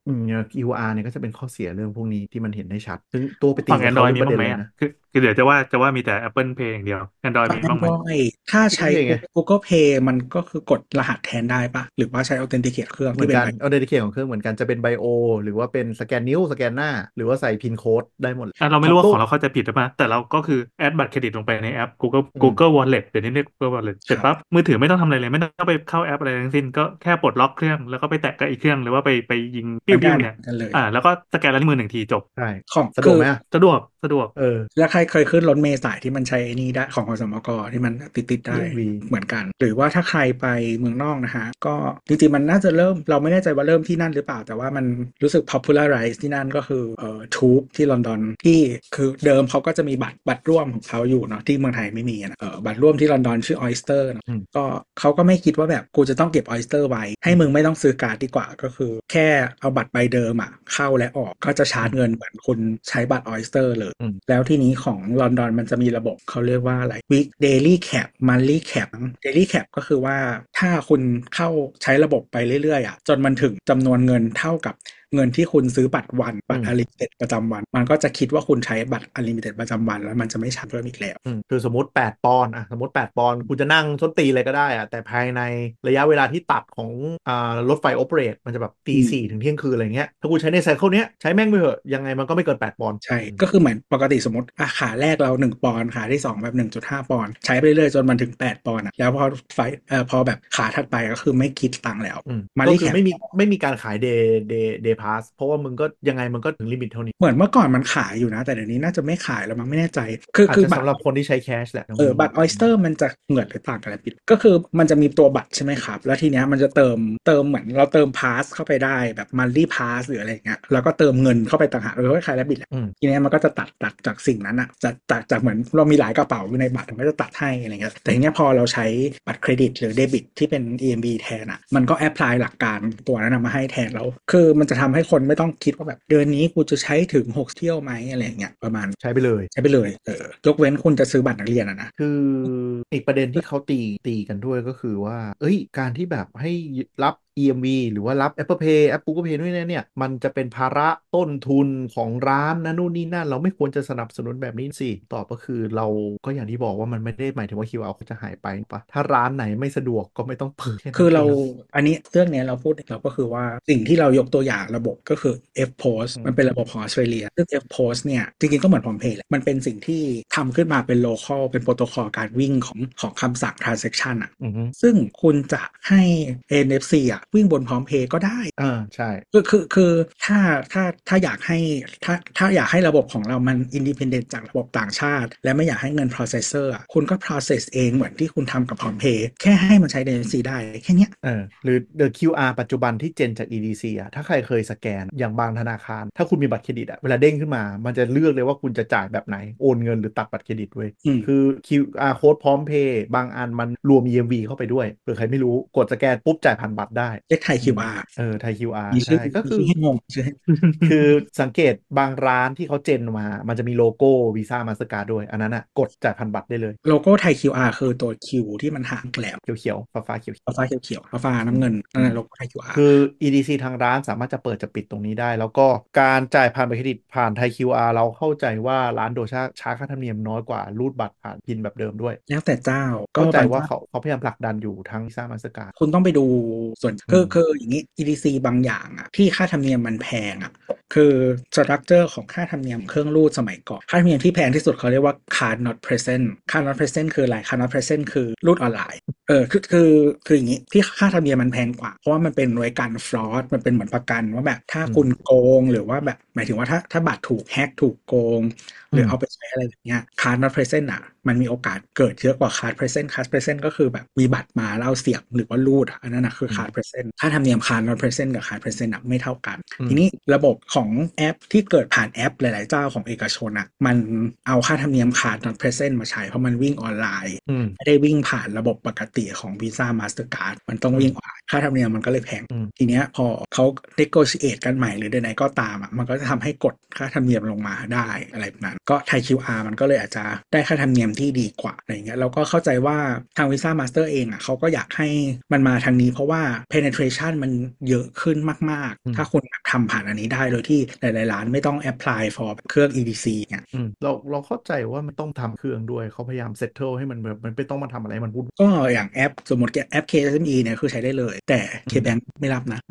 QR เนี่ยก็จะเป็นข้อเสียเรื่องพวกนี้ที่มันเห็นได้ชัดซึ่งตัวไปตีฝั่งกับเขา Android เรื่อมีงประเด็นบ้างไหมอ่ะเลยนะคือเดี๋ยวจะว่ามีแต่ Apple Pay อย่างเดียว Android ฝั่งมีบ้างไหม Android ถ้าใช้ Google Pay ไง Google Pay มันก็คือกดรหัสแทนได้ปะหรือว่าใช้ Authenticate เครื่องเหมือที่นเป็นกันใบเอาเดดิเคทของเครื่องเหมือนกันจะเป็นไบโอหรือว่าเป็นสแกนนิ้วสแกนหน้าหรือว่าใส่พินโค้ดได้หมดเลยเราไม่รู้ว่าโลกของเราเข้าใจผิดหรือเปล่าแต่เราก็คือแอดบัตรเครดิตลงไปในแอปอืม Google Wallet เดี๋ยวนี้เรียก Google Wallet เสร็จครับปั๊บมือถือไม่ต้องทำอะไรเลยไม่ต้องไปเข้าแอปอะไรทั้งสิ้นก็แค่ปลดล็อกเครื่องแล้วก็ไปแตะกับอีกเครื่องหรือว่าไปยิงปิ้มันได้วๆเนี่ยกันเลยแล้วก็สแกนลายนิ้วมือ1 ทีจบใช่ของสะดคืวกอไหมอ่ะสะดวกแล้วใครเคยขึ้นรถเมล์สายที่มันใช้นี่ได้ของขสมกที่มันติดได้ EMV เหมือนกัน หรือว่าถ้าใครไปเมืองนอกนะฮะ ก็จริงๆมันน่าจะเริ่มเราไม่แน่ใจว่าเริ่มที่นั่นหรือเปล่า แต่ว่ามันรู้สึก popularize ที่นั่นก็คือทูบที่ลอนดอนที่คือเดิมเขาก็จะมีบัตรร่วมของเขาอยู่เนาะที่เมืองไทยไม่มีนะบัตรร่วมที่ลอนดอนชื่อ Oyster นะอืมก็เขาก็ไม่คิดว่าแบบกูจะต้องเก็บ Oyster ไว้ให้มึงไม่ต้องซื้อการ์ดดีกว่าก็คือแค่เอาบัตรใบเดิมเข้าและออกก็จะชาร์จเงินเหมือนคุณใช้บัตร Oyster เลยอืมแล้วทีนี้ของลอนดอนมันจะมีระบบเขาเรียกว่าอะไร week daily cap monthly cap daily cap ก็คือว่าถ้าคุณเข้าใช้ระบบไปเรื่อยๆจนมันถึงจำนวนเงินเท่ากับเงินที่คุณซื้อบัตรบัตร unlimited ประจำวันมันก็จะคิดว่าคุณใช้บัตร unlimited ประจำวันแล้วมันจะไม่ชาร์จเพิ่มอีกแล้วคือสมมติ8 ปอนด์สมมติ8 ปอนด์คุณจะนั่งส้นตีเลยก็ได้แต่ภายในระยะเวลาที่ตัดของรถไฟโอเปเรตมันจะแบบตี4ถึงเที่ยงคืนอะไรเงี้ยถ้าคุณใช้ในไซเคิลเนี้ยใช้แม่งไปเถอะยังไงมันก็ไม่เกิน8 ปอนด์ใช่ก็คือเหมือนปกติสมมติขาแรกเรา1 ปอนด์ขาที่2แบบ 1.5 ปอนด์ใช้ไปเรื่อยๆจนมันถึง8 ปอนด์แล้วพอแบบขาถัดไปก็คือไม่คิดตังค์แล้วก็คือไม่มีการขายเดย์พาสเพราะว่ามึงก็ยังไงมันก็ถึงลิมิตเท่านี้เหมือนเมื่อก่อนมันขายอยู่นะแต่เดี๋ยวนี้น่าจะไม่ขายแล้วมั้งไม่แน่ใจอาจจะสำหรับคนที่ใช้แคชแหละบัตร Oyster มันจะเหมือนหรือต่างกันอะไรปิดก็คือมันจะมีตัวบัตรใช่ไหมครับแล้วทีเนี้ยมันจะเติมเหมือนเราเติมพาสเข้าไปได้แบบ monthly pass หรืออะไรอย่างเงี้ยแล้วก็เติมเงินเข้าไปต่างหากคล้ายๆแล้วบิดแหละทีเนี้ยมันก็จะตัดจากสิ่งนั้นจากเหมือนเรามีหลายกระเป๋าอยู่ในบัตรมันก็จะตัดให้อะไรเงี้ยแต่ทีเนี้ยพอเราใช้บัตรเครดิตหรือเดบิตที่เป็น EMV แทนมันก็แอพพลายหลักการตัวนั้นมาให้แทนแล้วคือมันจะทำให้คนไม่ต้องคิดว่าแบบเดือนนี้กูจะใช้ถึง6 เที่ยวไหมอะไรเงี้ยประมาณใช้ไปเลยยกเว้นคุณจะซื้อบัตรนักเรียนนะคืออีกประเด็นที่เขาตีกันด้วยก็คือว่าการที่แบบให้รับ EMV หรือว่ารับ Apple Pay แอป Google Pay ด้วยเนี่ยมันจะเป็นภาระต้นทุนของร้านนะนู่นนี่นั่นเราไม่ควรจะสนับสนุนแบบนี้สิตอบก็คือเราก็อย่างที่บอกว่ามันไม่ได้หมายถึงว่า QR เขาจะหายไปปะถ้าร้านไหนไม่สะดวกก็ไม่ต้องเปิดคือเราอันนี้เรื่องนี้เราพูดเราก็คือว่าสิ่งที่เรายกตัวอย่างระบบก็คือ F-Post มันเป็นระบบของออสเตรเลียซึ่ง F-Post เนี่ยจริงๆก็เหมือน PromptPay แหละมันเป็นสิ่งที่ทำขึ้นมาเป็น local เป็นโปรโตคอลการวิ่งของคำสั่ง transaction ซึ่งคุณจะให้ NFC วิ่งบน PromptPay ก็ได้ใช่คือถ้าอยากให้ระบบของเรามัน independent จากระบบต่างชาติและไม่อยากให้เงิน processor คุณก็ process เองเหมือนที่คุณทำกับ PromptPay แค่ให้มันใช้ NFC ได้แค่เนี้ยหรือ The QR ปัจจุบันที่เจนจาก EDC ถ้าใครเคยสแกนอย่างบางธนาคารถ้าคุณมีบัตรเครดิตเวลาเด้งขึ้นมามันจะเลือกเลยว่าคุณจะจ่ายแบบไหนโอนเงินหรือตัดบัตรเครดิตเว้ยคือ QR code พร้อมเพย์บางอันมันรวม EMV เข้าไปด้วยเผื่อใครไม่รู้กดสแกนปุ๊บจ่ายผ่านบัตรได้เรียกไทย QR ไทย QR ใช่ก็คือให้งงคือสังเกตบางร้านที่เขาเจนมามันจะมีโลโก้ Visa Mastercard ด้วยอันนั้นกดจ่ายผ่านบัตรได้เลยโลโก้ไทย QR คือตัว Q ที่มันหางแหลมเขียวๆฟ้าเขียวฟ้าน้ำเงินนั่นแหละโลโก้ไทย QR คือ EDC ทางร้านสามารถจะเปิดจะปิดตรงนี้ได้แล้วก็การจ่ายผ่านบัตรเครดิตผ่านไทย QR เราเข้าใจว่าร้านโดชาช้าค่าธรรมเนียมน้อยกว่ารูดบัตรผ่านพินแบบเดิมด้วยแล้วแต่เจ้าเข้าใจว่าเขาพยายามผลักดันอยู่ทั้ง Visa Mastercard คุณต้องไปดูส่วนคืออย่างนี้ EDC บางอย่างที่ค่าธรรมเนียมมันแพงคือสตรัคเจอร์ของค่าธรรมเนียมเครื่องรูดสมัยก่อนค่าธรรมเนียมที่แพงที่สุดเขาเรียกว่า card not present card not present คืออะไร card not present คือรูดออนไลน์คืออย่างนี้ที่ค่าธรรมเนียมมันแพงกว่าเพราะว่ามันเป็นไว้กันฟรอดมันเป็นเหมือนประกันว่าแบบถ้าคุณโกงหรือว่าแบบหมายถึงว่าถ้าบัตรถูกแฮกถูกโกงหรือเอาไปใช้อะไรแบบเนี้ย card not present มันมีโอกาสเกิดเยอะกว่า card present ก็คือแบบมีบัตรมาแล้วเสียบหรือว่ารูดอันนั้นคือ card present ค่าธรรมเนียม card not present กับ card present ไม่เท่ากันทีนี้ระบบของแอปที่เกิดผ่านแอปหลายๆเจ้าของเอกชนมันเอาค่าธรรมเนียม card not present มาใช้เพราะมันวิ่งออนไลน์ไม่ได้วิ่งผ่านระบบปกติของ Visa Mastercard มันต้องวิ่งออนไลน์ค่าธรรมเนียมมันก็เลยแพงทีเนี้ยพอเขา negotiate กันใหม่หรือใดๆก็ตามมันก็จะทำให้กดค่าธรรมเนียมลงมาได้อะไรแบบนั้นก็ไทย QR มันก็เลยอาจจะได้ค่าธรรมเนียมที่ดีกว่าอะไรเงี้ยเราก็เข้าใจว่าทาง Visa Master เองเขาก็อยากให้มันมาทางนี้เพราะว่า penetration มันเยอะขึ้นมากๆถ้าคุณทำผ่านอันนี้ได้โดยที่หลายๆร้านไม่ต้อง apply for เครื่อง EDC เนี่ยเราเข้าใจว่ามันต้องทำเครื่องด้วยเขาพยายาม settle ให้มันแบบมันไม่ต้องมาทำอะไรมันวุ่นก็อย่างแอปสมมติแอป KSME เนี่ยคือใช้ได้เลยแต่ KBank ไม่รับนะ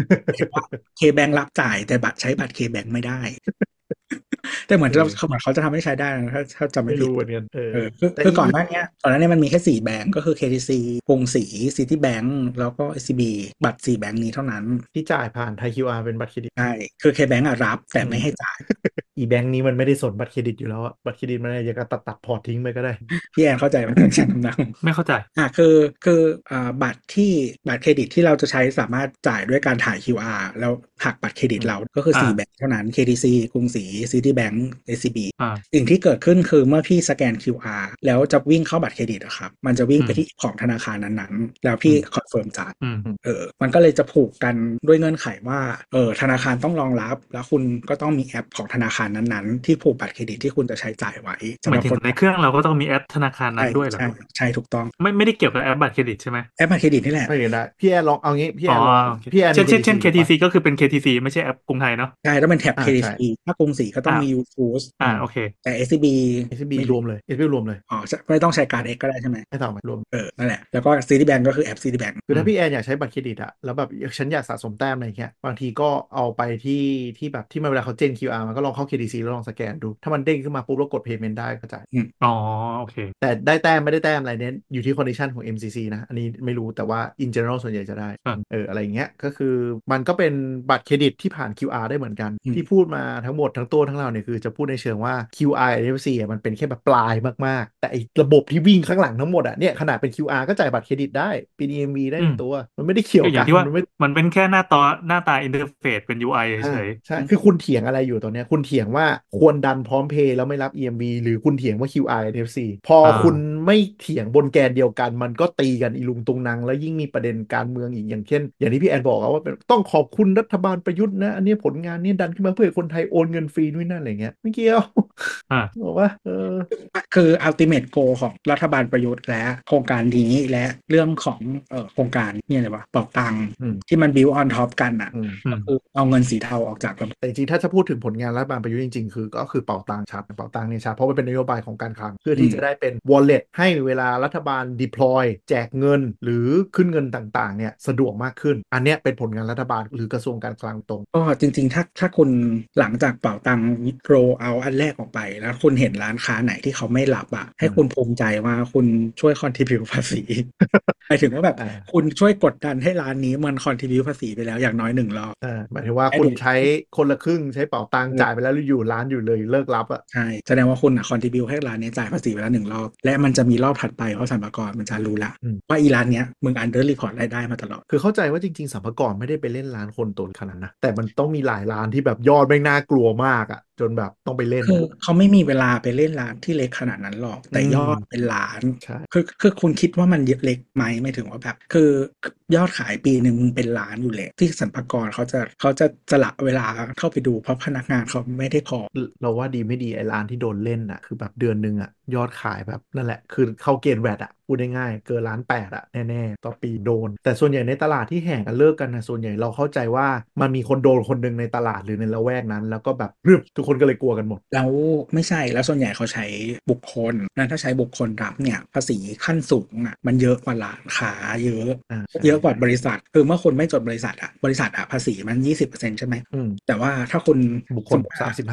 KBank รับจ่ายแต่บัตรใช้บัตร KBank ไม่ได้ แต่เหมือนเขาจะทำให้ใช้ได้นะถ้าจำไม่ผิดรู้เหมือนกันคือก่อนหน้านี้มันมีแค่4แบงก์ก็คือ KTC กรุงศรี Citibank แล้วก็ SCB บัตร4แบงก์นี้เท่านั้นที่จ่ายผ่านไทย QR เป็นบัตรเครดิตใช่คือ KBank รับแต่ไม่ให้จ่ายอีแบงค์นี้มันไม่ได้สนบัตรเครดิตอยู่แล้วอะบัตรเครดิตมันอยากจะตัดพอร์ตทิ้งไปก็ได้พี่แอนเข้าใจไหมใช่คำนั้นไม่เข้าใจคือบัตรเครดิตที่เราจะใช้สามารถจ่ายด้วยการถ่าย QR แล้วหักบัตรเครดิตเราก็คือ4แบงก์เท่านั้น KTC กรุงศรี Citibank SCB สิ่งที่เกิดขึ้นคือเมื่อพี่สแกน QR แล้วจะวิ่งเข้าบัตรเครดิตอะครับมันจะวิ่งไปที่ของธนาคารนั้นๆแล้วพี่คอนเฟิร์มจ่ายมันก็เลยจะผูกกันด้วยเงื่อนไขว่าธนาคารต้องรองรับแล้วคุณก็ต้องมีแอปของธนาคารนั้นๆที่ผูกบัตรเครดิตที่คุณจะใช้จ่ายไว้หมายถึงในเครื่องเราก็ต้องมีแอปธนาคารนั้นด้วยเหรอใช่ถูกต้องไม่ได้เกี่ยวกับแอปบัตรเครดิตใช่ไหมแอปบัตรเครดิตนี่แหละไม่ได้พี่แอนลองเอางี้พี่แอนลองพี่แอนเช่น KTC ก็คือเป็น KTC ไม่ใช่แอปกรุงไทยเนาะใช่ต้องเป็นแท็บ KTC ถ้ากรุงศรีก็ต้องมี UFoods โอเคแต่ SCB รวมเลย SCB รวมเลยไม่ต้องใช้การ์ด X ก็ได้ใช่ไหมไม่ต้องรวมนั่นแหละแล้วก็ Citibank ก็คือแอป Citibank คือถ้าพี่แอนอยากใช้บัตรเครดิตอะแล้วแบบฉันอยากสะสมแต้มอะไรเงี้ยบางทีก็เอาไปที่แบบที่เวลาเขาเจน QR มันก็ลองเข้า KTC แล้วลองสแกนดูถ้ามันเด้งขึ้นมาปุ๊บแล้วกด payment ได้ก็จ่ายโอเคแต่ได้แต้มไม่ได้แต้มอะไรเนี้ยอยู่ที่ condition ของ MCC นะอันนี้ไม่รู้แต่ว่า in general ส่วนใหญ่จะได้อะไรเงี้ยก็คือมันก็เป็นบัตรเครดิตที่ผ่าน QR ได้เหมือนกันที่พูดมาทั้งหมดทั้งตัวทั้งเราเนี่ยคือจะพูดในเชิงว่า QR NFC มันเป็นแค่แบบปลายมากๆแต่ไอ้ระบบที่วิ่งข้างหลังทั้งหมดอะเนี่ยขนาดเป็น QR ก็จ่ายบัตรเครดิตได้ PDMV ได้ในตัวมันไม่ได้เกี่ยวกันที่ว่ามันเป็นแค่หน้าตาอินเทอร์เฟซเป็น UI เฉยใช่คือคุณเถียงอะไรอยู่ตอนนี้คุณเถียงว่าควรดันพร้อมเพย์แล้วไม่รับ EMV หรือคุณเถียงว่า QR NFC พอคุณไม่เถียงบนแกนเดียวกันมันก็ตีกันอีลุงตุงนังแล้วยิ่งมีประเด็นการเมืองอีกอย่างเช่นอย่างที่พี่แอนบอกว่าต้องขอบคุณรัฐบาลประยุทธ์นะอันนี้ผลงานนี้ดันขึ้นมาเพื่อคนไทยโอนเงินฟรีนู่นนั่นอะไรเงี้ยไม่เกี่ยวบอกว่าคือ ultimate goal ของรัฐบาลประยุทธ์และโครงการนี้และเรื่องของโครงการเนี่ยอะไรวะเป่าตังที่มัน build on top กันอ่ะก็คือเอาเงินสีเทาออกจากระบบแต่จริงๆถ้าจะพูดถึงผลงานรัฐบาลประยุทธ์จริงๆคือก็คือเป่าตังชัดเป่าตังเนี่ยชัดเพราะมันเป็นนโยบายของการคลังเพื่อที่จะได้เป็น wallet ให้เวลารัฐบาล deploy แจกเงินหรือขึ้นเงินต่างๆเนี่ยสะดวกมากขึ้นอันเนี้ยเป็นผลงานรัฐบาลหรือกระทรวงการคลังตรงก็จริงๆถ้าคุณหลังจากเป่าตังโรเอาอันแรกออกไปแล้วคุณเห็นร้านค้าไหนที่เขาไม่รับอ่ะให้คุณภูมิใจว่าคุณช่วย contribute ภาษีหมายถึงว่าแบบคุณช่วยกดดันให้ร้านนี้มัน contribute ภาษีไปแล้วอย่างน้อย1 รอบหมายถึงว่าคุณใช้คนละครึ่งใช้เป่าตังจ่ายไปแล้วอยู่ร้านอยู่เลยเลิกรับอ่ะใช่แสดงว่าคุณcontribute ให้ร้านนี้จ่ายภาษีไปแล้ว1 รอบและมันจะมีรอบถัดไปเพราะสรรพากรมันจะรู้ละว่าอีร้านเนี้ยมึง under report รายได้มาตลอดคือเข้าใจว่าจริงๆสรรพากรไม่ได้ไปเล่นร้านคนตนขนาดนะแต่มันต้องมีหลายร้านที่แบบยอดไม่น่ากลัวมากอ่ะจนแบบต้องไปเล่นคือเขาไม่มีเวลาไปเล่นร้านที่เล็กขนาดนั้นหรอกแต่ยอดเป็นล้านคือคุณคิดว่ามันเล็กไหมไม่ถึงว่าแบบคือยอดขายปีหนึ่งมึงเป็นล้านอยู่เลยที่สรรพากรเขาจะสละเวลาเข้าไปดูเพราะพนักงานเขาไม่ได้พอเราว่าดีไม่ดีไอ้ร้านที่โดนเล่นอ่ะคือแบบเดือนหนึ่งอ่ะยอดขายแบบนั่นแหละคือเข้าเกณฑ์แวดอ่ะพูดง่ายๆเกิน1.8 ล้านอ่ะแน่ๆต่อปีโดนแต่ส่วนใหญ่ในตลาดที่แห่กันเลิกกันนะส่วนใหญ่เราเข้าใจว่ามันมีคนโดนคนหนึ่งในตลาดหรือในละแวกนั้นแล้วก็แบบรึบทุกคนก็เลยกลัวกันหมดแล้วไม่ใช่แล้วส่วนใหญ่เขาใช้บุคคลนั้นถ้าใช้บุคคลรับเนี่ยภาษีขั้นสูงอ่ะมันเยอะกว่าร้านค้าเยอะกว่าบริษัทคือเมื่อคนไม่จดบริษัทอ่ะบริษัทอ่ะภาษีมัน 20% ใช่ไหมแต่ว่าถ้าคุณบุคคล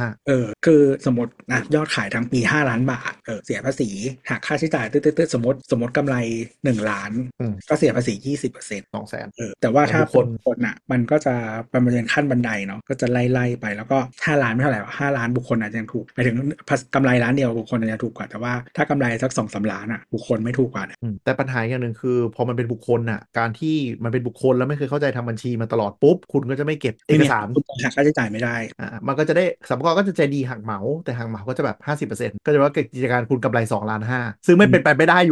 35 คือสมมตินะยอดขายทั้งปี5 ล้านบาทเสียภาษีหักค่าใช้จ่ายตึ๊ดๆสมมติกำไร1 ล้านก็เสียภาษี 20% 200,000 แต่ว่าถ้าคนอ่ะมันก็จะเป็นบันไดขั้นบันไดเนาะก็จะไล่ไปแล้วก็5 ล้านไม่เท่าไหร่5 ล้านบุคคลอาจจะถูกหมายถึงกำไรล้านเดียวบุคคลอาจจะถูกกว่าแต่ว่าถ้ากำไรสัก2-3 ล้านอ่ะบุคคลไม่ถูกกว่าแต่ปัญหาอย่างหนึ่งคือพอมันเป็นบุคคลอ่ะการที่มันเป็นบุคคลแล้วไม่เคยเข้าใจทำบัญชีมาตลอดปุ๊บคุณก็จะไม่เก็บเอกสารหักค่าใช้จ่ายไม่ได้มันก็จะได้สรรพากรก็จะใจดีหักเหมาแต่หักเหมาก็จะแบบ 50%ก็จะว่ากิจการคุณกำไร2.5 ล้านซึ่งไม่เป็นไปไม่ได้อยู่แล้วใน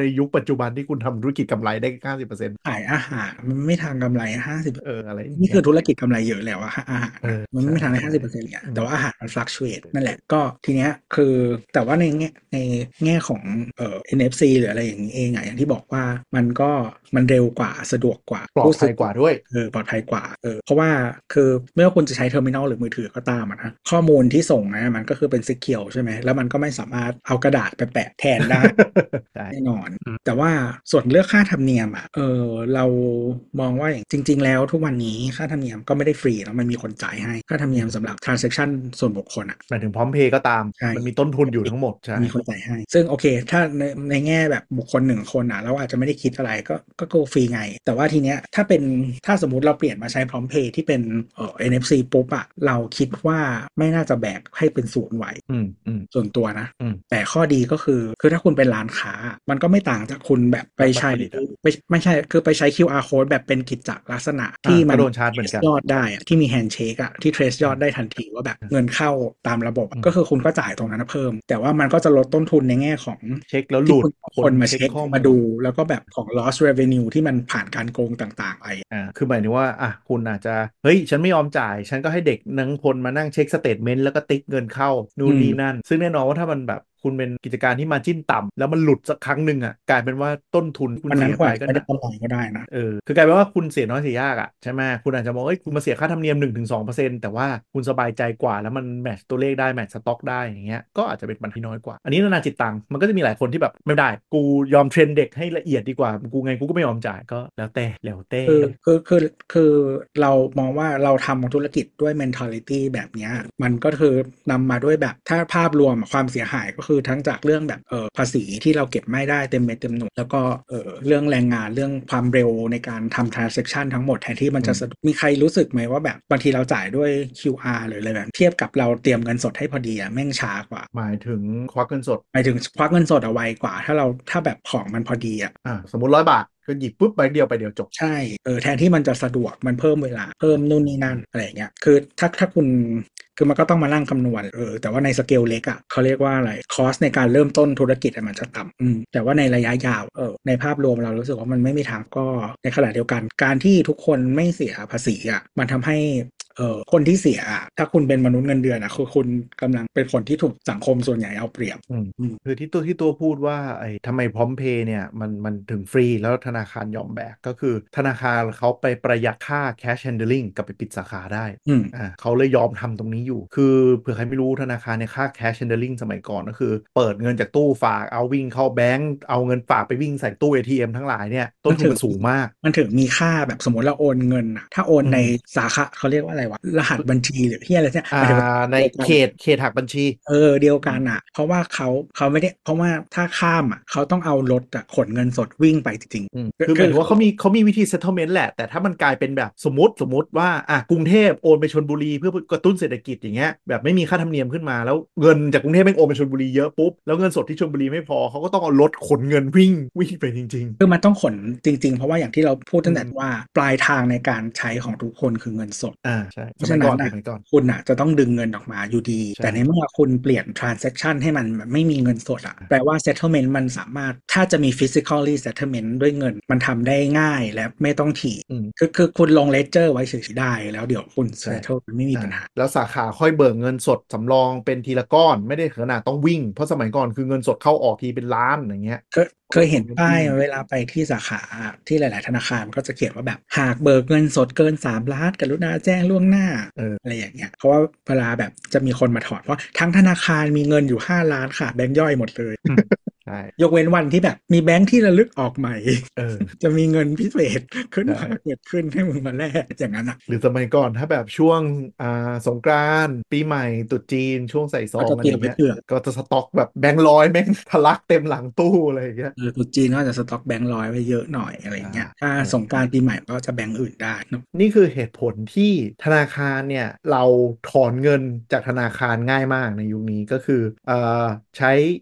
ยุคปัจจุบันที่คุณทำธุรกิจกำไรได้50% ขายอาหารมันไม่ทางกำไร50 อะไรอย่างนี่เงี้ยคือธุรกิจกำไรเยอะแล้วอะอาหารนะมันใช่ไม่มีทางได้ใช่ 50%เนี่ยแต่ว่าอาหารมัน fluctuate นั่นแหละก็ทีเนี้ยคือแต่ว่าในแง่ของNFC หรืออะไรอย่างนี้เองอะอย่างที่บอกว่ามันเร็วกว่าสะดวกกว่าปลอดภัยกว่าด้วยปลอดภัยกว่าเพราะว่าคือไม่ว่าคุณจะใช้เทอร์มินอลหรือมือถือก็ตามอะนะข้อมูลที่ส่งนะมันก็คือเป็น secure ใช่ไหมแล้วมันก็ไม่สามารถเอากระดาษไปแปะแทนได้ใช่แน่นอนแต่ว่าส่วนเรื่องค่าธรรมเนียมอ่ะเรามองว่าอย่างจริงๆแล้วทุกวันนี้ค่าธรรมเนียมก็ไม่ได้ฟรีแล้วมันมีคนจ่ายให้ค่าธรรมเนียมสำหรับ transaction ส่วนบุคคลอ่ะหมายถึงพร้อมเพย์ก็ตามใช่มันมีต้นทุนอยู่ทั้งหมดใช่มีคนจ่ายให้ซึ่งโอเคถ้าในแง่แบบบุคคล1 คนอ่ะเราอาจจะไม่ได้คิดอะไรก็ฟรีไงแต่ว่าทีเนี้ยถ้าสมมติเราเปลี่ยนมาใช้พร้อมเพย์ที่เป็นNFC ปุ๊บอ่ะเราคิดว่าไม่น่าจะแบกให้เป็นศูนย์ไหวส่วนตัวนะแต่ข้อดีก็คือถ้าคุณเป็นร้านค้ามันก็ไม่ต่างจากคุณแบบไปใช้ไม่ใช่คือไปใช้ QR code แบบเป็นกิจจลักษณะที่มันก็โดนชาร์จเหมือนกันยอดได้อะที่มีแฮนด์เชคอะที่ trace ยอดได้ทันทีว่าแบบเงินเข้าตามระบบก็คือคุณก็จ่ายตรงนั้นเพิ่มแต่ว่ามันก็จะลดต้นทุนในแง่ของเช็คแล้วหที่ลุดคนมาเช็คเช็คข้อมูลมาดูแล้วก็แบบของ loss revenue ที่มันผ่านการโกงต่างๆไปคือหมายถึงว่าคุณอาจจะเฮ้ยฉันไม่ยอมจ่ายฉันก็ให้เด็กนังคนมานั่งเช็คสเตทเมนต์แล้วก็ติ๊กเงินเข้านู่นนี่นั่นซึ่งแน่นอนว่าถ้ามันแบบคุณเป็นกิจการที่มาจิ้นต่ำแล้วมันหลุดสักครั้งหนึ่งกลายเป็นว่าต้นทุนคุณวันนั้นเสียไปก็ไม่หนักได้กำไรก็ได้นะคือกลายเป็นว่าคุณเสียน้อยเสียยากใช่ไหมคุณอาจจะมองคุณมาเสียค่าธรรมเนียม1-2%แต่ว่าคุณสบายใจกว่าแล้วมันแมทช์ตัวเลขได้แมทช์สต็อกได้อย่างเงี้ยก็อาจจะเป็นปันที่น้อยกว่าอันนี้นานาจิตตังมันก็จะมีหลายคนที่แบบไม่ได้กูยอมเทรนเด็กให้ละเอียดดีกว่ากูไงกูก็ไม่ยอมจ่ายก็แล้วแต่คือเรามองว่าเราทำธุรกิจด้วย mentality แบบนี้มันก็คือนำมาด้วยแบบถ้าภาพรวมความเสียหายก็คือทั้งจากเรื่องแบบภาษีที่เราเก็บไม่ได้เต็มเม็ดเต็มหน่วยแล้วก็เรื่องแรงงานเรื่องความเร็วในการทำ transaction ทั้งหมดแทนที่มันจะมีใครรู้สึกไหมว่าแบบบางทีเราจ่ายด้วย QR หรืออะไรแบบเทียบกับเราเตรียมเงินสดให้พอดีแม่งช้ากว่าหมายถึงควักเงินสดหมายถึงควักเงินสดเอาไว้กว่าถ้าแบบของมันพอดีสมมติ100 บาทก็หยิบปุ๊บใบเดียวไปเดียวจบใช่แทนที่มันจะสะดวกมันเพิ่มเวลาเพิ่มนู่นนี่นั่นอะไรเงี้ยคือถ้าคุณคือมันก็ต้องมานั่งคำนวณแต่ว่าในสเกลเล็กเขาเรียกว่าอะไรคอสในการเริ่มต้นธุรกิจมันจะต่ำแต่ว่าในระยะยาวในภาพรวมเรารู้สึกว่ามันไม่มีทางก็ในขณะเดียวกันการที่ทุกคนไม่เสียภาษีมันทำให้คนที่เสียถ้าคุณเป็นมนุษย์เงินเดือนคือคุณกำลังเป็นคนที่ถูกสังคมส่วนใหญ่เอาเปรียบคือที่ตัวพูดว่าทำไมพร้อมเพย์เนี่ยมันถึงฟรีแล้วธนาคารยอมแบกก็คือธนาคารเขาไปประหยัดค่า cash handling กับไปปิดสาขาได้เขาเลยยอมทำตรงนี้อยู่คือเผื่อใครไม่รู้ธนาคารในค่า cash handling สมัยก่อนก็คือเปิดเงินจากตู้ฝากเอาวิ่งเข้าแบงก์เอาเงินฝากไปวิ่งใส่ตู้ ATM ทั้งหลายเนี่ยต้นทุนมันสูงมากมันถึงมีค่าแบบสมมติเราโอนเงินถ้าโอนในสาขาเขาเรียกว่าอะไรวะรหัสบัญชีหรือที่อะไรเนี่ยในเขตหักบัญชีเดียวกันเพราะว่าเขาไม่ได้เพราะว่าถ้าข้ามเขาต้องเอารถขนเงินสดวิ่งไปจริงคือหมายถึงว่าเขามีวิธี settlement แหละแต่ถ้ามันกลายเป็นแบบสมมติว่ากรุงเทพโอนไปชลบุรีเพื่อกระตุ้นเศรษฐกิจอย่างเงี้ยแบบไม่มีค่าธรรมเนียมขึ้นมาแล้วเงินจากกรุงเทพแม่งโอนไปชลบุรีเยอะปุ๊บแล้วเงินสดที่ชลบุรีไม่พอเขาก็ต้องเอารถขนเงินวิ่งไปจริงๆคือมันต้องขนจริงๆเพราะว่าอย่างที่เราพูดตั้งแต่ว่าปลายทางในการใช้ของทุกคนคือเงินสดใช่เพราะฉะนั้นคุณจะต้องดึงเงินออกมาอยู่ดีแต่ในเมื่อคุณเปลี่ยน transaction ให้มันไม่มีเงินสดแปลว่า settlement มันสามารถถ้าจะมี physically settlement ด้วยเงินมันทำได้ง่ายและไม่ต้องถี่คือคุณลง ledger ไว้เฉยๆได้แล้วเดี๋ยวคุณ settle ไม่มีปัญหาแล้วสาขาค่อยเบิกเงินสดสำรองเป็นทีละก้อนไม่ได้ขนาดต้องวิ่งเพราะสมัยก่อนคือเงินสดเข้าออกทีเป็นล้านอย่างเงี้ยเคยเห็นป้ายเวลาไปที่สาขาที่หลายๆธนาคารก็จะเขียนว่าแบบหากเบิกเงินสดเกิน3 ล้านกรุณาแจ้งล่วงหน้าอะไรอย่างเงี้ยเพราะว่าเวลาแบบจะมีคนมาถอนเพราะทั้งธนาคารมีเงินอยู่5 ล้านค่ะแบงค์ย่อยหมดเลยยกเว้นวันที่แบบมีแบงค์ที่ระลึกออกใหม่จะมีเงินพิเศษขึ้นมาเกิดขึ้นให้มึงมาแลกอย่างนั้นหรือสมัยก่อนถ้าแบบช่วงสงกรานต์ปีใหม่ตรุษจีนช่วงใส่ซองอะไรเงี้ยก็จะสต็อกแบบแบงค์ร้อยแบงค์ทะลักเต็มหลังตู้อะไรอย่างเงี้ยตรุษจีนก็จะสต็อกแบงค์ร้อยไว้เยอะหน่อยอะไรเงี้ยถ้าสงกรานต์ปีใหม่ก็จะแบงค์อื่นได้นี่คือเหตุผลที่ธนาคารเนี่ยเราถอนเงินจากธนาคารง่ายมากในยุคนี้ก็คือใช้แอป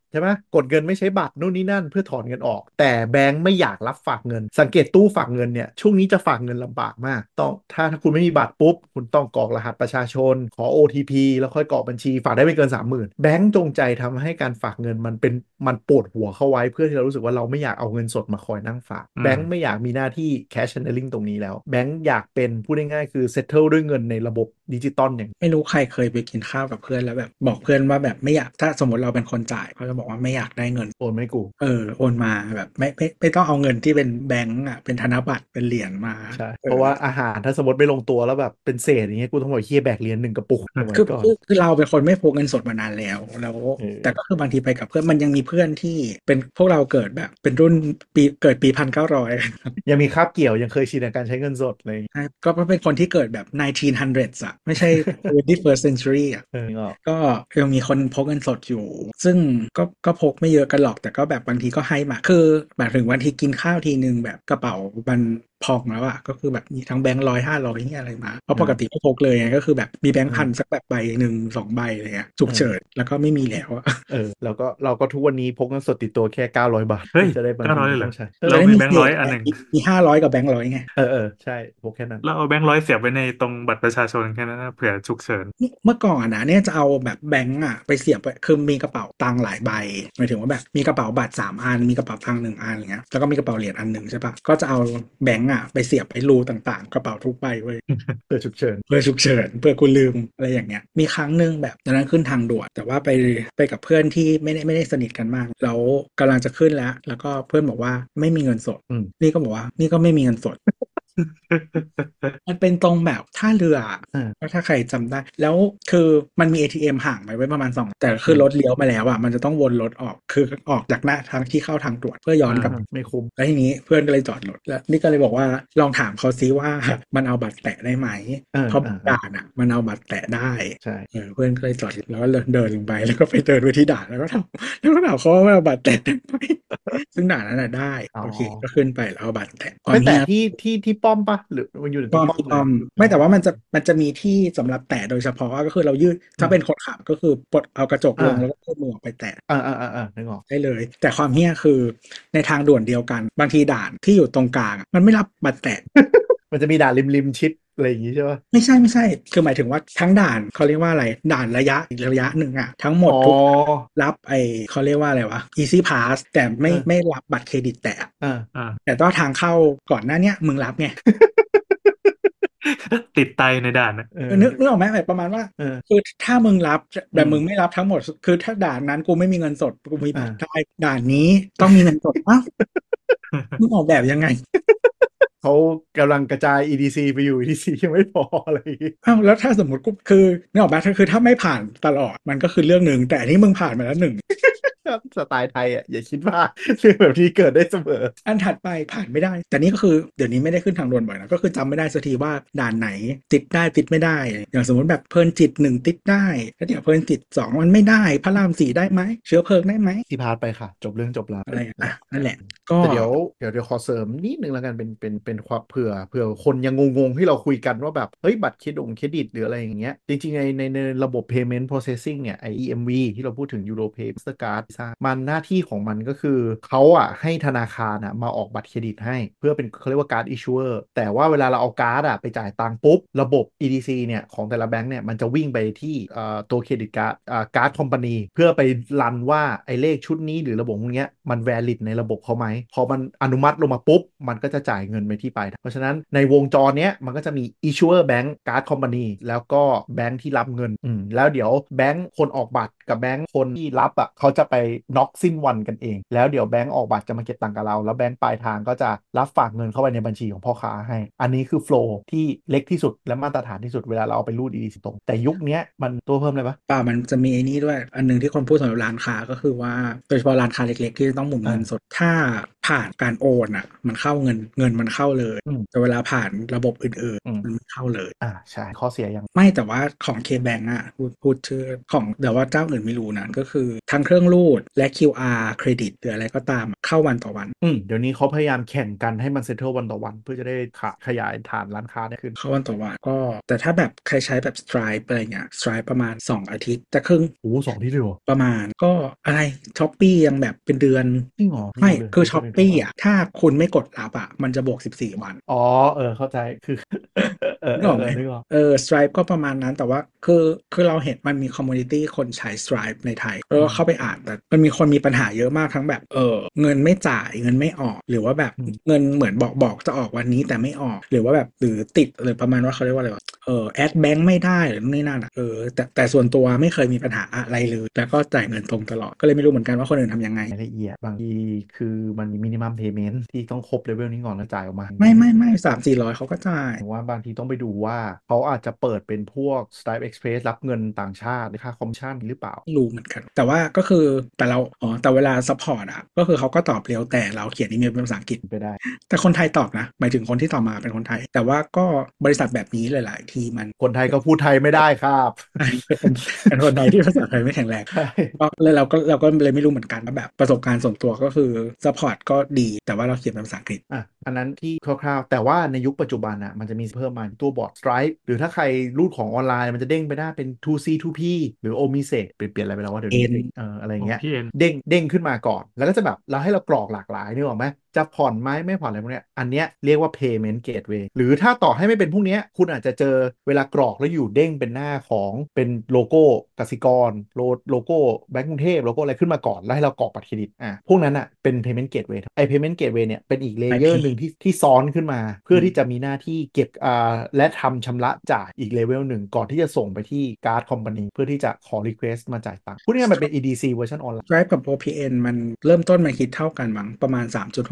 ใช่ไหมกดเงินไม่ใช้บัตรนู่นนี่นั่นเพื่อถอนเงินออกแต่แบงค์ไม่อยากรับฝากเงินสังเกตตู้ฝากเงินเนี่ยช่วงนี้จะฝากเงินลำบากมากต้องถ้าคุณไม่มีบัตรปุ๊บคุณต้องกรอกรหัสประชาชนขอ OTP แล้วค่อยกรอกบัญชีฝากได้ไม่เกิน 30,000แบงค์จงใจทำให้การฝากเงินมันปวดหัวเข้าไว้เพื่อที่เรารู้สึกว่าเราไม่อยากเอาเงินสดมาคอยนั่งฝากแบงค์ไม่อยากมีหน้าที่ cash handling ตรงนี้แล้วแบงค์อยากเป็นพูดง่ายๆคือ settle ด้วยเงินในระบบดิจิตอลอย่างไม่รู้ใครเคยไปกินข้าวกับเพื่อนแล้วแบบบอกเพื่อนว่าแบบไม่อยากถ้าสมมติเราเป็นคนจ่ายเขาจะบอกว่าไม่อยากได้เงินโอนไม่กูโอนมาแบบไม่ต้องเอาเงินที่เป็นแบงก์อ่ะเป็นธนบัตรเป็นเหรียญมาใช่เพราะว่าอาหารถ้าสมมติไม่ลงตัวแล้วแบบเป็นเศษอย่างเงี้ยกูต้องบอกเฮียแบกเหรียญ1 กระปุกสมัคือยก่อนคือเราเป็นคนไม่พกเงินสดมานานแล้วแต่ก็คือบางทีไปกับเพื่อนมันยังมีเพื่อนที่เป็นพวกเราเกิดแบบเป็นรุ่นเกิดปี1900 ยังมีคาบเกี่ยวยังเคยชินกับการใช้เงินสดเลยใช่ก็เป็นคนที่เกิดแบบ1900s อ่ะไม่ใช่ 21st century อ่ะนึกออกก็ยังมีคนพกเงินสดอยู่ซึ่งก็พกไม่เยอะกันหรอกแต่ก็แบบบางทีก็ให้มาคือแบบถึงวันที่กินข้าวทีนึงแบบกระเป๋ามันพองแล้วอะก็คือแบบมีทั้งแบงค์100 500นี่อะไรมาเพราะปกติไม่พกเลยไงก็คือแบบมีแบงค์พันสักแบบใบ1 2ใบอะไรเงี้ยฉุกเฉินแล้วก็ไม่มีแล้วอะแล้วก็เราก็ทุกวันนี้พกเงินสดติดตัวแค่900 บาทเฮ้ยจะได้บางที 900เลยเหรอไม่ต้องใช้จะได้เรามีแบงค์มีเศษร้อยอันหนึ่งมี500กับแบงค์ร้อยไงใช่พกแค่นั้นเราเอาแบงค์ร้อยเสียบไว้ในตรงบัตรประชาชนแค่นั้นนะเผื่อฉุกเฉินเมื่อก่อนนะเนี่ยจะเอาแบบแบงก์อะไปเสียบไปคือมีกระเป๋าตังค์หลายใบหมายถึงว่าแบบมีกระเป๋าบัตร3 อันมีกระเป๋าตังค์1 อันอย่างเงี้ยแล้วก็มีกระเป๋าเหรียญอันหนึ่งใช่ปะก็จะเอาแบงก์อะไปเสียบไปรูต่างๆกระเป๋าทุกใบเว้ยเพื่อฉุกเฉินเพื่อฉุกเฉินเพื่อกูลืมอะไรอย่างเงี้ยมีครั้งหนึ่งแบบตอนนั้นขึ้นทางด่วนแต่ว่าไปกับเพื่อนที่ไม่ได้สนิทกันมากแล้วกำลังจะขึ้นแล้วก็เพื่อนบอกว่าไม่มีเงินสดนี่ก็บอกว่านี่ก็ไม่มีเงินสด มันเป็นตรงแบบท่าเรือถ้าใครจำได้แล้วคือมันมี ATM ห่างไปไว้ประมาณ2แต่คือรถเลี้ยวมาแล้วอ่ะมันจะต้องวนรถออกคือออกจากหน้าทางที่เข้าทางตรวจเพื่อย้อนกลับไม่คุ้มแล้วทีนี้เพื่อนก็เลยจอดรถแล้วนี่ก็เลยบอกว่าลองถามเขาซิว่ามันเอาบัตรแตะได้ไหมเพราะด่านอ่ะมันเอาบัตรแตะได้ใช่เพื่อนก็เลยจอดแล้วก็เดินลงไปแล้วก็ไปเดินไปที่ด่านแล้วก็ถามเขาว่าเอาบัตรแตะได้ไหมซึ่งด่านนั้นได้โอเคก็ขึ้นไปแล้วเอาบัตรแตะไปแตะที่ป้อมปะหรือมันอยู่ที่ป้อมเลยไม่แต่ว่ามันจะมีที่สำหรับแตะโดยเฉพาะก็คือเรายืดถ้าเป็นคนขับก็คือปลดเอากระจกลงแล้วก็ยื่นมือออกไปแตะนึกออกได้เลยแต่ความเฮี้ยคือในทางด่วนเดียวกันบางทีด่านที่อยู่ตรงกลางมันไม่รับบัตรแตะมันจะมีด่านริมชิดอะไรอย่างงี้ใช่ปะไม่ใช่คือหมายถึงว่าทั้งด่านเขาเรียกว่าอะไรด่านระยะอีกระยะหนึ่งอะทั้งหมดทุกรับเขาเรียกว่าอะไรวะ Easy Pass แต่ไม่รับบัตรเครดิตแตะแต่ว่าทางเข้าก่อนหน้านี้มึงรับไงติดไตในด่านนะนึกออกไหมแบบประมาณว่าคือถ้ามึงรับแต่มึงไม่รับทั้งหมดคือถ้าด่านนั้นกูไม่มีเงินสดกูมีบัตรได้ด่านนี้ต้องมีเงินสดอ้าวมึงออกแบบยังไงเขากำลังกระจาย EDC ไปอยู่ EDC ยังไม่พออะไรอ้าวแล้วถ้าสมมติกูคือนึกออกไหมคือถ้าไม่ผ่านตลอดมันก็คือเรื่องหนึ่งแต่อันนี้มึงผ่านมาแล้ว1 สไตล์ไทยอ่ะอย่าคิดว่าเรื่องแบบนี้เกิดได้เสมออันถัดไปผ่านไม่ได้แต่นี่ก็คือเดี๋ยวนี้ไม่ได้ขึ้นทางด่วนบ่อยนะก็คือจำไม่ได้สักทีว่าด่านไหนติดได้ติดไม่ได้อย่างสมมติแบบเพลินจิต1ติดได้แล้วเดี๋ยวเพลินจิต2มันไม่ได้พระราม4ได้ไหมเชื้อเพลิงได้ไหมที่พาร์ทไปค่ะจบเรื่องจบราวอะไรนั่นแหละก็แต่เดี๋ยวขอเสริมนิดนึงแล้วกันเป็นความเผื่อคนยังงงที่เราคุยกันว่าแบบเฮ้ยบัตรเครดิตหรืออะไรอย่างเงี้ยจริงๆในระบบ payment processing เนี่ย EMV ที่เราพูดถึง Europay Mastercard มันหน้าที่ของมันก็คือเขาให้ธนาคารมาออกบัตรเครดิตให้เพื่อเป็นเขาเรียกว่าการ์ดอิชชูเออร์แต่ว่าเวลาเราเอาการ์ดไปจ่ายตังค์ปุ๊บระบบ EDC เนี่ยของแต่ละแบงค์เนี่ยมันจะวิ่งไปที่ตัวเครดิตการ์ดคอมพานีเพื่อไปรันว่าไอ้เลขชุดนี้หรือระบบพวกนี้มัน valid ในระบบเขาไหมพอมันอนุมัติลงมาปุ๊บมันก็จะจ่ายเงินไปที่ปลายเพราะฉะนั้นในวงจรเนี้ยมันก็จะมี issuer bank card company แล้วก็แบงค์ที่รับเงินแล้วเดี๋ยวแบงค์คนออกบัตรกับแบงค์คนที่รับเขาจะไปน็อกสิ้นวันกันเองแล้วเดี๋ยวแบงค์ออกบัตรจะมาเก็บตังค์กับเราแล้วแบงค์ปลายทางก็จะรับฝากเงินเข้าไปในบัญชีของพ่อค้าให้อันนี้คือโฟลว์ที่เล็กที่สุดและมาตรฐานที่สุดเวลาเราเอาไปรูดดีๆตรงแต่ยุคนี้มันตัวเพิ่มเลยปะมันจะมีไอ้นี่ด้วยอันนึงที่คนพูดสำหรับร้านค้าก็คือว่าโดยเฉพาะร้านค้าเล็กๆที่ต้องหมุนเงินสดถ้าผ่านการโอนอ่ะมันเข้าเงินมันเข้าเลยแต่เวลาผ่านระบบอื่นๆมันไม่เข้าเลยใช่ข้อเสียอย่างไม่แต่ว่าของ KBank อ่ะพูดชื่อของเดี๋ยวว่าเจ้าอื่นไม่รู้นะก็คือทั้งเครื่องรูดและ QR เครดิตหรืออะไรก็ตามเข้าวันต่อวันเดี๋ยวนี้เขาพยายามแข่งกันให้มันเซ็ตเทิลวันต่อวันเพื่อจะได้ขยายฐานร้านค้าได้ขึ้นเข้าวันต่อวันก็แต่ถ้าแบบใครใช้แบบ Stripe อะไรเงี้ย Stripe ประมาณ2อาทิตย์แต่ครึ่งโอ้2 อาทิตย์เลยเหรอประมาณก็อะไร Shopee ยังแบบเป็นเดือนจริงเหรอไม่คือ Shopee อ่ะถ้าคุณไม่กดรับอ่ะมันจะบวก14วันเข้าใจคือนึกออกไหมนึกออก Stripe ก็ประมาณนั้นแต่ว่าคือเราเห็นมันมีคอมมูนิตี้คนใช้ Stripe ในไทยแล้วก็เข้าไปอ่านแต่มันมีคนมีปัญหาเยอะมากทั้งแบบเงินไม่จ่ายเงินไม่ออกหรือว่าแบบเงินเหมือนบอกจะออกวันนี้แต่ไม่ออกหรือว่าแบบหรือติดหรือประมาณว่าเขาเรียกว่าอะไรวะแอดแบงค์ไม่ได้หรือนู่นนี่นั่นอ่ะแต่ส่วนตัวไม่เคยมีปัญหาอะไรเลยแล้วก็จ่ายเงินตรงตลอดก็เลยไม่รู้เหมือนกันว่าคนอื่นทำยังไงละเอียดบางทีคือมันมีมินิมัมเพย์เมนต์ที่ต้องครบเลเวลนี้ก่อนแล้วจ่ายออกมาไม่300-400เขาก็จ่ายว่าบางทีต้องไปดูว่าเขาอาจจะเปิดเป็นพวก Stripe Express รับเงินต่างชาติค่าคอมมิชชั่นหรือเปล่ารู้เหมือนกันแต่ว่าก็คือแต่เวลาซัพพอร์ตอ่ะก็คือเขาก็ตอบเร็วแต่เราเขียนอีเมลเป็นภาษาอังกฤษไปได้แต่คนไทยตอบนะหมายถึงคนที่ตอบมาเป็นคนไทยแต่ว่าก็บริษัทแบบนี้หลายๆทีมันคนไทยก็พูดไทยไม่ได้ครับเป็นคนไทยที่ภาษาไทยไม่แข็งแรงก็เลยเราก็เลยไม่รู้เหมือนกันว่าแบบประสบการณ์ส่วนตัวก็คือซัพพอร์ตก็ดีแต่ว่าเราเขียนเป็นภาษาอังกฤษอันนั้นที่คร่าวๆแต่ว่าในยุคปัจจุบันอ่ะมันจะมีเพิ่มมาตัวบอร์ด Stripe หรือถ้าใครรูดของออนไลน์มันจะเด้งไปได้เป็น 2C2P หรือ Omise เปลี่ยนอะไรไปแล้วว่าเดี๋ยวนี้อะไรเงี้ยเด้งขึ้นมาก่อนแล้วก็จะแบบเราให้เรากรอกหลากหลายนึกออกไหมจะผ่อนไหมไม่ผ่อนอะไรพวกเนี้ยอันเนี้ยเรียกว่า payment gateway หรือถ้าต่อให้ไม่เป็นพวกเนี้ยคุณอาจจะเจอเวลากรอกแล้วอยู่เด้งเป็นหน้าของเป็นโลโก้กสิกรโลโก้แบงก์กรุงเทพโลโก้อะไรขึ้นมาก่อนแล้วให้เรากรอกบัตรเครดิตพวกนั้นอ่ะเป็น payment gateway payment gateway เนี่ยเป็นอีกเลเยอร์หนึ่งที่ซ้อนขึ้นมาเพื่อที่จะมีหน้าที่เก็บและทำชำระจ่ายอีกเลเวลหนึ่งก่อนที่จะส่งไปที่การ์ดคอมพานีเพื่อที่จะขอ request มาจ่ายตังค์พูดง่ายๆมันเป็น EDC เวอร์ชันออนไลน์ Stripe กับ OPN มันเริ่มต้นมาคิดเท่ากันมั้งประมาณ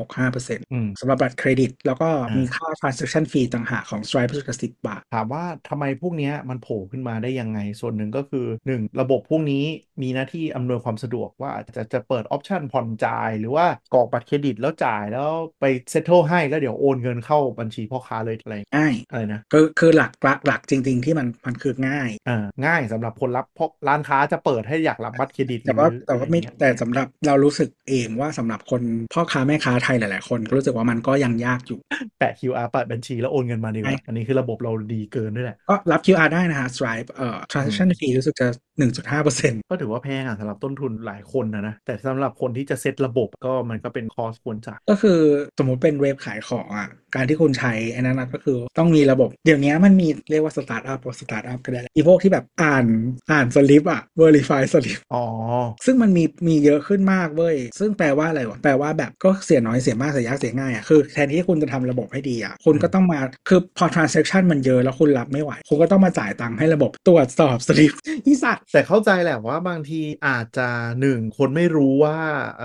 3.65% สำหรับบัตรเครดิตแล้วก็มีค่า transaction fee ต่างหากของ Stripe ก็10 บาทถามว่าทำไมพวกนี้มันโผล่ขึ้นมาได้ยังไงส่วนหนึ่งก็คือ1ระบบพวกนี้มีหน้าที่อำนวยความสะดวกว่าจะเปิดออปชันผ่อนจ่ายหรือว่ากรอกบัตรเครดิตแล้วจ่ายแล้วไปเซ็ตเทิลให้แล้วเดี๋ยวโอนเงินเข้าบัญชีพ่อค้าเลยง่ายอะไรนะคือหลักจริงๆที่มันคือง่ายง่ายสำหรับคนรับเพราะร้านค้าจะเปิดให้อยากรับบัตรเครดิตแต่ว่าไม่แต่สำหรับเรารู้สึกเองว่าสำหรับคนพ่อค้าแม่ค้าไทยหลายๆคนก็รู้สึกว่ามันก็ยังยากอยู่แปะ QR เปิดบัญชีแล้วโอนเงินมาดีกว่าอันนี้คือระบบเราดีเกินด้วยแหละก็รับ QR ได้นะฮะ Stripe transaction fee รู้สึกจะ 1.5% ก็ถือว่าแพงสำหรับต้นทุนหลายคนนะแต่สำหรับคนที่จะเซตระบบก็มันก็เป็นคอสควรจ่ายก็คือสมมุติเป็นเว็บขายของการที่คุณใช้อันนั้นก็คือต้องมีระบบเดี๋ยวนี้มันมีเรียกว่าสตาร์ทอัพก็ได้อีพวกที่แบบอ่านสลิปverify สลิปซึ่งมันมีเยอะขึ้นมากเว้ยซึ่งแปลว่าอะไรวะแปลว่าแบบก็เสียน้อยเสียมากเสียยากเสียง่ายคือแทนที่คุณจะทำระบบให้ดีคุณก็ต้องมาคือพอ transaction มันเยอะแล้วคุณรับไม่ไหวคุณก็ต้องมาจ่ายตังค์ให้ระบบตรวจสอบสลิปอีสัตว์แต่เข้าใจแหละว่าบางทีอาจจะ1คนไม่รู้ว่า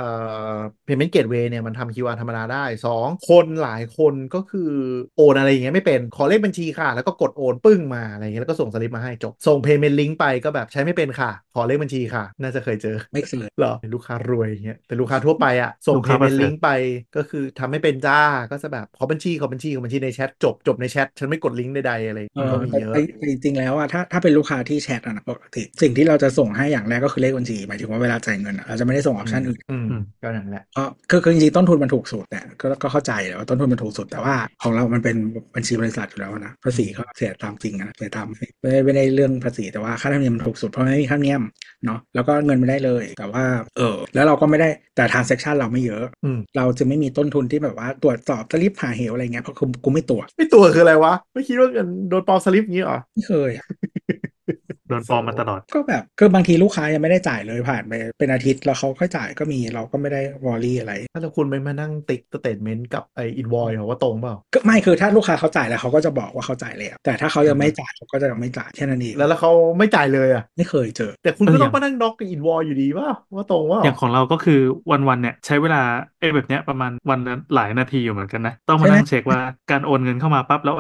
payment gateway เนี่ยมันทำ QR ธรรมดาได้2คนหลายคนก็คือโอนอะไรอย่างเงี้ยไม่เป็นขอเลขบัญชีค่ะแล้วก็กดโอนปึ้งมาอะไรเงี้ยแล้วก็ส่งสลิปมาให้จบส่ง payment link ไปก็แบบใช้ไม่เป็นค่ะขอเลขบัญชีค่ะน่าจะเคยเจอไม่เคยหรอลูกค้ารวยอย่างเงี้ยแต่ลูกค้าทั่วไปส่ง payment link ไปก็คือทำไม่เป็นจ้าก็จะแบบขอบัญชีในแชทจบในแชทฉันไม่กดลิงก์ใดๆอะไรก็มีเยอะแต่จริงๆแล้วถ้าเป็นลูกค้าที่แชทปกติสิ่งที่เราจะส่งให้อย่างแรกก็คือเลขบัญชีหมายถึงว่าเวลาจ่ายเงินเราจะไม่ได้ส่งออปชันอื่นก็นั่นแหละคือจริงๆต้นทุนมันถูกสุดแต่ก็เข้าใจแล้วว่าต้นทุนมันถูกสุดแต่ว่าของเรามันเป็นบัญชีบริษัทอยู่แล้วนะภาษีเขาเสียตามจริงเสียตามไม่ได้เรื่องภาษีแต่ว่าค่าธรรมเนียมมันถูกสุดเพราะไม่มีค่าธรรมเนียมเนาะแล้วก็เงินไม่ได้เลยแต่ว่าแล้วเราก็ไม่ได้แต่ transaction เราไม่เยอะเราจะไม่มีต้นทุนที่แบบว่าตรวจสอบสลิปหาเหวอะไรเงี้ยเพราะกูไม่ตรวจคืออะไรวะไม่คิดว่าเงินโดนปลอมสลิปงี้หรอไม่เคยโดนปลอมมาตลอดก็แบบคือบางทีลูกค้ายังไม่ได้จ่ายเลยผ่านไปเป็นอาทิตย์แล้วเขาค่อยจ่ายก็มีเราก็ไม่ได้วอรี่อะไรถ้าคุณไม่มานั่งติ๊กสเตทเมนต์กับอินวอยว่าตรงเปล่าก็ไม่คือถ้าลูกค้าเขาจ่ายแล้วเขาก็จะบอกว่าเขาจ่ายแล้วแต่ถ้าเขายังไม่จ่ายเขาก็จะยังไม่จ่ายแค่นั้นเองแล้วเขาไม่จ่ายเลยไม่เคยเจอแต่คุณก็ต้องมานั่งด็อกกับอินวอยอยู่ดีว่าตรงว่าอย่างของเราก็คือวันเนี่ยใช้เวลาแบบเนี้ยประมาณวันละหลายนาทีอยู่เหมือนกันนะต้องมานั่งเช็คว่าการโอนเงินเข้ามาปั๊บแล้วแบบ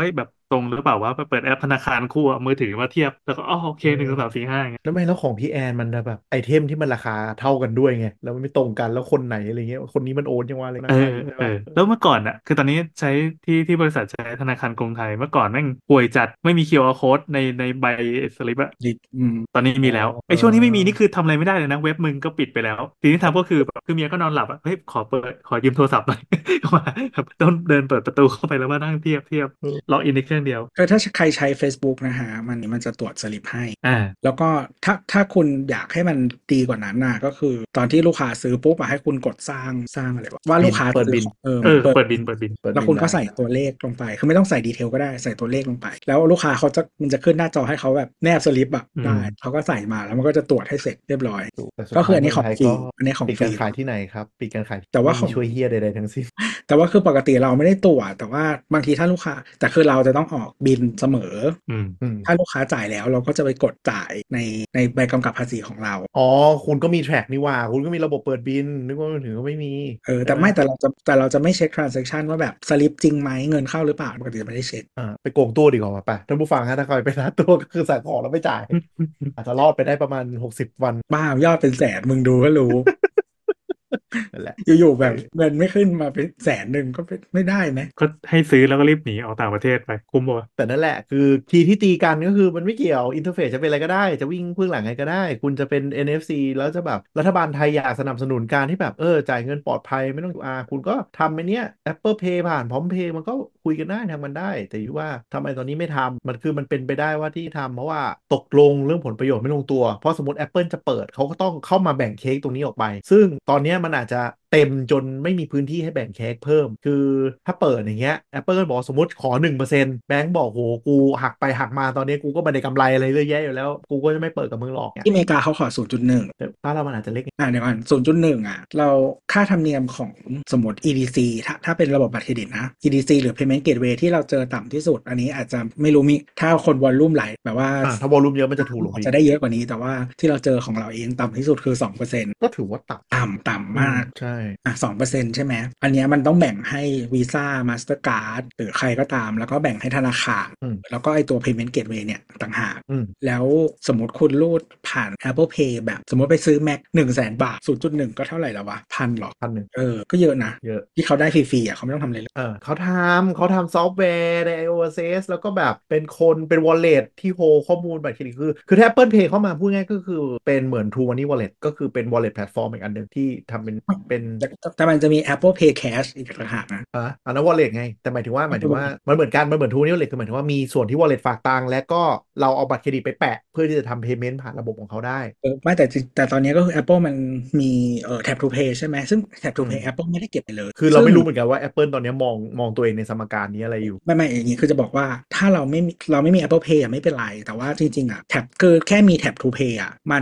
ตรงหรือเปล่าว่าไปเปิดแอปธนาคารคู่เอามือถือมาเทียบแล้วก็อ๋อโอเค1 2 3 4 5อย่างเงี้ยแล้วไม่แล้วของพี่แอนมันแบบไอเทมที่มันราคาเท่ากันด้วยไงแล้วมันไม่ตรงกันแล้วคนไหนอะไรเงี้ยคนนี้มันโอนยังวะอะไรราคาเยอะใช่ปะแล้วเมื่อก่อนอ่ะคือตอนนี้ใช้ที่บริษัทใช้ธนาคารกรุงไทยเมื่อก่อนแม่งห่วยจัดไม่มี QR code ในใบสลิปอะดิตอนนี้อ๋อมีแล้วไอ้ช่วงที่ไม่มีนี่คือทำอะไรไม่ได้เลยนะเว็บมึงก็ปิดไปแล้วทีนี้ทำก็คือแบบคือเมียก็นอนหลับอ่ะเฮ้ยขอยืมโทรศัพท์หน่อยก็มาแบบต้องเดินเปิดประตูเข้าไปแล้วมานั่งเทียบเออล็อกอินในเครื่องเดียวก็ถ้าใครใช้ Facebook นะฮะมันจะตรวจสลิปให้อ่าแล้วก็ถ้าคุณอยากให้มันดีกว่านั้นน่ะก็คือตอนที่ลูกค้าซื้อปุ๊บให้คุณกดสร้างอะไรว่าบินลูกค้าเปิดบินซื้อของเหมือนเปิดเปิดบินเปิดบินแล้วคุณก็เปิดบินได้ใส่ตัวเลขลงไปคือไม่ต้องใส่ดีเทลก็ได้ใส่ตัวเลขลงไปแล้วลูกค้ามันจะขึ้นหน้าจอให้เขาแบบแนบสลิปอะอืมได้เขาก็ใส่มาแล้วมันก็จะตรวจให้เสร็จเรียบร้อยถูกแต่สุดก็คือท้ายอันนี้ของฟรีเมืองไทยก็อันนี้ของฟรีปิดการขายที่ไหนครับปิดการขายแต่ว่าไม่มีช่วยเฮียใดๆทั้งสิ้นแต่ว่าคือปกติเราไม่ได้ตรวจแต่ว่าบางทีถ้าลูกค้าแต่คือเราจะต้องออกบิลเสมออืมอืมถ้าลูกค้าจ่ายแล้วเราก็จะไปกดจ่ายในใบกำกับภาษีของเราอ๋อคุณก็มีแทร็กนี่หว่าคุณก็มีระบบเปิดบินนึกว่ามือถือก็ไม่มีใช่ไหมแต่เราจะไม่เช็ค transaction ว่าแบบสลิปจริงไหมเงินเข้าหรือเปล่าปกติจะไม่ได้เช็คไปโกงตู้ดีกว่าไปท่านผู้ฟังฮะถ้าใครไปร้านตู้ก็คือสั่งของแล้วไม่จ่ายอาจจะรอดไปได้ประมาณ60 วันบ้ายอดเป็นแสนมึงดูก็รู้นั่นแหละอยู่ๆเออแบบเงินไม่ขึ้นมาเป็นแสนหนึ่งก็ไม่ได้ไหมก็ให้ซื้อแล้วก็รีบหนีออกต่างประเทศไปคุ้มป่ะแต่นั่นแหละคือทีที่ตีกันก็คือมันไม่เกี่ยวอินเทอร์เฟซจะเป็นอะไรก็ได้จะวิ่งเบื้องหลังไงก็ได้คุณจะเป็น NFC แล้วจะแบบรัฐบาลไทยอยากสนับสนุนการที่แบบจ่ายเงินปลอดภัยไม่ต้อง QR คุณก็ทำไอ้เนี้ย Apple Pay ผ่านพร้อมเพย์มันก็คุยกันได้ทำมันได้แต่อยู่ว่าทำไมตอนนี้ไม่ทำมันคือมันเป็นไปได้ว่าที่ทำเพราะว่าตกลงเรื่องผลประโยชน์ไม่ลงตัวเพราะสมมติ Apple จะเปิดเขาก็ต้องเข้ามาแบ่งเค้กตรงนี้ออกไปซึ่งตอนเนี้ยมันอาจจะเต็มจนไม่มีพื้นที่ให้แบ่งเค้กเพิ่มคือถ้าเปิดอย่างเงี้ย Apple ก็บอกสมมติขอ1%แบงก์บอกโหกูหักไปหักมาตอนนี้กูก็ไม่ได้กำไรอะไรเยอะแยะอยู่แล้วกูก็จะไม่เปิดกับมึงหรอกเนี่ยที่อเมริกาเขาขอ0.1 แต่บ้านเรามันอาจจะเล็กเดี๋ยวก่อน0.1เราค่าธรรมเนียมของสมมติ EDC ถ้าเป็นระบบบัตรเครดิตนะ EDC หรือ Payment Gateway ที่เราเจอต่ำที่สุดอันนี้อาจจะไม่รู้มีถ้าคนวอลลุ่มไหลแบบว่าถ้าวอลลุ่มเยอะมันจะถูกลงไปอาจจะได้เยอะกว่านี้แต่ว่าที่เราเจอของเราเองต่ำที่สุดคือ2% ก็ถือว่าต่ต่ำำมากใช่ 2%ใช่ไหมอันเนี้ยมันต้องแบ่งให้ Visa Mastercard หรือใครก็ตามแล้วก็แบ่งให้ธนาคารแล้วก็ไอตัว Payment Gateway เนี่ยต่างหากแล้วสมมติคุณรูดผ่าน Apple Pay แบบสมมติไปซื้อ Mac 100,000 บาท0.1ก็เท่าไหร่แล้ววะพันหรอ 1,000 ก็เยอะนะเยอะที่เขาได้ฟรีๆเขาไม่ต้องทำอะไรเลยเขาทำซอฟต์แวร์ใน iOS แล้วก็แบบเป็นคนเป็น wallet ที่โฮข้อมูลบัตรเครดิตคือถ้า Apple Pay เข้ามาพูดง่ายก็คือเป็นเหมือน True Money Wallet ก็คือเป็น wallet platform อีกอันหนึ่งที่ทำเป็นแต่มันจะมี Apple Pay Cash อีกต่างหากนะอันนั้น wallet ไงแต่หมายถึงว่ามันเหมือนกันมันเหมือน True Money Wallet คือหมายถึงว่ามีส่วนที่ wallet ฝากตังค์และก็เราเอาบัตรเครดิตไปแปะเพื่อที่จะทำ payment ผ่านระบบของเขาได้ไม่แต่ตอนนี้ก็คือ Apple มันมีTap to Pay ใช่ไหมซึ่ง Tap to อืม Pay Apple ไม่ได้เก็บไปเลยคือเราซึ่งไม่รู้เหมือนกันว่า Apple ตอนนี้มองตัวเองในสมการนี้อะไรอยู่ไม่อย่างนี้คือจะบอกว่าถ้าเราไม่มี Apple Pay ไม่เป็นไรแต่ว่าจริงๆแท็บคือแค่มีแท็บ to Pay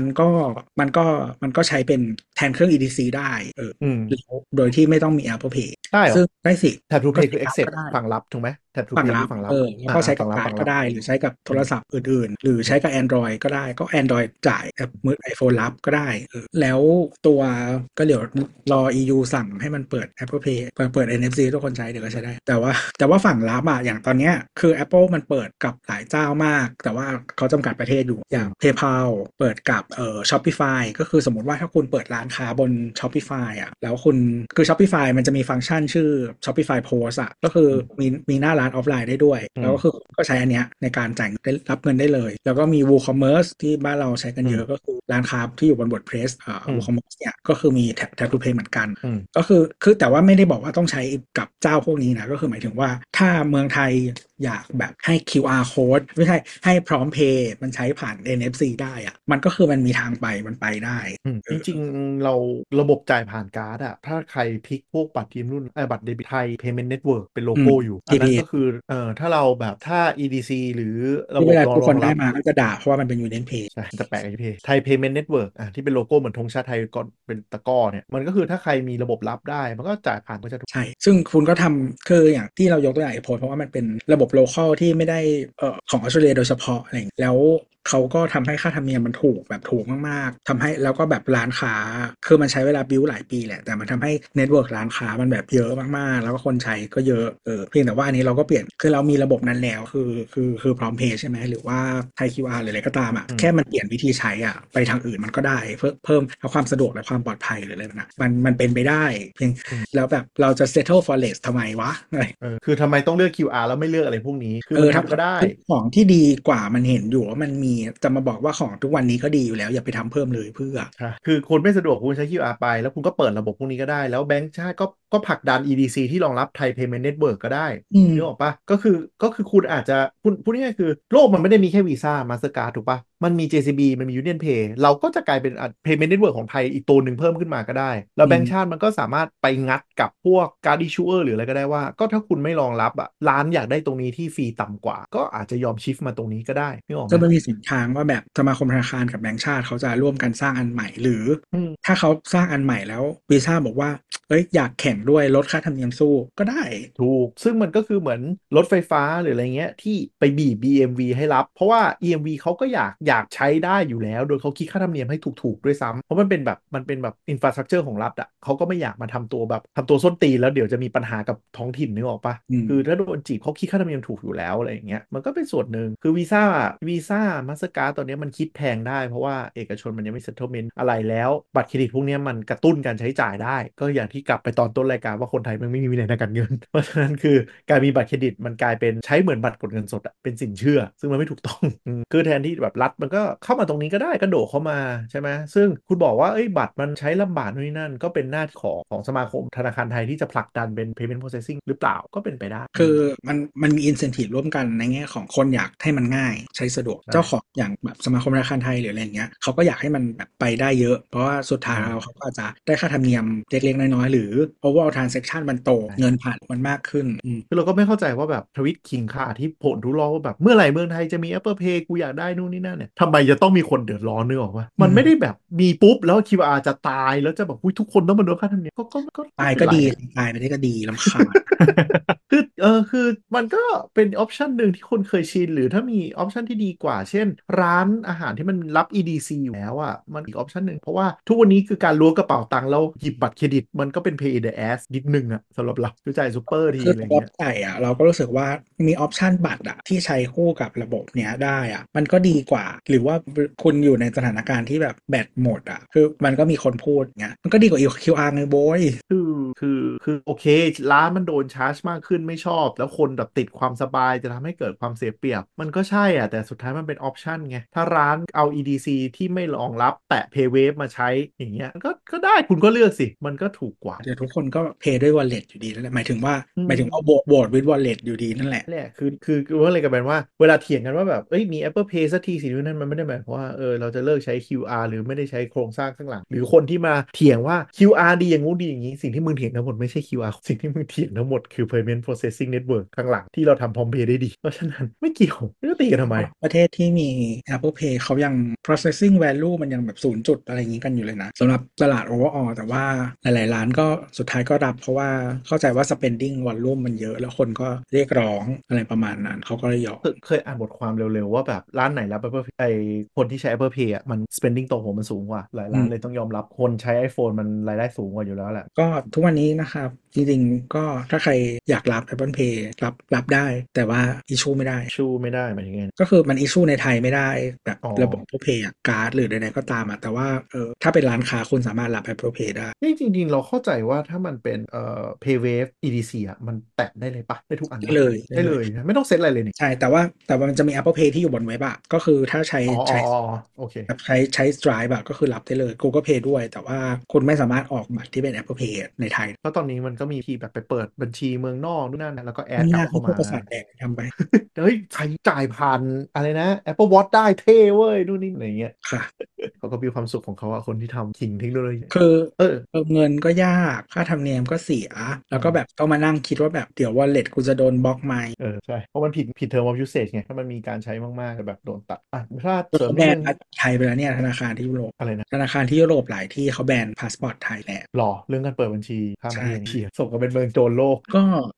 มันก็ใช้เป็นแทนเครื่อง EDC ได้โดยที่ไม่ต้องมี Apple Pay ได้เหรอซึ่งได้สิแท็บทูเพก็ย์คือใช้การ์ด accept ก็ได้ฝั่งรับถูกไหมแท็บทูเพฝั่งรับย์คือฝั่งรับแล้วก็ใช้กับการ์ดฝั่งรับก็ได้หรือใช้กับโทรศัพท์อื่นๆหรือใช้กับ Android ก็ได้ก็ Android จ่ายแอปมือ iPhone รับก็ได้แล้วตัวก็เดี๋ยวรอ EU สั่งให้มันเปิด Apple Pay เปิด NFC ทุกคนใช้เดี๋ยวก็ใช้ได้แต่ว่าฝั่งรับอย่างตอนเนี้ยคือ Apple มันเปิดกับหลายเจ้ามากแต่ว่าเขาจำกัดประเทศอยู่อย่าง PayPal เปิดกับShopify ก็คือสมมติว่าถ้าคุณเปิดร้านค้าบน Shopify แล้วคุณคือ Shopify มันจะมีฟังก์ชันชื่อ Shopify Post ก็คือมีหน้าร้านออฟไลน์ได้ด้วยแล้วก็คือก็ใช้อันเนี้ยในการจ่ายรับเงินได้เลยแล้วก็มี WooCommerce ที่บ้านเราใช้กันเยอะก็คือร้านค้าที่อยู่บน WordPress WooCommerce เนี่ยก็คือมี Tap to Pay เหมือนกันก็คือแต่ว่าไม่ได้บอกว่าต้องใช้กับเจ้าพวกนี้นะก็คือหมายถึงว่าถ้าเมืองไทยอยากแบบให้ QR code ไม่ใช่ให้พร้อมเพย์มันใช้ผ่าน NFC ได้มันก็คือมันมีทางไปมันไปได้จริงๆเราระบบจ่ายผ่านการ์ดถ้าใครพลิกพวกบัตรทีมรุ่นบัตรเดบิตไทย Payment Network เป็นโลโก้อยู่อันนั้นก็คือถ้าเราแบบถ้า EDC หรือระบบเวลาทุกคนได้รองรับมาก็จะด่าเพราะว่ามันเป็น Union Pay ใช่จะแปลกไอ้เพย์ไทย Payment Network ที่เป็นโลโก้เหมือนธงชาติไทยก่อนเป็นตะกร้อเนี่ยมันก็คือถ้าใครมีระบบรับได้มันก็จ่ายผ่านก็จะถูกใช่ซึ่งคุณก็ทำคืออย่างที่เรายกตัวอย่างไอโพสเพราะว่ามันเป็นระบบโลคอลที่ไม่ได้ของออสเตรเลียโดยเฉพาะอะไรแล้วเขาก็ทำให้ค่าธรรมเนียมมันถูกแบบถูกมากๆทำให้แล้วก็แบบร้านค้าคือมันใช้เวลาบิวหลายปีแหละแต่มันทำให้เน็ตเวิร์กร้านค้ามันแบบเยอะมากๆแล้วก็คนใช้ก็เยอะเพียงแต่ว่าอันนี้เราก็เปลี่ยนคือเรามีระบบนั้นแล้วคือพร้อมเพย์ใช่ไหมหรือว่าไทย QR หรืออะไรก็ตามอ่ะแค่มันเปลี่ยนวิธีใช้อ่ะไปทางอื่นมันก็ได้เพิ่มความสะดวกและความปลอดภัยหรืออะไรนะมันเป็นไปได้เพียงแล้วแบบเราจะ settle for less ทำไมวะคือทำไมต้องเลือก QR แล้วไม่เลือกอะไรพวกนี้คือมันถ้าทำก็ได้ของที่ดีกว่ามันเห็นอยู่ว่ามันมีจะมาบอกว่าของทุกวันนี้ก็ดีอยู่แล้วอย่าไปทำเพิ่มเลยเพื่อคือคนไม่สะดวกคุณใช้ QR ไปแล้วคุณก็เปิดระบบพวกนี้ก็ได้แล้วแบงก์ชาติก็ผลักดัน EDC ที่รองรับไทย Payment Network ก็ได้นึกออกปะก็คือคุณอาจจะคุณพูดง่ายๆคือโลกมันไม่ได้มีแค่วีซ่ามาสเตอร์การ์ดถูกปะมันมี JCB มันมี Union Pay เราก็จะกลายเป็น Payment Network ของไทยอีกตัวหนึ่งเพิ่มขึ้นมาก็ได้แล้วแบงก์ชาติมันก็สามารถไปงัดกับพวกการ์ด issuer หรืออะไรก็ได้ว่าก็ถ้าคุณไม่รองรับร้านอยากได้ตรงนี้ที่ฟรีต่ำกว่าก็อาจจะยอมชิฟมาตรงนี้ก็ได้นึกออกไหมก็มันมีสินทางว่าแบบสมาคมธนาคารกับแบงก์ชาติเขาจะร่วมกันสร้างอันใหม่หรือถ้าเขาสร้างอันใหม่แล้ววีซ่าบอกว่าเอ้ยอยากแข่งด้วยลดค่าธรรมเนียมสู้ก็ได้ถูกซึ่งมันก็คือเหมือนรถไฟฟ้าหรืออะไรเงี้ยที่ไปบีบ EMV ให้รับเพราะว่า EMV เขาก็อยากใช้ได้อยู่แล้วโดยเขาคิดค่าธรรมเนียมให้ถูกๆด้วยซ้ำเพราะมันเป็นแบบอินฟราสตรักเจอร์ของรัฐอ่ะเขาก็ไม่อยากมาทำตัวส้นตีนแล้วเดี๋ยวจะมีปัญหากับท้องถิ่นนึกออกปะคือถ้าโดนจีบเขาคิดค่าธรรมเนียมถูกอยู่แล้วอะไรอย่างเงี้ยมันก็เป็นส่วนหนึ่งคือวีซ่ามาสเตอร์การ์ดตอนนี้มันคิดแพงได้เพราะว่าเอกชนมันยังไม่ settlement อะไรแล้วบัตรเครดิตพวกนี้มันกระตุ้นการใช้จ่ายได้ก็อย่างที่กลับไปตอนต้นรายการว่าคนไทยมันไม่มีวินัยในการเงิน เพราะฉะนั้นคือการมีบัตรเครดิตมันกลายเป็นใช้เหมือนบัตรกดเงินสดอะเป็นสินเชื่อซึ่งมันไม่ถูกต้องคือแทนที่แบบรัฐมันก็เข้ามาตรงนี้ก็ได้ก็โดดเข้ามาใช่ไหมซึ่งคุณบอกว่าเอ้ยบัตรมันใช้ลำบากนู่นนี่นั่นก็เป็นหน้าที่ของสมาคมธนาคารไทยที่จะผลักดันเป็น payment processing หรือเปล่าก็เป็นไปได้คือมันมี incentive ร่วมกันในแง่ของคนอยากให้มันง่ายใช้สะดวกเจ้าของอย่างแบบสมาคมธนาคารไทยหรืออะไรอย่างเงี้ยเขาก็อยากให้มันแบบไปได้เยอะเพราะว่าสุดท้ายแล้วเขาก็อาจจะได้ค่าธรรมเนียมเล็กๆน้อยๆหรือ overall transaction มันโตเงินผ่านมันมากขึ้นคือเราก็ไม่เข้าใจว่าแบบทวิตคิงค่าที่โผล่ทุล้อว่าแบบเมื่อไหร่เมืองไทยจะมี Apple Pay กูอยากได้นู่นนี่นั่นเนี่ยทำไมจะต้องมีคนเดือดร้อนนึกออกปะมันไม่ได้แบบมีปุ๊บแล้ว QR จะตายแล้วจะแบบทุกคนต้องมาโดนค่าธรรมเนียมก็ตายเป็นไรก็ดีตายไปได้ก็ดีรำคาญคือมันก็เป็นออปชันหนึ่งที่คนเคยชินหรือถ้ามีออปชันที่ดีกว่าเช่นร้านอาหารที่มันรับ EDC อยู่แล้วอ่ะมันอีกออปชันหนึ่งเพราะว่าทุกวันนี้คือการล้วงกระเป๋าตังค์แล้วหยิบบัตรเครดิตมันก็เป็น pay in the ass นิดนึงอ่ะสำหรับเราคือจ่ายซูเปอร์ทีคืออะไรเงี้ยรถใหญ่อะเราก็รู้สึกว่ามีออปชันบัตรอะที่ใช้คู่กับระบบเนี้ยได้อะมันก็ดีกว่าหรือว่าคุณอยู่ในสถานการณ์ที่แบบแบตหมดอะคือมันก็มีคนพูดเงี้ยมันก็ดีกว่า QR ไงโบยคือโอเคร้านมันโดนชาร์จมากขึ้นไม่ชอบแล้วคนแบบติดความสบายจะทำให้เกิดความเสียเปรียบมันก็ใช่อ่ะแต่สุดท้ายมันเป็นออปชันไงถ้าร้านเอา EDC ที่ไม่รองรับแตะ PayWave มาใช้อย่างเงี้ยก็ได้คุณก็เลือกสิมันก็ถูกกว่าเดี๋ยวทุกคนก็เพย์ด้วย wallet อยู่ดีนั่นแหละหมายถึงว่าโหวต with wallet อยู่ดีนั่นแหละเนี่ยคือว่าอะไรกันเป็นว่าเวลาเถียงกันว่าแบบเอ้ยมี Apple Pay สักทีสินู่นนั่นมันไม่ได้หมายความว่าเราจะเลิกใช้ QR หรือไม่ได้ใช้โครงสร้างข้างหลังหรือคนที่มาเถียงว่า QR ดีอย่างงู้นดีอย่างนี้สิ่งที่มึงเถียงทั้งหมดไม่ใช่ QR สิ่งที่มึงเถียงทั้งหมดคือ Payment Processing Network ข้างหลังที่เราทำพร้อมเพย์ได้ดีเพราะฉะนั้นไม่เกี่ยวไม่ต้องตีกันทำไมประเทศที่มี Apple Pay เขายัง processing value มันยังแบบ0จุดอะไรอย่างนี้กันอยู่เลยนะสำหรับตลาด overall แต่ว่าหลายๆร้านก็สุดท้ายก็รับเพราะว่าเข้าใจว่า spending volume มันเยอะแล้วคนก็เรียกร้องอะไรประมาณนั้นเขาก็เลยยอมเคยอ่านบทความเร็วๆว่าแบบร้านไหนรับ Apple Pay คนที่ใช้ Apple Pay อ่ะมัน spending ต่อหัวมันสูงกว่าหลายร้านเลยต้องยอมรับคนใช้ iPhone มันรายได้สูงกว่าอยู่แล้วแหละก็ทุกวันนี้นะครับจริงๆก็ถ้าใครอยากรับ Apple Pay รับได้แต่ว่า issue ไม่ได้ชูไม่ได้หมายถึงไงก็คือมัน issue ในไทยไม่ได้แบบอ๋อระบบ Apple Pay อะการ์ดหรือใดๆก็ตามอะแต่ว่าถ้าเป็นร้านค้าคุณสามารถรับ Apple Pay ได้นี่จริงๆเราเข้าใจว่าถ้ามันเป็นPayWave EDC อ่ะมันแตะได้เลยปะได้ทุกอันปะได้เลยได้เลยนะไม่ต้องเซตอะไรเลยนี่ใช่แต่ว่ามันจะมี Apple Pay ที่อยู่บนเว็บอะก็คือถ้าใช้ใช้โอเคแบบใช้ Stripe อะก็คือรับได้เลย Google Pay ด้วยแต่ว่าคุณไม่สามารถออกบัตรที่เป็น Apple Pay ในไทยเพราะตอนนี้มันก็มีที่แบบไปเปิดบัญชีเมืองนอกนู่นนั่นนะแล้วก็แอดไม่กลับยากให้พวกเข้ามาประสาทแดกทำไปเฮ้ยใช้จ่ายผ่านอะไรนะ Apple Watch ได้เท่เว้ยนู่นนี่อะไรเงี้ยค่ะเขาก็มีความสุขของเขาอะคนที่ทำทิ้งเทคโนโลยีคือเออเงินก็ยากค่าธรรมเนียมก็เสียแล้วก็แบบต้องมานั่งคิดว่าแบบเดี๋ยว wallet กูจะโดนบล็อกไหมใช่เพราะมันผิด term of usage ไงถ้ามันมีการใช้มากๆแบบโดนตัดถ้าเสริมเขาแบนนิดนึงไทยไปแล้วเนี่ยธนาคารที่ยุโรปอะไรนะธนาคารที่ยุโรปหลายที่เขาแบนพาสปอร์ตไทยแล้วหรอเรื่องการเปิดบัญชีข้ามประใช่เทศเชียส่งกันเป็นเมืองโจรโลกก็เมื่อก่อน ANZ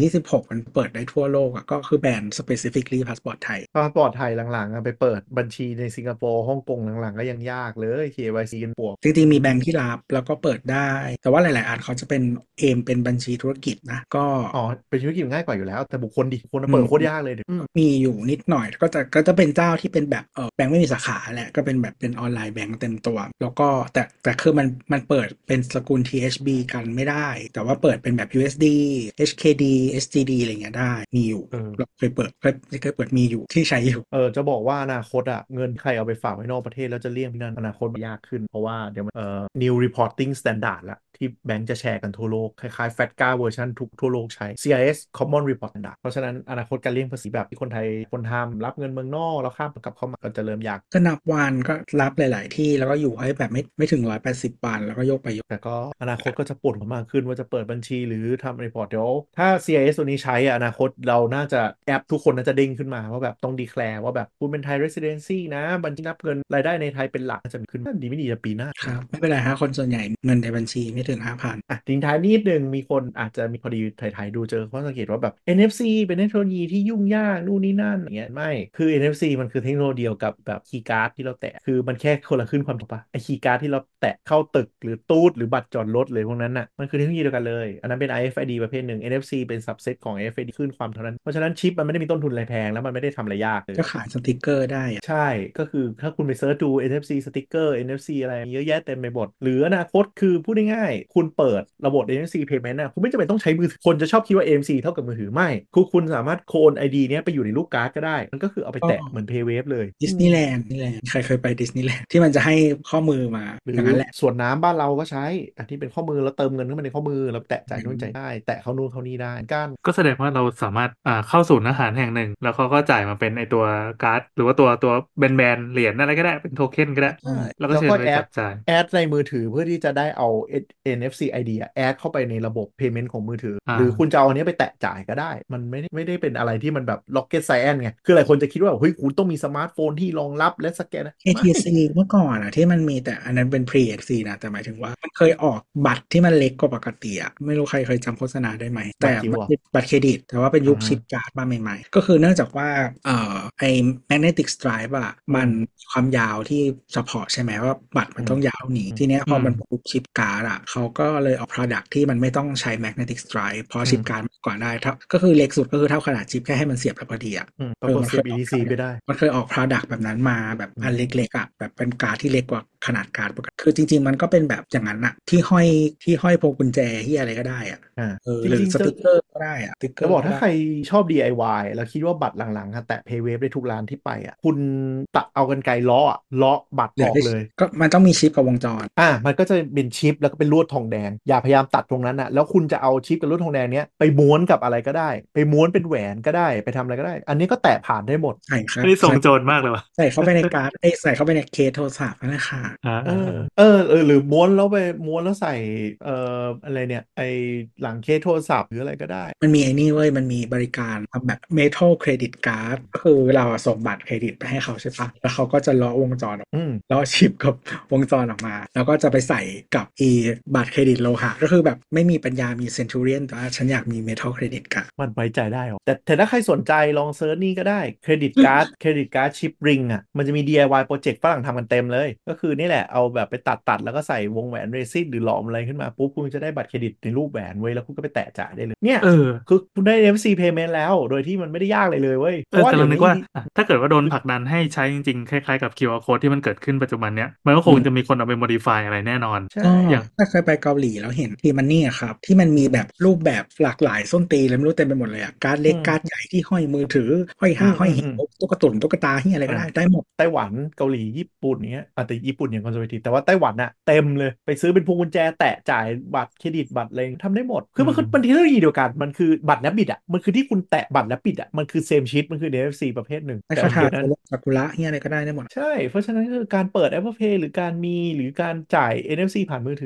ที่16มันเปิดได้ทั่วโลกอะก็คือแบน specifically พาสปอร์ตไทยพาสปอร์ตไทยหลังๆไปเปิดบัญชีในสิงคโปร์ฮ่องกงหลังๆก็ยังยากเลย KYC กันปวกจริงๆมีแบงค์ที่รับแล้วก็เปิดได้แต่ว่าหลายๆอันเขาจะเป็นเอมเป็นบัญชีธุรกิจนะก็อ๋อเป็นธุรกิจง่ายกว่าอยู่แล้วแต่บุคคลคนเปิดโคตรยากเลยมีอยู่นิดหน่อยก็จะเป็นเจ้าที่เป็นแบบแบงค์ไม่มีสาขาแหละก็เป็นแบบเป็นออนไลน์แบงค์เต็มตัวแล้วก็แต่คือมันเปิดเป็นสกุล THB กันไม่ได้แต่ว่าเปิดเป็นแบบ USD HKD SGD อะไรเงี้ยได้มีอยู่เราเคยเปิดมีอยู่ที่ใช้อยู่จะบอกว่าอนาคตเงินใครเอาไปฝากไว้นอกประเทศแล้วจะเลี่ยงที่นั่นอนาคตมันยากขึ้นเพราะว่าเดี๋ยวnew reporting standard ละที่แบงก์จะแชร์กันทั่วโลกคล้ายๆ FATCA เวอร์ชันทั่วโลกใช้ CIS Common Report Standard เพราะฉะนั้นอนาคตการเลี่ยงภาษีแบบที่คนไทยคนทำรับเงินเมืองนอกแล้วข้ามกลับเข้ามาก็จะเริ่มยากก็นับวันก็รับหลายๆที่แล้วก็อยู่ให้แบบไม่ถึง180 วันแล้วก็โยกไปโยกแต่ก็อนาคตก็จะปวดหัวมากขึ้นว่าจะเปิดบัญชีหรือทำรีพอร์ตเดี๋ยวถ้า CIS ตัวนี้ใช้อนาคตเราน่าจะแอปทุกคนน่าจะเด้งขึ้นมาว่าแบบต้องดีแคลร์ว่าแบบคุณเป็นไทย Residency นะบัญชีนับเงินรายได้ในไทยเป็นหลักจะมีขึ้นดีไม่ดีจะปีหน้าครับไม่เป็นไรฮะคนส่วนใหญ่เงินในบัญชีไม่ถึง 5,000 ทิ้งท้ายนิดนึงมีคนอาจจะมีพอดีไทยดูเจอข้อสังเกตว่าแบบ NFC เป็นเทคโนโลยีที่ยุ่งยากนู่นนี่นั่นอย่างเงี้ยไม่คือ NFC มันคือเทคโนโลยีเดียวกับแบบคีย์การ์ดที่เราแตะคือมันแค่คนละขึ้นความถูกปะไอคีย์การ์ดที่เราแตะเข้าตึกหรือตู้หรือบัตรจอดรถเลยพวกนั้นน่ะมันคือเทคโนโลยีเดียวกันเลยอันนั้นเป็น RFID ประเภทหนึ่ง NFC เป็น subset ของ RFID ขึ้นความเท่านั้นเพราะฉะนั้นชิปมันไม่ได้มีต้นทุนอะไรแพงแล้วมันไม่ได้ทำอะไรยากเลยก็ขายสติกเกอร์ได้ใช่ก็คือถ้าคุณไปเซิร์ชดู NFC สติกเกอร์ NFC อะไรเยอะแยะเต็มไปหมดหรืออนาคตคือพูดง่ายๆคุณเปิดระบบ NFC payment คุณไม่จำเป็นต้องใช้มือถือคนจะชอบคิดว่า AMC เท่ากับมือถือไม่คุณสามารถโคลน ID เนี้ยไปอยู่ในลูกการ์ดก็ได้มันก็คือเอาไปแตะเหมือน PayWave เลยดิสนีย์แลนด์นี่แหละใครเคยไปดิสนีย์แลนด์ที่มันจะให้ข้อมือมาหรืออย่างนั้นแหละส่วนน้ำบ้านเราก็ใช้อันที่เป็นข้อมือแล้วเติมเงินเข้ามาในข้อมือแล้วแตะจ่ายนู่นจ่ายได้แตะเข้านู่นเข้านี่ได้ก้านก็แสดงว่าเราสามารถเข้าศูนย์อาหารแห่งหนึ่งแล้วเขาก็จ่ายมาเป็นไอตัวการ์ดหรือว่าตัวแบนเหรียญอะไรก็ได้เป็นโทเค็นก็ได้แล้วก็แล้วก็เชิญไปจับจ่ายแอดในมือถือเพื่อที่จะได้เอา NFC ID แอดเข้าไปในระบบ payment ของมือถือหรือคุณจะเอาอันนี้ไปแตะจ่ายก็ได้มันไม่ได้เป็นอะไรที่มันแบบ rocket science ไงคือหลายคนจะคิดว่าเฮ้ยคุณต้องมีสมาร์ทโฟนที่รองรับและสแกนไม่ ATC เมื่อก่อนที่มันมีแต่อันนั้นเป็น pre XC นะแต่หมายถึงว่ามันเคยออกบัตรที่มันเล็กกว่าปกติไม่รู้ใครเคยจำโฆษณาได้ไหมแต่บัตรเครดิตแต่ว่าเป็นยุคชิปการ์ดมาใหม่ๆก็คือเนื่องจากว่าไอ้ magnetic stripe มันความยาวที่เฉพาะใช่ไหมว่าบัตรมันต้องยาวนี้ทีเนี้ยพอมันปุ๊บชิปการ์ดเขาก็เลยออก product ที่มันไม่ต้องใช้ magnetic stripe เพราะชิปการ์ดก่อนได้ก็คือเล็กสุดก็คือเท่าขนาดชิปแค่ให้มันเสียบแล้วพอดีมันเคย EDC ไปได้มันเคยออก product แบบนั้นมาแบบอันเล็กๆแบบเป็นการ์ดที่เล็กกว่าขนาดการ์ดปกติคือจริงๆมันก็เป็นแบบอย่างนั้นที่ห้อยพวงกุญแจที่อะไรก็ได้หรือสติกเกอร์ก็ได้สติกเกอจะร์บอกถ้าใครชอบ DIY แล้วคิดว่าบัตรหลังๆแตะ PayWave ได้ทุกร้านที่ไปคุณตัดเอากันไกลเลาะบัตรออกเลยก็มันต้องมีชิปกับวงจรมันก็จะเป็นชิปแล้วก็เป็นลวดทองแดงอย่าพยายามตัดตรงนั้นแล้วคุณจะเอาชิปกับลวดทองแดงเนี้ยไปม้วนกับอะไรก็ได้ไปม้วนเป็นแหวนก็ได้ไปทำอะไรก็ได้อันนี้ก็แตะผ่านได้หมดใช่ครับนี่ส่งโจรมากเลยวะใส่เข้าไปในการ์ดใส่เข้าไปในเคสโทรศัพท์นั่นแหละค่ะหรือม้วนแล้วไปม้วนแล้วใส่อะไรเนี่ยไอหลังเคสโทรศัพท์หรืออะไรก็ได้มันมีไอ้นี่เว้ยมันมีบริการทำแบบ Metal Credit Card ก็คือเราส่งบัตรเครดิตไปให้เขาใช่ปะแล้วเขาก็จะล้อวงจรล้อชิปกับวงจรออกมาแล้วก็จะไปใส่กับบัตรเครดิตโลหะก็คือแบบไม่มีปัญญามีเซนทูเรียนแต่ว่าฉันอยากมี Metal Credit Card มันไว้ใจได้หรอแต่ถ้าใครสนใจลองเซิร์ชนี่ก็ได้เครดิตการ์ดชิปริงมันจะมี DIY โปรเจกต์ฝรั่งทำกันเต็มเลยก็คือนี่แหละเอาแบบไปตัดแล้วก็ใส่วงแหวนเรซินหรือหลอมอะไรขึ้นมาปุ๊บคุณจะได้บัตรเครดิตในรูปแหวนเว้ยแล้วคุณก็ไปแตะจ่ายได้เลยเนี่ยคือคุณได้ NFC payment แล้วโดยที่มันไม่ได้ยากเลยเว้ยเพราะว่าเดี๋ยวนี้ว่าถ้าเกิดว่าโดนผลักดันให้ใช้จริงๆคล้ายๆกับ QR code ที่มันเกิดขึ้นปัจจุบันเนี้ยมันก็คงจะมีคนเอาไป modify อะไรแน่นอนอย่างถ้าเคยไปเกาหลีแล้วเห็นทีมันนี่ครับที่มันมีแบบรูปแบบหลากหลายส้นตีนเลยไม่รู้เต็มไปหมดเลยการ์ดเล็กการ์ดใหญ่ที่ห้อยมือถือห้อยห้อยหินตุ๊กตาที่อะไรก็ได้หมดไต้หวันเกาหลีญี่ปุ่นเนี้ยแต่ญี่ปุ่นอย่างคอนเซอร์เวทีฟแต่ว่าไต้หวันเต็มเลยไปซื้อเป็นพวงกุญแจแตะจ่ายบัตรเครดิตบัตรอะไรทำได้หมดคือมันเทคโนโลยีเดียวกันมันคือบัตรและบิดมันคือที่คุณแตะบัตรและปิดมันคือเซมชิปมันคือ NFC ประเภทหนึ่งแต่คาถาซากุระที่อะไรก็ได้หมดใช่เพราะฉะนั้นคือการเปิด Apple Pay หรือการมีหรือการจ่าย NFC ผ่านมือถือมันไม่ได้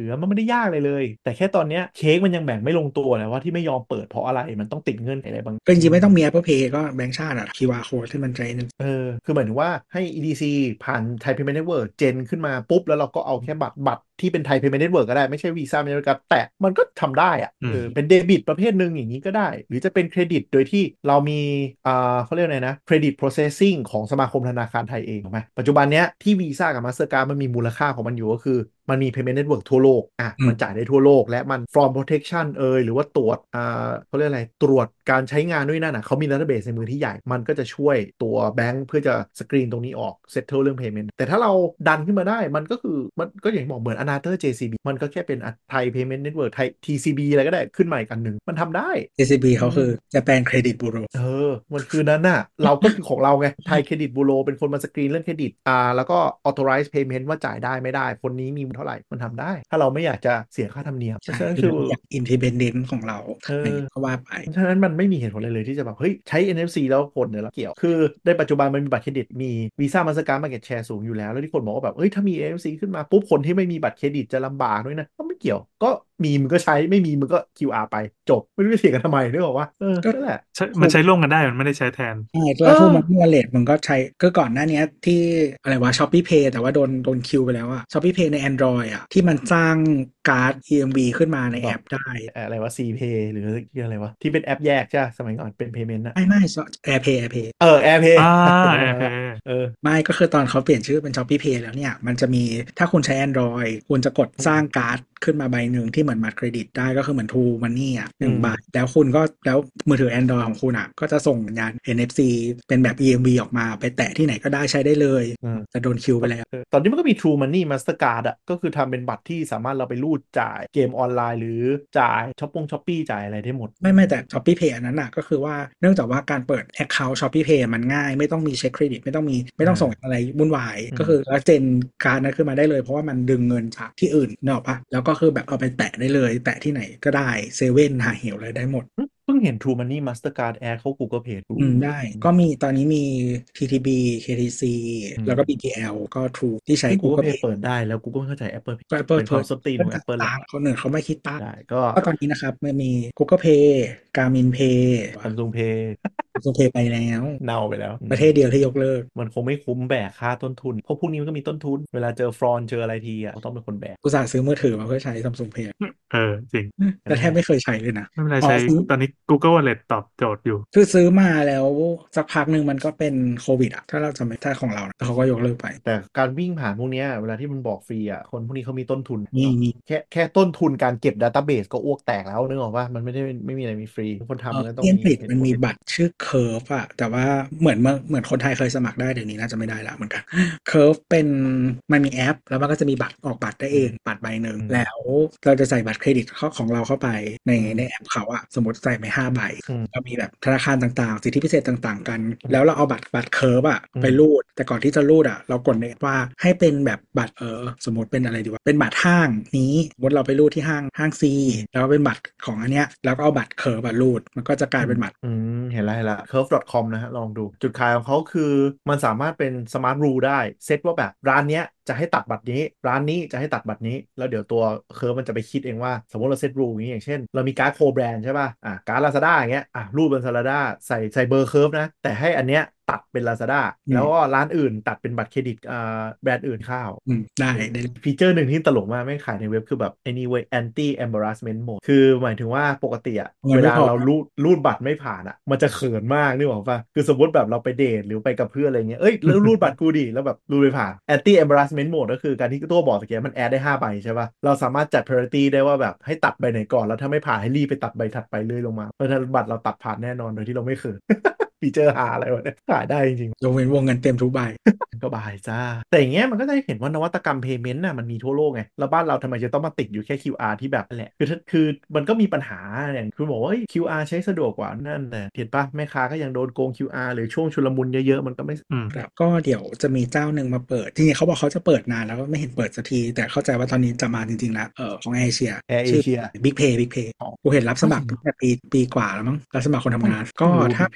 ยากเลยแต่แค่ตอนเนี้ยเค้กมันยังแบ่งไม่ลงตัวนะว่าที่ไม่ยอมเปิดเพราะอะไรมันต้องติดเงื่อนไขอะไรบางก็จริงๆไม่ต้องมี Apple Pay ก็แบงก์ชาติอะ QR code ที่มันใช้นึงคือหมายถึงว่าให้ EDC ผ่าน Thai Payment Network เจนขึ้นมาปุ๊บแล้วเราก็เอาแค่บัตรที่เป็น Thai Payment Network ก็ได้ไม่ใช่ Visa Mastercard แต่มันก็ทำได้อะเป็นเดบิตประเภทหนึ่งอย่างนี้ก็ได้หรือจะเป็นเครดิตโดยที่เรามีเขาเรียกอะไรนะเครดิต processing ของสมาคมธนาคารไทยเองถูกไหมปัจจุบันเนี้ยที่ Visa กับ Mastercard มันมีมูลค่าของมันอยู่ก็คือมันมี payment network ทั่วโลกมันจ่ายได้ทั่วโลกและมัน fraud protection หรือว่าตรวจเขาเรียกอะไรตรวจการใช้งานด้วยนั่นเขามี database ในมือที่ใหญ่มันก็จะช่วยตัวแบงค์เพื่อจะสกรีนตรงนี้ออก settle เรื่อง payment แต่ถ้าเราดันขึ้นมาได้มันก็คือมันก็อย่างบอกเหมือน another JCB มันก็แค่เป็นไทย payment network ไทย TCB อะไรก็ได้ขึ้นมาอีกอันหนึ่งมันทำได้ JCB เขาคือ Japan Credit Bureau มันคือนั้นน่ะเราก็คือของเราไงไทยเครดิตบูโรเป็นคนมาสกรีนเรื่องเครดิตแล้วก็ authorize payment ว่าจ่ายได้ไม่ได้คนนี้มีเท่าไหร่มันทำได้ถ้าเราไม่อยากจะเสียค่าธรรมเนียมเพราะฉะนั้นคืออยาก independent ของเราก็ว่าไปฉะนั้นมันไม่มีเหตุผลเลยที่จะแบบเฮ้ยใช้ NFC แล้วคนเนี่ยเราเกี่ยวคือในปัจจุบันมันมีบัตรเครดิตมี Visa Mastercard Market Share สูงอยู่แล้วที่คนบอกว่าแบบเฮ้ยถ้ามี NFC ขึ้นมาปุ๊บคนที่ไม่มีบัตรเครดิตจะลำบากด้วยนะก็ไม่เกี่ยวก็มีมึงก็ใช้ไม่มีมึงก็ QR ไปจบไม่รู้จะเถียงกันทำไมนึกออกว่านั่นแหละมันใช้ร่วมกันได้มันไม่ได้ใช้แทนใช่ตัวพวกมันวอลเล็ตมันก็ใช้ก็ก่อนหน้านี้ที่อะไรวะ Shopee Pay แต่ว่าโดนคิวไปแล้วอะ Shopee Pay ใน Android อะที่มันสร้างการ์ด EMV ขึ้นมาในแอปได้อะไรวะ CPay หรืออะไรวะที่เป็นแอปแยกใช่สมัยก่อนเป็น payment นะไม่ AirPay AirPay AirPay ไม่ก็คือตอนเขาเปลี่ยนชื่อเป็น Shopee Pay แล้วเนี่ยมันจะมีถ้าคุณใช้ Android คุณจะกดสร้างการ์ดขึ้นมาใบหนึ่งที่เหมือนบัตรเครดิตได้ก็คือเหมือน True Money อ่ะ1 ใบแล้วคุณก็แล้วมือถือ Android ของคุณอ่ะก็จะส่งสัญญาณ NFC เป็นแบบ EMV ออกมาไปแตะที่ไหนก็ได้ใช้ได้เลยแต่โดนคิวไปแล้วตอนนี้มันก็มี True Money Mastercard อ่ะก็คือทำเป็นบัตรที่สามารถเราไปรูดจ่ายเกมออนไลน์หรือจ่ายช้อปปี้จ่ายอะไรได้หมดไม่แต่ Shopee Pay อันนั้นน่ะก็คือว่าเนื่องจากว่าการเปิด Account Shopee Pay มันง่ายไม่ต้องมีเช็คเครดิตไม่ต้องส่งอะไรวุ่นวายก็คือแล้วเจนการนั้นขึ้นมาได้เลยเพราะว่ามันดึงเงินจากที่อื่นเนอะปะแล้วก็คือแบบเอาไปแตะได้เลยแตะที่ไหนก็ได้เซเว่นหาเหวอะไรได้หมดเพิ่งเห็น True Money Mastercard Air เข้า Google Pay ได้ก็มีตอนนี้มี TTB KTC แล้วก็ BTL ก็ True ที่ใช้ Google Google Pay Pay เปิดได้แล้ว Google ไม่เข้าใจ Apple Pay ก็ Apple เป็นความสตรีนของ Apple เลยคนอื่นเขาไม่คิดตังก็ตอนนี้นะครับมันมี Google Pay Garmin Pay Samsung Pay Samsung Pay ไปแล้วเน่าไปแล้วประเทศเดียวที่ยกเลิกมันคงไม่คุ้มแบกค่าต้นทุนเพราะพวกนี้มันก็มีต้นทุนเวลาเจอฟรอนเจออะไรทีอ่ะต้องเป็นคนแบกอุตส่าห์ซื้อมือถือมาเพื่อใช้ Samsung Pay จริงแต่แทบไม่เคยใช้เลยนะไม่เป็นไรใช้ตอนนี้ Google Wallet ตอบโจทย์อยู่คือซื้อมาแล้วสักพักหนึ่งมันก็เป็นโควิดอะถ้าเราจำไม่ถ้าของเราแต่เขาก็ยกเลิกไปแต่การวิ่งผ่านพวกนี้เวลาที่มันบอกฟรีอ่ะคนพวกนี้เขามีต้นทุนมีแค่ต้นทุนการเก็บดัตต้าเบสก็อ้วกแตกแล้วนึกออกว่ามันไม่มีอะไรมีฟรีคนทำมันต้องมีมันมีบัตรชื่อ Curve อะแต่ว่าเหมือนคนไทยเคยสมัครได้เดี๋ยวนี้น่าจะไม่ได้ละเหมือนกัน Curve เป็นมันมีแอปแล้วมันก็จะมีบัตรออกบัตรได้เองบัตรใบหนึ่งแล้วเราจะใส่บัตรเครดิตของเราเข้าไปในแอปเขาอะสมมติใส่ไป5 ใบเรามีแบบธนาคารต่างๆสิทธิพิเศษต่างๆกันแล้วเราเอาบัตร Curve อะไปรูดแต่ก่อนที่จะรูดอะเรากดในว่าให้เป็นแบบบัตรสมมติเป็นอะไรดีวะเป็นบัตรห้างนี้สมมติเราไปรูดที่ห้าง C แล้วก็เป็นบัตรของอันเนี้ยแล้วก็เอาบัตร Curve อะรูดมันก็จะกลายเป็นบัตรเห็นแล้ว curve.com นะฮะลองดูจุดขายของเขาคือมันสามารถเป็น smart rule ได้เซตว่าแบบร้านเนี้ยจะให้ตัดบัตรนี้ร้านนี้จะให้ตัดบัตรนี้แล้วเดี๋ยวตัวเคิร์ฟมันจะไปคิดเองว่าสมมติเราเซตรูอย่างนี้อย่างเช่นเรามีการ์ดโคแบรนด์ใช่ป่ะการ์ด Lazada อย่างเงี้ยรูปเป็น Lazada ใส่เบอร์เคิร์ฟนะแต่ให้อันเนี้ยตัดเป็น Lazada แล้วก็ร้านอื่นตัดเป็นบัตรเครดิตแบรนด์อื่นเข้าได้ฟีเจอร์หนึ่งที่ตลกมากไม่ขายในเว็บคือแบบ anyway anti embarrassment mode คือหมายถึงว่าปกติอะเวลาเรารูดบัตรไม่ผ่านอะมันจะเขินมากนึกออกป่ะคือสมมติแบบเราไปเดทหรือไปกับเพื่อนอะไรเงี้ยแล้วรูดบัตรกูดิแล้วแบบรูดไม่ผ่าน anti embarrassment mode ก็คือการที่ตัวบอกตะเกียบมันแอดได้5 ใบใช่ป่ะเราสามารถจัด priority ได้ว่าแบบให้ตัดใบไหนก่อนแล้วถ้าไม่ผ่านให้รีบไปตัดใบถัดไปเรื่อยลงมาเพราะถ้าบัตรเราตัดผ่านแน่นอนโดยที่เราไม่เขิน ฟีเจอร์หาอะไรวะเนี่ยขายได้จริงยกเว้นวงเงินเต็มทุกใบก็บายจ้าแต่อย่างเงี้ยมันก็ได้เห็นว่านวัตกรรม payment น่ะมันมีทั่วโลกไงแล้วบ้านเราทำไมจะต้องมาติดอยู่แค่ QR ที่แบบแหละคือมันก็มีปัญหาอย่างคือบอกว่า QR ใช้สะดวกกว่านั่นแต่เห็นปะแม่ค้าก็ยังโดนโกง QR หรือช่วงชุลมุนเยอะๆมันก็ไม่ครับก็เดี๋ยวจะมีเจ้าหนึ่งมาเปิดจริงๆเขาบอกเขาจะเปิดนานแล้วก็ไม่เห็นเปิดสักทีแต่เข้าใจว่าตอนนี้จะมาจริงๆแล้วของแอร์เอเชียชื่อ Big Pay กูเห็นรับสมัครตั้งแต่ปีกว่าแล้วมั้งรับสมัครคนทำงานก็ถ้าเป็นของเอ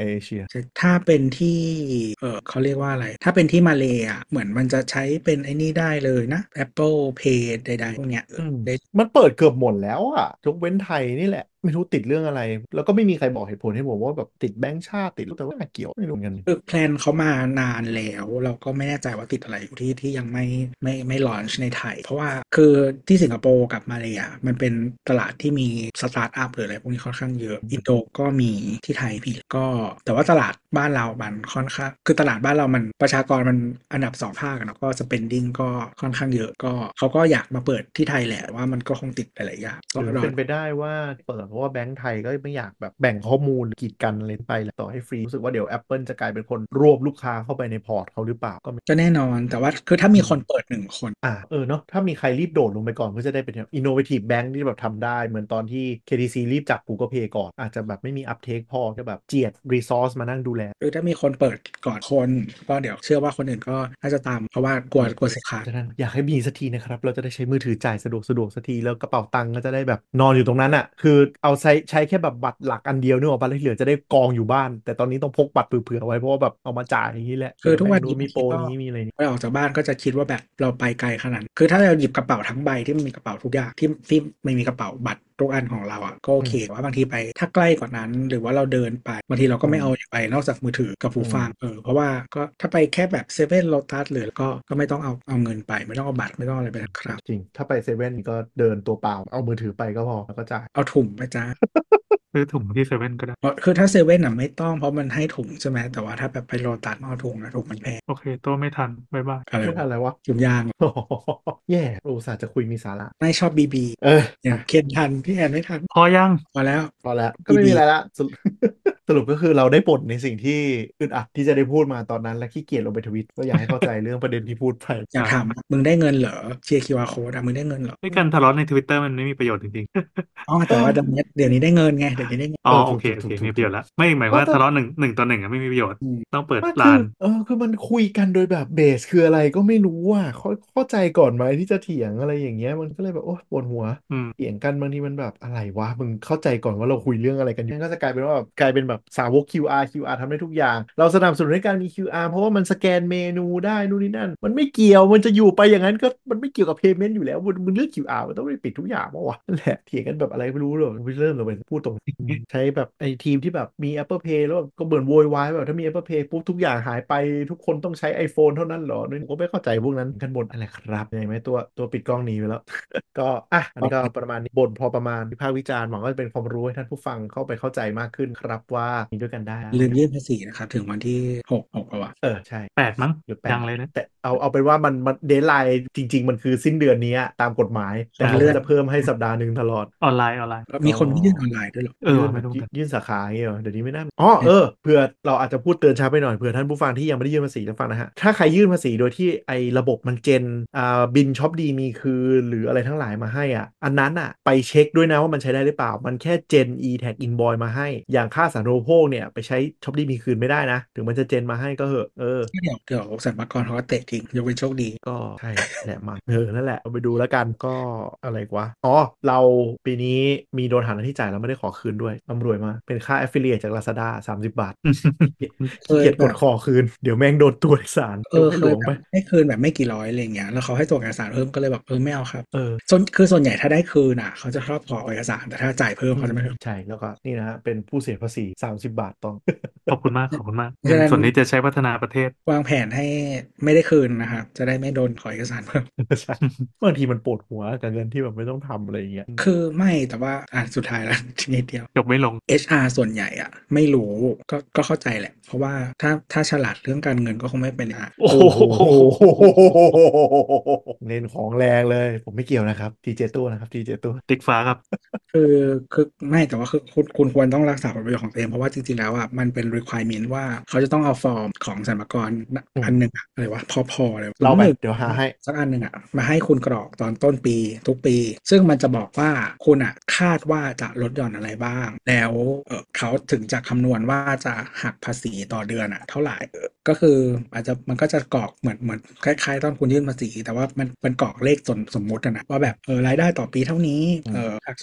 เอเชียถ้าเป็นที่เขาเรียกว่าอะไรถ้าเป็นที่มาเลย์เหมือนมันจะใช้เป็นไอ้นี่ได้เลยนะ Apple Pay ใดๆพวกเนี้ยมันเปิดเกือบหมดแล้วยกเว้นไทยนี่แหละไม่รู้ติดเรื่องอะไรแล้วก็ไม่มีใครบอกเหตุผลให้ผมว่าแบบติดแบงก์ชาติติดแต่ว่าเกี่ยวไม่รู้กันคือแพลนเขามานานแล้วเราก็ไม่แน่ใจว่าติดอะไรอยู่ที่ยังไม่ลอนช์ในไทยเพราะว่าคือที่สิงคโปร์กับมาเลย์มันเป็นตลาดที่มีสตาร์ทอัพหรืออะไรพวกนี้ค่อนข้างเยอะอินโดก็มีที่ไทยพี่ก็แต่ว่าตลาดบ้านเรามันค่อนข้างคือตลาดบ้านเรามันประชากรมันอันดับ2ภาคนะก็ spending ก็ค่อนข้างเยอะก็เขาก็อยากมาเปิดที่ไทยแหละว่ามันก็คงติดหลายๆอย่างหรือเป็นไปได้ว่าเปิดเพราะว่าแบงก์ไทยก็ไม่อยากแบบแบ่งข้อมูลกีดกันอะไรไปแหละต่อให้ฟรีรู้สึกว่าเดี๋ยว Apple จะกลายเป็นคนรวบลูกค้าเข้าไปในพอร์ตเขาหรือเปล่าก็แน่นอนแต่ว่าคือถ้ามีคนเปิด1 คนเนาะถ้ามีใครรีบโดดลงไปก่อนก็จะได้เป็น innovative bank ที่แบบทำได้เหมือนตอนที่ KTC รีบจับ Google Pay ก่อนอาจจะแบบไม่มี uptake พอจะแบบเจียด resource มานั่งดูแลคือถ้ามีคนเปิดก่อนคนก็เดี๋ยวเชื่อว่าคนอื่นก็น่าจะตามเพราะว่ากลัวสินค้าฉะนั้นอยากให้มีสักทีนะครับเราจะได้ใช้มือถือจ่ายสะดวกสักทีแล้วกระเป๋าตังค์ก็จะได้แบบนอนอยู่ตรงนั้นคือเอาใช้แค่แบบบัตรหลักอันเดียวนึกออกปะแล้วเหลือจะได้กองอยู่บ้านแต่ตอนนี้ต้องพกบัตรเผื่อไว้เพราะว่าแบบเอามาจ่ายอย่างนี้แหละคือทุกวันนี้มีโปรนี้มีอะไรเราออกจากบ้านก็จะคิดว่าแบบเราไปไกลขนาดคือถ้าเราหยิบกระเป๋าทั้งใบที่มันมีกระเป๋าทุกอย่างที่ไม่มีกระเป๋าบัตรทุกอันของเราก็โอเคว่าบางทีไปถ้าใกล้กว่านั้นหรือว่าเราเดินไปบางทีเราก็ไม่เอาไปนอกจากมือถือกับหูฟังเพราะว่าก็ถ้าไปแค่แบบเซเว่นโลตัสหรือก็ไม่ต้องเอาเงินไปไม่ต้องเอาบัตรไม่ต้องอะไรไปนะครับจริงถ้าไปเซเว่นก็เดินตัวเปล่าเอามือถือไปก็พอแล้วก็จ่ายเอาถุงไปจ้าซื้อถุงที่เซเว่นก็ได้คือถ้าเซเว่นไม่ต้องเพราะมันให้ถุงใช่ไหมแต่ว่าถ้าแบบไปโลตัสเอาถุงถุงมันแพงโอเคตัวไม่ทันบ๊ายบายไม่ทันอะไรวะถุงยางแย่อุตส่าห์จะคุยมีสาระไม่ชอบบีอย่างเคนทันพี่แอนไม่ทันพอยังพอแล้วก็ไม่มีอะไรละสรุปก็คือเราได้ปลดในสิ่งที่อึดอัดที่จะได้พูดมาตอนนั้นและขี้เกียจลงไปทวิตก็อยากให้เข้าใจเรื่องประเด็นที่พูดไปอยากถามมึงได้เงินเหรอเชียร์ QR code มึงได้เงินเหรอด้วยการทะเลาะใน Twitter มันไม่มีประโยชน์จริงอ๋อแต่ว่าเดี๋ยวนี้ได้เงินไงเดี๋ยวนี้ได้เงินๆอ๋อโอเคมีประโยชน์แล้วไม่หมายว่าทะเลาะหนึ่งต่อหนึ่งไม่มีประโยชน์ต้องเปิดลานคือมันคุยกันโดยแบบเบสคืออะไรก็ไม่รู้เข้าใจก่อนไหมที่จะเถียงอะไรอย่างเงี้ยมันก็เลยแบบโอ๊ยปวดหัวเถียงกันบางทีมันแบบอะไรวะมึงเข้าใจก่อนว่าเราคุยเรื่องอะไรกันเนี่ยก็จะกลายเป็นว่าแบบกลายเป็นแบบสาวก QR ทำได้ทุกอย่างเราสนับสนุนให้การมี QR เพราะว่ามันสแกนเมนูได้นู่นนี่นั่นมันไม่เกี่ยวมันจะอยู่ไปอย่างนั้นก็มันไม่เกี่ยวกับ payment อยู่แล้วมึงเลือก QR มันต้องไปปิดทุกอย่างป่าวะนั่นแหละเถียงกันแบบอะไรไม่รู้เลยเริ่มเลยพูดตรงใช้แบบไอ้ทีมที่แบบมี Apple Pay แล้วก็เหมือนโวยวายแบบถ้ามี Apple Pay ปุ๊บทุกอย่างหายไปทุกคนต้องใช้ iPhone เท่านั้นเหรอผมก็ไม่เข้าใจพวกนั้นกันบนอะไรครับเห็นไหมตัวปิดกล้องหนีไปแล้ว ก็อันนี้ก็ประมาณนี้บ่นพอประมาณวิพากษ์วิจารณ์หวังว่าจะเป็นความรู้ให้ท่านผู้ฟังเข้าไปเข้าใจมากขึ้นครับว่ามีด้วยกันได้ลืมยื่นภาษีนะครับถึงวันที่6ป่ะวะใช่ 8มั้งหรือยังเลยนะแต่เอาเป็นว่ามันเดดไลน์จริงๆมันคือสิ้นเดือนนี้ตามกฎหมายแต่เขาจะเพิ่มให้สัปดาห์หนึ่งตลอดออนไลน์มีคนไม่ยื่นออนไลน์ด้วยหรอไม่รู้ยื่นสาขาอย่างเงี้ยเดี๋ยวนี้ไม่น่าเผื่อเราอาจจะพูดเตือนช้าไปหน่อยเผื่อท่านผู้ฟังที่ยังไม่ได้ยื่นภาษีจะฟังนะฮะถ้าใครยื่นภาษีโดยที่ไอ้ระบบมันเจนบินช็อปดีมีคืนหรืออะไรทั้งหลายมาให้อันนั้นไปเช็คด้วยนะว่ามันใช้ได้หรือเปล่ามันแค่เจน e-tag invoice มาให้อย่างค่าสาธารณูปโภคเนี่ยไปใช้ช็อปดีมีคืนไม่ได้นะถึงมันจะเจนมาให้ก็เหอะเดี๋ยวสรรพากรเขาก็เตะทิ้งยกเป็นโชคดีก็ใช่แหละมันนั่นแหละเอาไปดูแล้วกันก็อะไรวะเราปีนี้มีโดนหักหน้าที่จ่ายแล้วไม่ได้ขอคืนด้วยร่ำรวยมากเป็นค่า affiliate จาก Lazada 30 บาทขี้เกียจกดขอคืนเดี๋ยวแม่งโดนตรวจเอกสารเคยแบบให้คืนแบบไม่กี่ร้อยอะไรเงี้ยแล้วเขาให้ตรวจเอกสารเพิ่มก็เลยแบบไม่เอาครับส่วนใหญ่ถ้าได้คืนเขาจะชอบขอเอกสารแต่ถ้าจ่ายเพิ่มเขาจะไม่ใช่แล้วก็นี่นะฮะเป็นผู้เสียภาษี30 บาทต้องขอบคุณมากเงินส่วนนี้จะใช้พัฒนาประเทศวางแผนให้ไม่ได้คืนนะครับจะได้ไม่โดนขอเอกสารเพิ่มใช่บางทีมันปวดหัวกับเงินที่แบบไม่ต้องทำอะไรอย่างเงี้ยคือไม่แต่ว่าสุดท้ายแล้วทีนิดเดียวจบไม่ลง HR ส่วนใหญ่ไม่รู้ก็เข้าใจแหละเพราะว่าถ้าฉลาดเรื่องการเงินก็คงไม่เป็นโอ้โหเล่นของแรงเลยผมไม่เกี่ยวนะครับทีเจตู้นะครับทีเจตู้ติ๊กฟ้าครับคือไม่แต่ว่าคือคุณควรต้องรักษาผลประโยชน์ของตัวเองเพราะว่าจริงๆแล้วมันเป็น requirement ว่าเขาจะต้องเอาฟอร์มของสรรพากรอันหนึ่งอะไรวะพอเลยเราไปเดี๋ยวหาให้สักอันหนึ่งมาให้คุณกรอกตอนต้นปีทุกปีซึ่งมันจะบอกว่าคุณคาดว่าจะลดหย่อนอะไรบ้างแล้วเขาถึงจะคำนวณว่าจะหักภาษีต่อเดือนเท่าไหร่ก็คือมันก็จะกรอกเหมือนคล้ายๆตอนคุณยื่นภาษีแต่ว่ามันกรอกเลขสมมุตินะว่าแบบรายได้ต่อปีเท่านี้หักส่วนตัว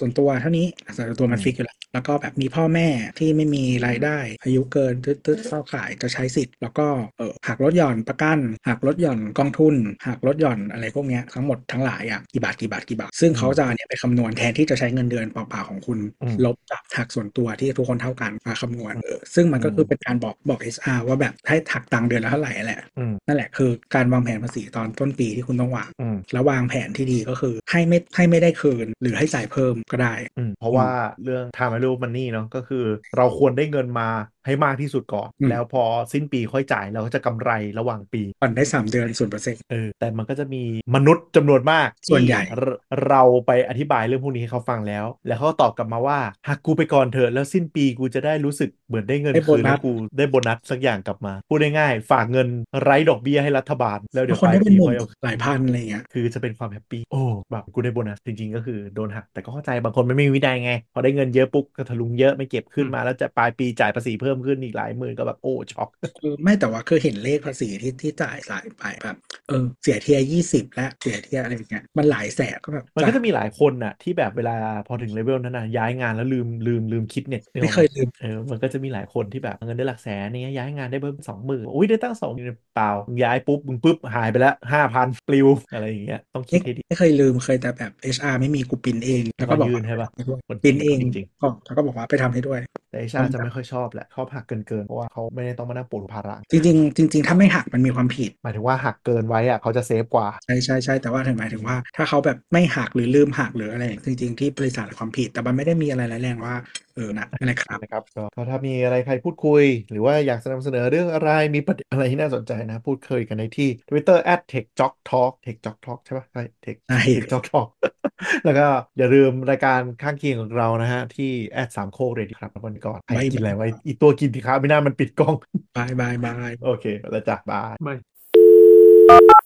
เท่านี้อัตราส่วนตัวมันฟิกอยู่แล้วแล้วก็แบบมีพ่อแม่ที่ไม่มีรายได้อายุเกินตึ๊ดเข้าข่ายจะใช้สิทธิ์แล้วก็หักลดหย่อนประกันหักลดหย่อนกองทุนหักลดหย่อนอะไรพวกเนี้ยทั้งหมดทั้งหลายอ่ะกี่บาทซึ่งเขาจะเนี่ยไปคำนวณแทนที่จะใช้เงินเดือนเปล่าๆของคุณลบกับหักส่วนตัวที่ทุกคนเท่ากันมาคำนวณซึ่งมันก็คือเป็นการบอก HR ว่าแบบให้หักตังค์เดือนละเท่าไหร่แหละนั่นแหละคือการวางแผนภาษีตอนต้นปีที่คุณต้องวางแล้ววางแผนที่ดีก็คือให้ไม่ได้คืนหรือให้จ่ายเพิ่มก็ได้เพราะว่าเรื่อง time value of money เนาะก็คือเราควรได้เงินมาให้มากที่สุดก่อนแล้วพอสิ้นปีค่อยจ่ายเราก็จะกำไรระหว่างปีผ่อนได้3 เดือน 0% แต่มันก็จะมีมนุษย์จำนวนมากส่วนใหญ่เราไปอธิบายเรื่องพวกนี้ให้เขาฟังแล้วเขาตอบกลับมาว่าหักกูไปก่อนเถอะแล้วสิ้นปีกูจะได้รู้สึกเหมือนได้เงินคืนแล้วกูได้โบนัสสักอย่างกลับมาพูดง่ายๆฝากเงินไร้ดอกเบี้ยให้รัฐบาลแล้วเดี๋ยวปลายปีค่อยเอาหลายพันอะไรเงี้ยคือจะเป็นความแฮปปี้แบบกูได้โบนัสจริงๆก็คือโดนหักแต่ก็เข้าใจบางคนไม่มีวินัยไงพอได้เงินเยอะปุ๊บก็ทะลุงเยอะไม่เก็บขึ้นมาแล้วจะปลายปีจ่ายภาษีเพิ่มขึ้นอีกหลายหมื่นก็แบบช็อกไม่แต่ว่าคือเห็นเลขภาษีที่จ่ายสายไปแบบเสียเทีย20และเสียเทียอะไรอย่างเงี้ยมันหลายแสนก็แบบมันก็จะมีหลายคนน่ะที่แบบเวลาพอถึงเลเวลนั้นน่ะย้ายงานแล้วลืมคิดเนี่ยไม่เคยลืมมันก็จะมีหลายคนที่แบบเงินได้หลักแสนเนี่ยย้ายงานได้เพิ่ม20,000อุ้ยได้ตั้ง20,000เปล่าย้ายปุ๊บมึงปุ๊บหายไปแล้ว5,000ปลิวอะไรอย่างเงี้ยต้องคิดให้ดีไม่เคยลืมเคยแต่แบบ HR ไม่มีกูปินเองแล้วก็บอกยื่นให้ป่ะปินเองก็แล้วก็บอกว่าไปทำให้ด้วยแต่ HR จะไม่ค่อยชอบแหละชอบหักเกินเพราะว่าเขาไม่ได้ต้องมานั่งปวดภาระจริงถ้าไม่หักมันมีความผิดหมายถึงว่าหักเกินไว้อะเขาจะเซฟกว่าใช่แต่ว่าหมายถึงว่าถ้าเขาแบบไม่หักหรือลืมหักหรืออะไรจริงๆที่บริษัทความผิดแต่มันไม่ได้มีอะไรร้ายแรงว่านะอะไรครับนะครับก็ถ้ามีอะไรใครพูดคุยหรือว่าอยากนำเสนอเรื่องอะไรมีประเด็นอะไรที่น่าสนใจนะพูดคุยกันในที่ Twitter @techjocktalk techjocktalk ใช่ปะใช่ techjocktalk แล้วก็อย่าลืมรายการข้างเคียงของเรานะฮะที่@3โคกเรดิครับวันก่อนใครกินอะไรไว้อีตัวกินที่ค้าไม่น่ามันปิดกล้องบายโอเคแล้วจ้ะบาย